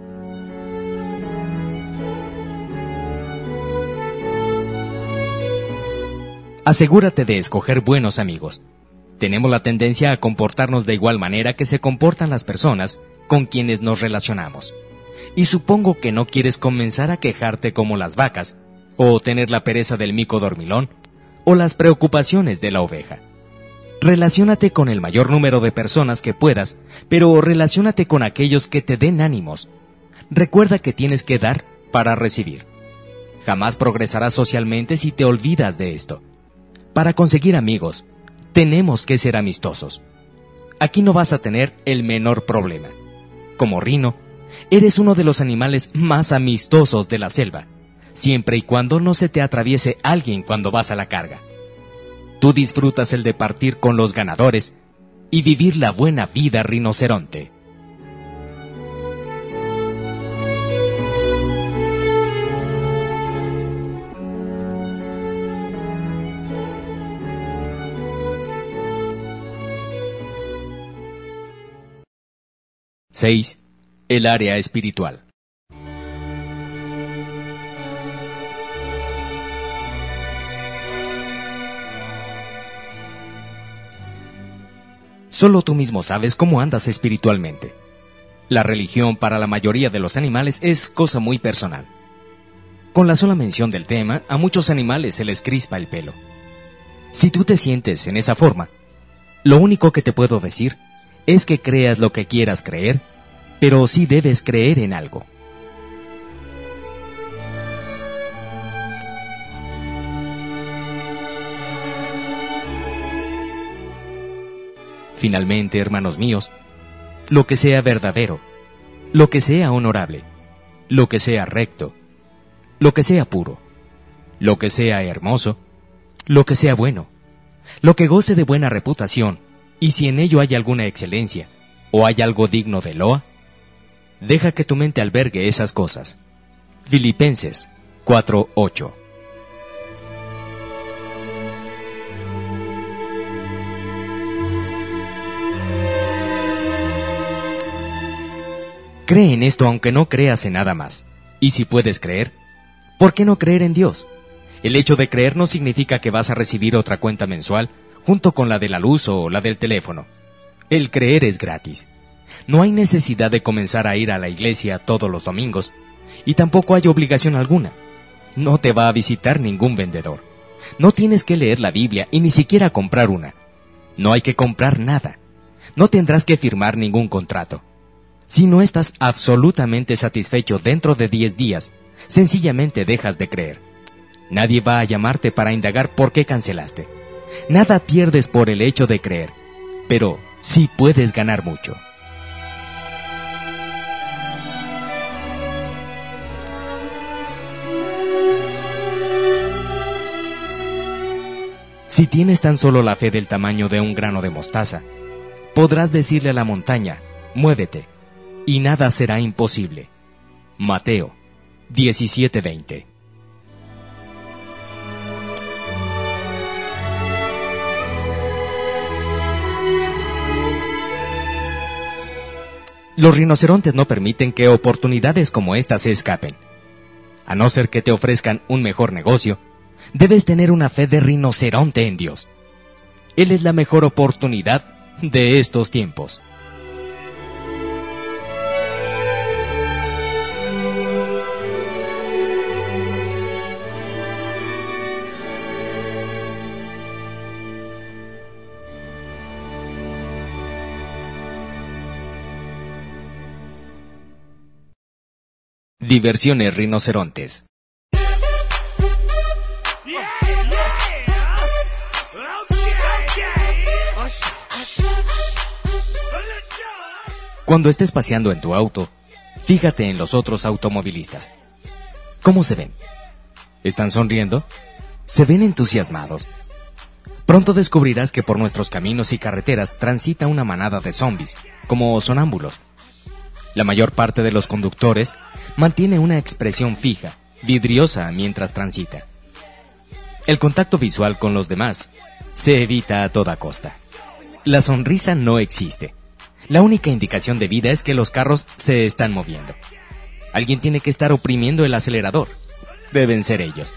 Asegúrate de escoger buenos amigos. Tenemos la tendencia a comportarnos de igual manera que se comportan las personas con quienes nos relacionamos. Y supongo que no quieres comenzar a quejarte como las vacas, o tener la pereza del mico dormilón, o las preocupaciones de la oveja. Relaciónate con el mayor número de personas que puedas, pero relaciónate con aquellos que te den ánimos. Recuerda que tienes que dar para recibir. Jamás progresarás socialmente si te olvidas de esto. Para conseguir amigos, tenemos que ser amistosos. Aquí no vas a tener el menor problema. Como Rino, eres uno de los animales más amistosos de la selva, siempre y cuando no se te atraviese alguien cuando vas a la carga. Tú disfrutas el de partir con los ganadores y vivir la buena vida rinoceronte. seis. El área espiritual. Solo tú mismo sabes cómo andas espiritualmente. La religión para la mayoría de los animales es cosa muy personal. Con la sola mención del tema, a muchos animales se les crispa el pelo. Si tú te sientes en esa forma, lo único que te puedo decir es que creas lo que quieras creer, pero sí debes creer en algo. Finalmente, hermanos míos, lo que sea verdadero, lo que sea honorable, lo que sea recto, lo que sea puro, lo que sea hermoso, lo que sea bueno, lo que goce de buena reputación, y si en ello hay alguna excelencia, o hay algo digno de loa, deja que tu mente albergue esas cosas. Filipenses cuatro ocho. Cree en esto aunque no creas en nada más. Y si puedes creer, ¿por qué no creer en Dios? El hecho de creer no significa que vas a recibir otra cuenta mensual junto con la de la luz o la del teléfono. El creer es gratis. No hay necesidad de comenzar a ir a la iglesia todos los domingos, y tampoco hay obligación alguna. No te va a visitar ningún vendedor. No tienes que leer la Biblia y ni siquiera comprar una. No hay que comprar nada. No tendrás que firmar ningún contrato. Si no estás absolutamente satisfecho dentro de diez días, sencillamente dejas de creer. Nadie va a llamarte para indagar por qué cancelaste. Nada pierdes por el hecho de creer, pero sí puedes ganar mucho. Si tienes tan solo la fe del tamaño de un grano de mostaza, podrás decirle a la montaña, muévete, y nada será imposible. Mateo diecisiete veinte. Los rinocerontes no permiten que oportunidades como esta se escapen. A no ser que te ofrezcan un mejor negocio, debes tener una fe de rinoceronte en Dios. Él es la mejor oportunidad de estos tiempos. Diversiones rinocerontes. Cuando estés paseando en tu auto, fíjate en los otros automovilistas. ¿Cómo se ven? ¿Están sonriendo? ¿Se ven entusiasmados? Pronto descubrirás que por nuestros caminos y carreteras transita una manada de zombies, como sonámbulos. La mayor parte de los conductores mantiene una expresión fija, vidriosa mientras transita. El contacto visual con los demás se evita a toda costa. La sonrisa no existe. La única indicación de vida es que los carros se están moviendo. Alguien tiene que estar oprimiendo el acelerador. Deben ser ellos.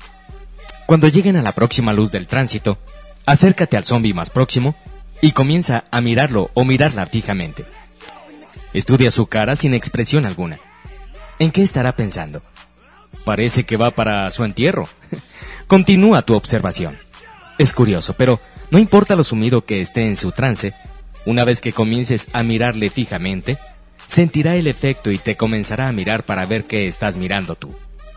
Cuando lleguen a la próxima luz del tránsito, acércate al zombi más próximo y comienza a mirarlo o mirarla fijamente. Estudia su cara sin expresión alguna. ¿En qué estará pensando? Parece que va para su entierro. Continúa tu observación. Es curioso, pero no importa lo sumido que esté en su trance, una vez que comiences a mirarle fijamente, sentirá el efecto y te comenzará a mirar para ver qué estás mirando tú.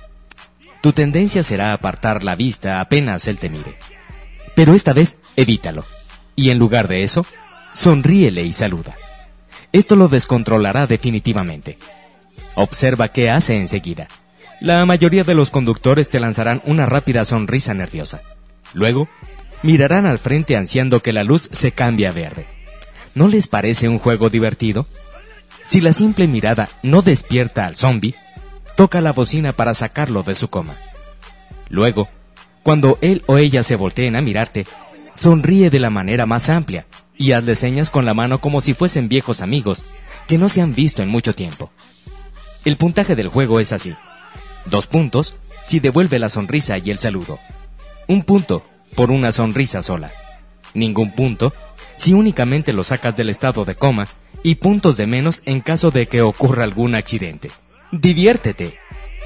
Tu tendencia será apartar la vista apenas él te mire. Pero esta vez evítalo. Y en lugar de eso, sonríele y saluda. Esto lo descontrolará definitivamente. Observa qué hace enseguida. La mayoría de los conductores te lanzarán una rápida sonrisa nerviosa. Luego, mirarán al frente ansiando que la luz se cambie a verde. ¿No les parece un juego divertido? Si la simple mirada no despierta al zombi, toca la bocina para sacarlo de su coma. Luego, cuando él o ella se volteen a mirarte, sonríe de la manera más amplia y hazle señas con la mano como si fuesen viejos amigos que no se han visto en mucho tiempo. El puntaje del juego es así. Dos puntos si devuelve la sonrisa y el saludo. Un punto por una sonrisa sola. Ningún punto si únicamente lo sacas del estado de coma y puntos de menos en caso de que ocurra algún accidente. ¡Diviértete!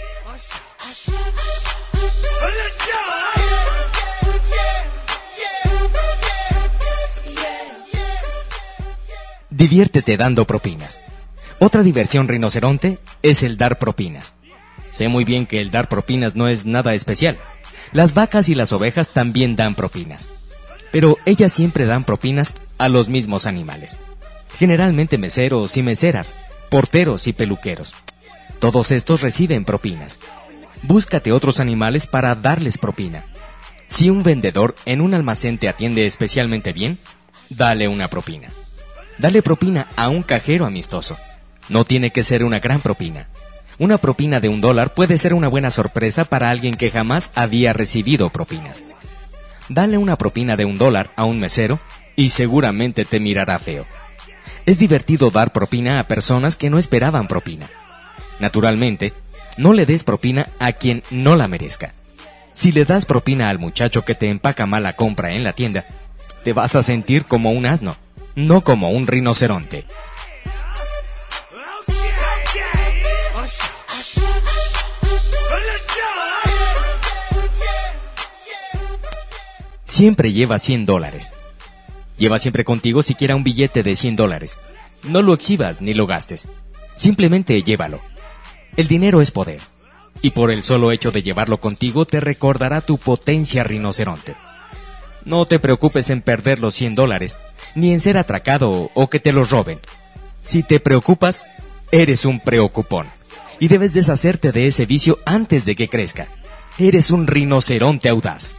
Diviértete dando propinas. Otra diversión rinoceronte es el dar propinas. Sé muy bien que el dar propinas no es nada especial. Las vacas y las ovejas también dan propinas. Pero ellas siempre dan propinas a los mismos animales. Generalmente meseros y meseras, porteros y peluqueros. Todos estos reciben propinas. Búscate otros animales para darles propina. Si un vendedor en un almacén te atiende especialmente bien, dale una propina. Dale propina a un cajero amistoso. No tiene que ser una gran propina. Una propina de un dólar puede ser una buena sorpresa para alguien que jamás había recibido propinas. Dale una propina de un dólar a un mesero y seguramente te mirará feo. Es divertido dar propina a personas que no esperaban propina. Naturalmente, no le des propina a quien no la merezca. Si le das propina al muchacho que te empaca mala compra en la tienda, te vas a sentir como un asno, no como un rinoceronte. Siempre lleva cien dólares. Lleva siempre contigo siquiera un billete de cien dólares. No lo exhibas ni lo gastes. Simplemente llévalo. El dinero es poder. Y por el solo hecho de llevarlo contigo te recordará tu potencia rinoceronte. No te preocupes en perder los cien dólares, ni en ser atracado o que te los roben. Si te preocupas, eres un preocupón. Y debes deshacerte de ese vicio antes de que crezca. Eres un rinoceronte audaz.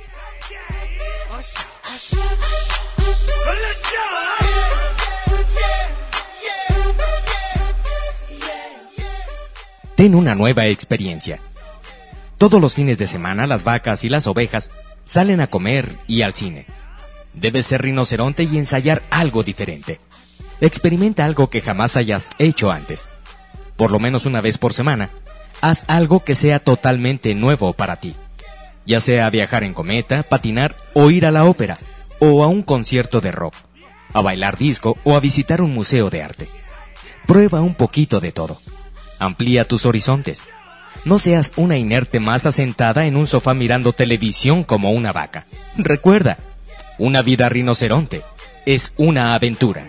Ten una nueva experiencia. Todos los fines de semana las vacas y las ovejas salen a comer y al cine. Debes ser rinoceronte y ensayar algo diferente. Experimenta algo que jamás hayas hecho antes. Por lo menos una vez por semana, haz algo que sea totalmente nuevo para ti. Ya sea viajar en cometa, patinar o ir a la ópera, o a un concierto de rock, a bailar disco o a visitar un museo de arte. Prueba un poquito de todo. Amplía tus horizontes. No seas una inerte masa sentada en un sofá mirando televisión como una vaca. Recuerda, una vida rinoceronte es una aventura.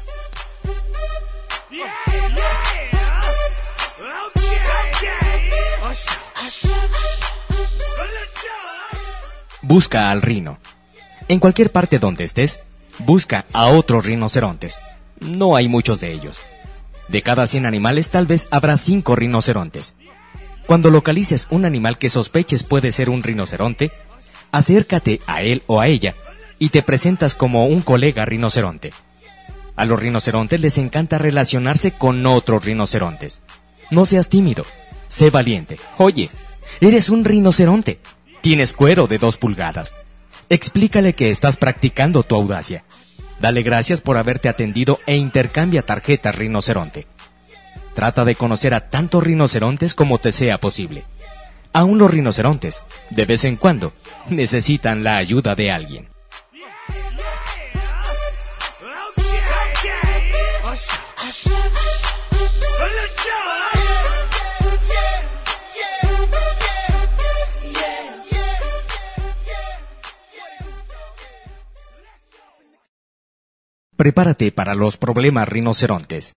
Busca al rino. En cualquier parte donde estés, busca a otros rinocerontes. No hay muchos de ellos. De cada cien animales, tal vez habrá cinco rinocerontes. Cuando localices un animal que sospeches puede ser un rinoceronte, acércate a él o a ella y te presentas como un colega rinoceronte. A los rinocerontes les encanta relacionarse con otros rinocerontes. No seas tímido, sé valiente. Oye, eres un rinoceronte. Tienes cuero de dos pulgadas. Explícale que estás practicando tu audacia. Dale gracias por haberte atendido e intercambia tarjetas rinoceronte. Trata de conocer a tantos rinocerontes como te sea posible. Aún los rinocerontes, de vez en cuando, necesitan la ayuda de alguien. Prepárate para los problemas rinocerontes.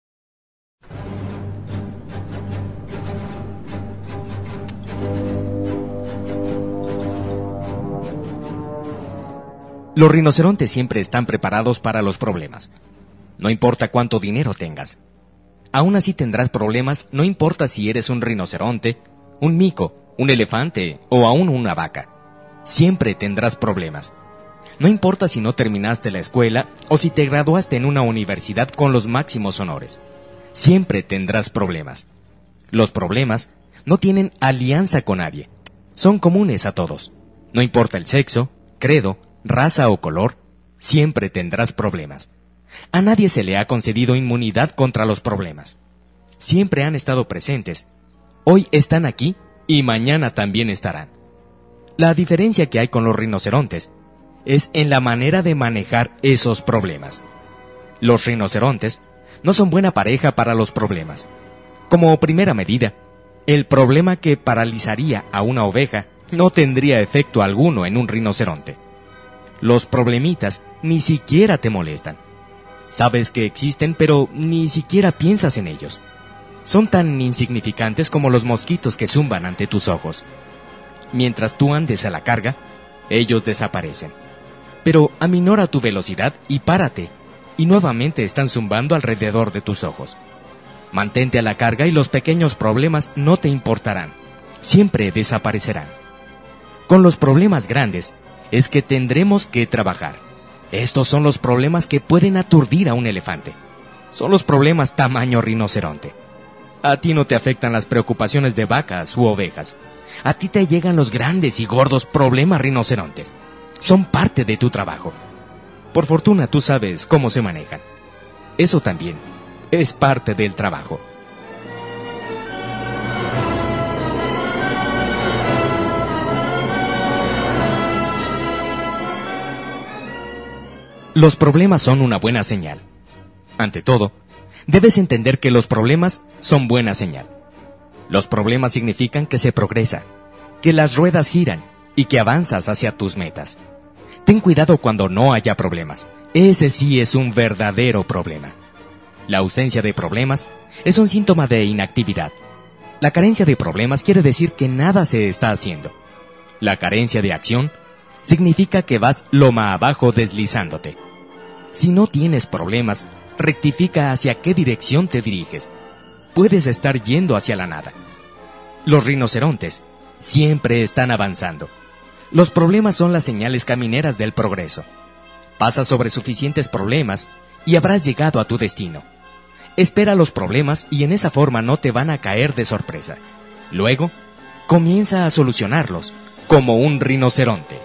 Los rinocerontes siempre están preparados para los problemas. No importa cuánto dinero tengas. Aún así tendrás problemas, no importa si eres un rinoceronte, un mico, un elefante o aún una vaca. Siempre tendrás problemas. No importa si no terminaste la escuela o si te graduaste en una universidad con los máximos honores. Siempre tendrás problemas. Los problemas no tienen alianza con nadie. Son comunes a todos. No importa el sexo, credo, raza o color, siempre tendrás problemas. A nadie se le ha concedido inmunidad contra los problemas. Siempre han estado presentes. Hoy están aquí y mañana también estarán. La diferencia que hay con los rinocerontes es en la manera de manejar esos problemas. Los rinocerontes no son buena pareja para los problemas. Como primera medida, el problema que paralizaría a una oveja no tendría efecto alguno en un rinoceronte. Los problemitas ni siquiera te molestan. Sabes que existen, pero ni siquiera piensas en ellos. Son tan insignificantes como los mosquitos que zumban ante tus ojos. Mientras tú andes a la carga, ellos desaparecen. Pero aminora tu velocidad y párate, y nuevamente están zumbando alrededor de tus ojos. Mantente a la carga y los pequeños problemas no te importarán. Siempre desaparecerán. Con los problemas grandes es que tendremos que trabajar. Estos son los problemas que pueden aturdir a un elefante. Son los problemas tamaño rinoceronte. A ti no te afectan las preocupaciones de vacas u ovejas. A ti te llegan los grandes y gordos problemas rinocerontes. Son parte de tu trabajo. Por fortuna tú sabes cómo se manejan. Eso también es parte del trabajo. Los problemas son una buena señal. Ante todo, debes entender que los problemas son buena señal. Los problemas significan que se progresa, que las ruedas giran y que avanzas hacia tus metas. Ten cuidado cuando no haya problemas. Ese sí es un verdadero problema. La ausencia de problemas es un síntoma de inactividad. La carencia de problemas quiere decir que nada se está haciendo. La carencia de acción significa que vas loma abajo deslizándote. Si no tienes problemas, rectifica hacia qué dirección te diriges. Puedes estar yendo hacia la nada. Los rinocerontes siempre están avanzando. Los problemas son las señales camineras del progreso. Pasa sobre suficientes problemas y habrás llegado a tu destino. Espera los problemas y en esa forma no te van a caer de sorpresa. Luego, comienza a solucionarlos como un rinoceronte.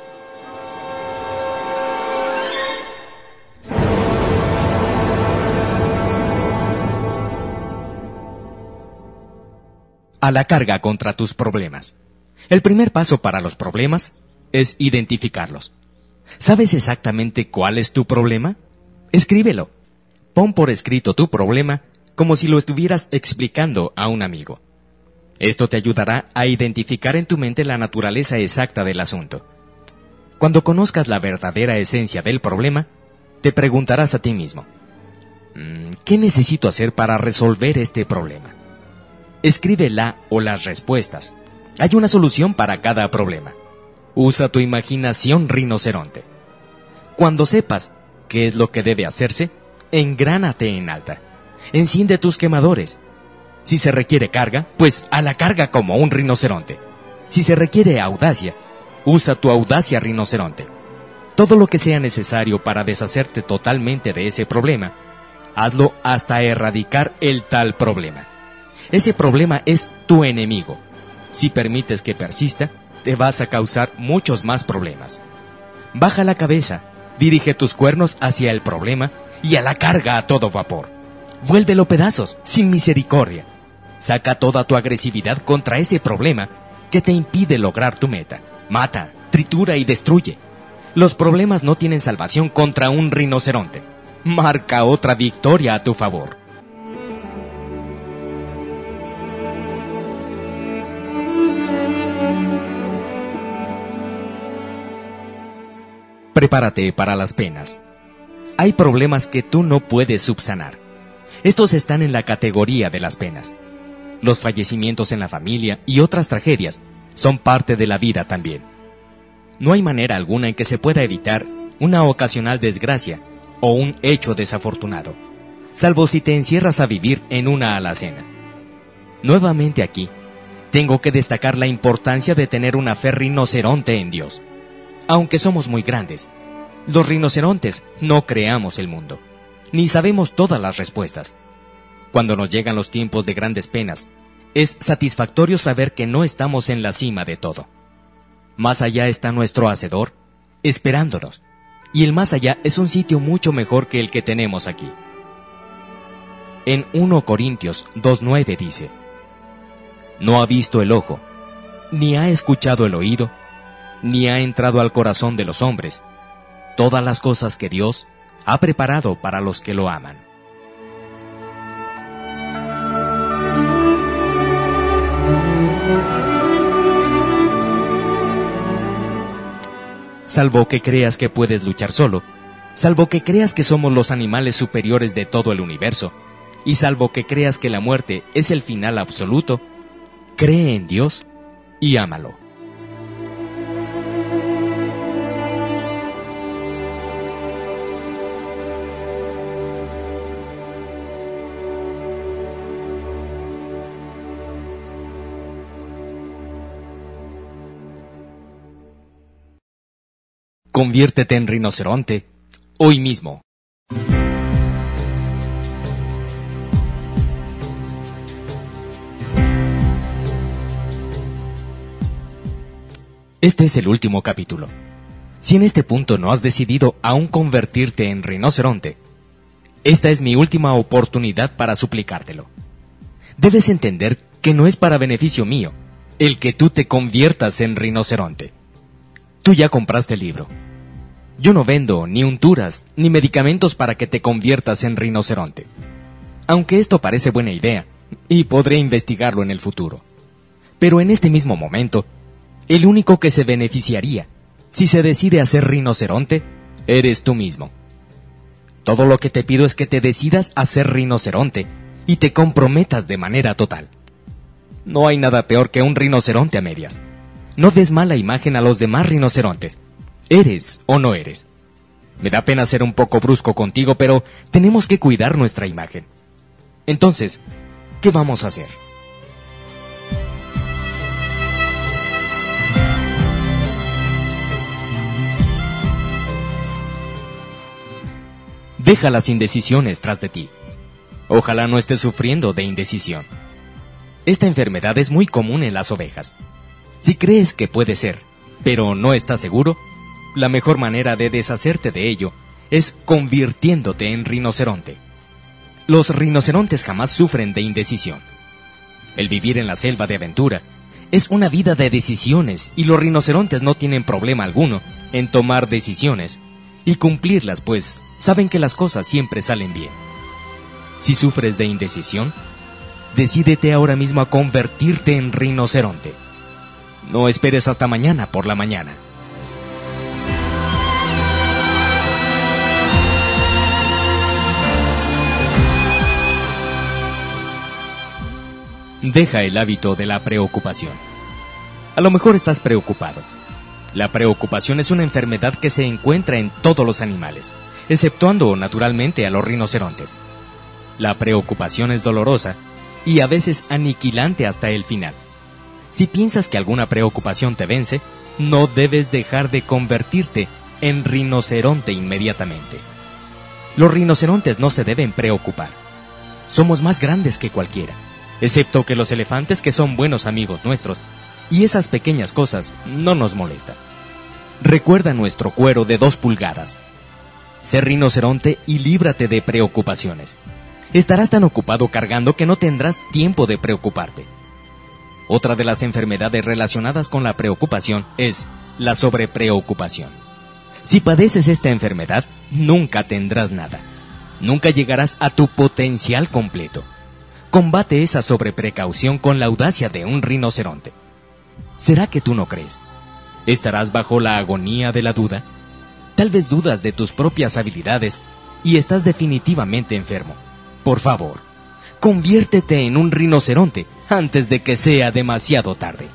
A la carga contra tus problemas. El primer paso para los problemas es identificarlos. ¿Sabes exactamente cuál es tu problema? Escríbelo. Pon por escrito tu problema como si lo estuvieras explicando a un amigo. Esto te ayudará a identificar en tu mente la naturaleza exacta del asunto. Cuando conozcas la verdadera esencia del problema, te preguntarás a ti mismo, ¿qué necesito hacer para resolver este problema? Escribe la o las respuestas. Hay una solución para cada problema. Usa tu imaginación rinoceronte. Cuando sepas qué es lo que debe hacerse, engránate en alta. enciende tus quemadores. Si se requiere carga, pues a la carga como un rinoceronte. Si se requiere audacia, usa tu audacia rinoceronte. Todo lo que sea necesario para deshacerte totalmente de ese problema, hazlo hasta erradicar el tal problema. Ese problema es tu enemigo. Si permites que persista, te vas a causar muchos más problemas. Baja la cabeza, dirige tus cuernos hacia el problema y a la carga a todo vapor. Vuélvelo pedazos, sin misericordia. Saca toda tu agresividad contra ese problema que te impide lograr tu meta. Mata, tritura y destruye. Los problemas no tienen salvación contra un rinoceronte. Marca otra victoria a tu favor. Prepárate para las penas. Hay problemas que tú no puedes subsanar. Estos están en la categoría de las penas. Los fallecimientos en la familia y otras tragedias son parte de la vida también. No hay manera alguna en que se pueda evitar una ocasional desgracia o un hecho desafortunado, salvo si te encierras a vivir en una alacena. Nuevamente aquí, tengo que destacar la importancia de tener una fe rinoceronte en Dios. Aunque somos muy grandes, los rinocerontes no creamos el mundo, ni sabemos todas las respuestas. Cuando nos llegan los tiempos de grandes penas, es satisfactorio saber que no estamos en la cima de todo. Más allá está nuestro Hacedor, esperándonos, y el más allá es un sitio mucho mejor que el que tenemos aquí. En primera Corintios dos nueve dice: No ha visto el ojo, ni ha escuchado el oído, ni ha entrado al corazón de los hombres todas las cosas que Dios ha preparado para los que lo aman. Salvo que creas que puedes luchar solo, salvo que creas que somos los animales superiores de todo el universo, y salvo que creas que la muerte es el final absoluto, cree en Dios y ámalo. Conviértete en rinoceronte hoy mismo. Este es el último capítulo. Si en este punto no has decidido aún convertirte en rinoceronte, esta es mi última oportunidad para suplicártelo. Debes entender que no es para beneficio mío el que tú te conviertas en rinoceronte. Tú ya compraste el libro. Yo no vendo ni unturas ni medicamentos para que te conviertas en rinoceronte. Aunque esto parece buena idea, y podré investigarlo en el futuro. Pero en este mismo momento, el único que se beneficiaría, si se decide a ser rinoceronte, eres tú mismo. Todo lo que te pido es que te decidas a ser rinoceronte y te comprometas de manera total. No hay nada peor que un rinoceronte a medias. No des mala imagen a los demás rinocerontes. ¿Eres o no eres? Me da pena ser un poco brusco contigo, pero tenemos que cuidar nuestra imagen. Entonces, ¿qué vamos a hacer? Deja las indecisiones tras de ti. Ojalá no estés sufriendo de indecisión. Esta enfermedad es muy común en las ovejas. Si crees que puede ser, pero no estás seguro, la mejor manera de deshacerte de ello es convirtiéndote en rinoceronte. Los rinocerontes jamás sufren de indecisión. El vivir en la selva de aventura es una vida de decisiones y los rinocerontes no tienen problema alguno en tomar decisiones y cumplirlas, pues saben que las cosas siempre salen bien. Si sufres de indecisión, decídete ahora mismo a convertirte en rinoceronte. No esperes hasta mañana por la mañana. Deja el hábito de la preocupación. A lo mejor estás preocupado. La preocupación es una enfermedad que se encuentra en todos los animales, exceptuando naturalmente a los rinocerontes. La preocupación es dolorosa y a veces aniquilante hasta el final. Si piensas que alguna preocupación te vence, no debes dejar de convertirte en rinoceronte inmediatamente. Los rinocerontes no se deben preocupar. Somos más grandes que cualquiera, excepto que los elefantes, que son buenos amigos nuestros, y esas pequeñas cosas no nos molestan. Recuerda nuestro cuero de dos pulgadas. Sé rinoceronte y líbrate de preocupaciones. Estarás tan ocupado cargando que no tendrás tiempo de preocuparte. Otra de las enfermedades relacionadas con la preocupación es la sobrepreocupación. Si padeces esta enfermedad, nunca tendrás nada. Nunca llegarás a tu potencial completo. Combate esa sobreprecaución con la audacia de un rinoceronte. ¿Será que tú no crees? ¿Estarás bajo la agonía de la duda? Tal vez dudas de tus propias habilidades y estás definitivamente enfermo. Por favor, conviértete en un rinoceronte antes de que sea demasiado tarde.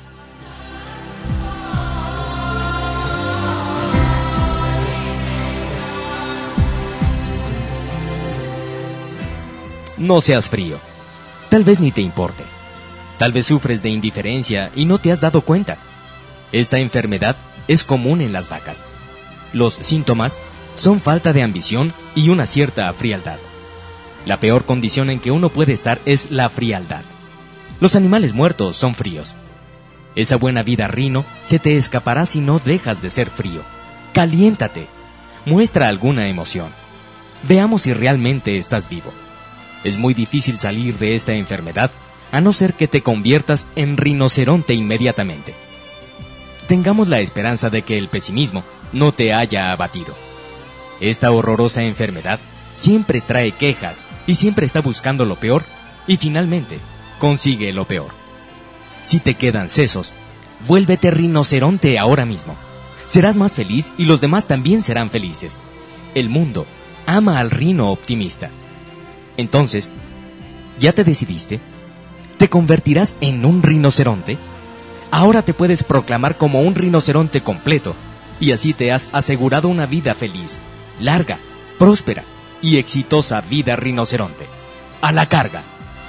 No seas frío. Tal vez ni te importe. Tal vez sufres de indiferencia y no te has dado cuenta. Esta enfermedad es común en las vacas. Los síntomas son falta de ambición y una cierta frialdad. La peor condición en que uno puede estar es la frialdad. Los animales muertos son fríos. Esa buena vida rino se te escapará si no dejas de ser frío. Caliéntate. Muestra alguna emoción. Veamos si realmente estás vivo. Es muy difícil salir de esta enfermedad, a no ser que te conviertas en rinoceronte inmediatamente. Tengamos la esperanza de que el pesimismo no te haya abatido. Esta horrorosa enfermedad siempre trae quejas y siempre está buscando lo peor y finalmente consigue lo peor. Si te quedan sesos, vuélvete rinoceronte ahora mismo. Serás más feliz y los demás también serán felices. El mundo ama al rino optimista. Entonces, ¿ya te decidiste? ¿Te convertirás en un rinoceronte? Ahora te puedes proclamar como un rinoceronte completo y así te has asegurado una vida feliz, larga, próspera y exitosa vida rinoceronte. ¡A la carga!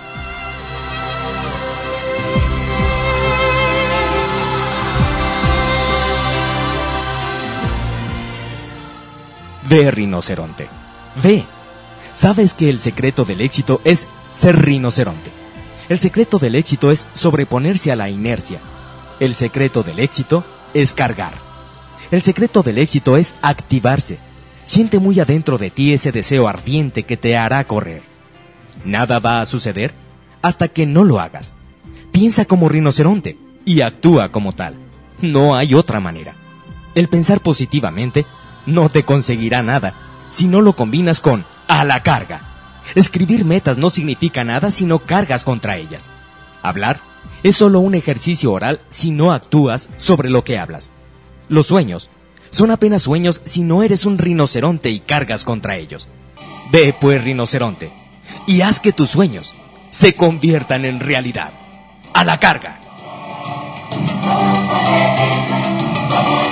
Ve, rinoceronte, ve. Sabes que el secreto del éxito es ser rinoceronte. El secreto del éxito es sobreponerse a la inercia. El secreto del éxito es cargar. El secreto del éxito es activarse. Siente muy adentro de ti ese deseo ardiente que te hará correr. Nada va a suceder hasta que no lo hagas. Piensa como rinoceronte y actúa como tal. No hay otra manera. El pensar positivamente no te conseguirá nada si no lo combinas con a la carga. Escribir metas no significa nada si no cargas contra ellas. Hablar es solo un ejercicio oral si no actúas sobre lo que hablas. Los sueños son apenas sueños si no eres un rinoceronte y cargas contra ellos. Ve, pues, rinoceronte, y haz que tus sueños se conviertan en realidad. ¡A la carga!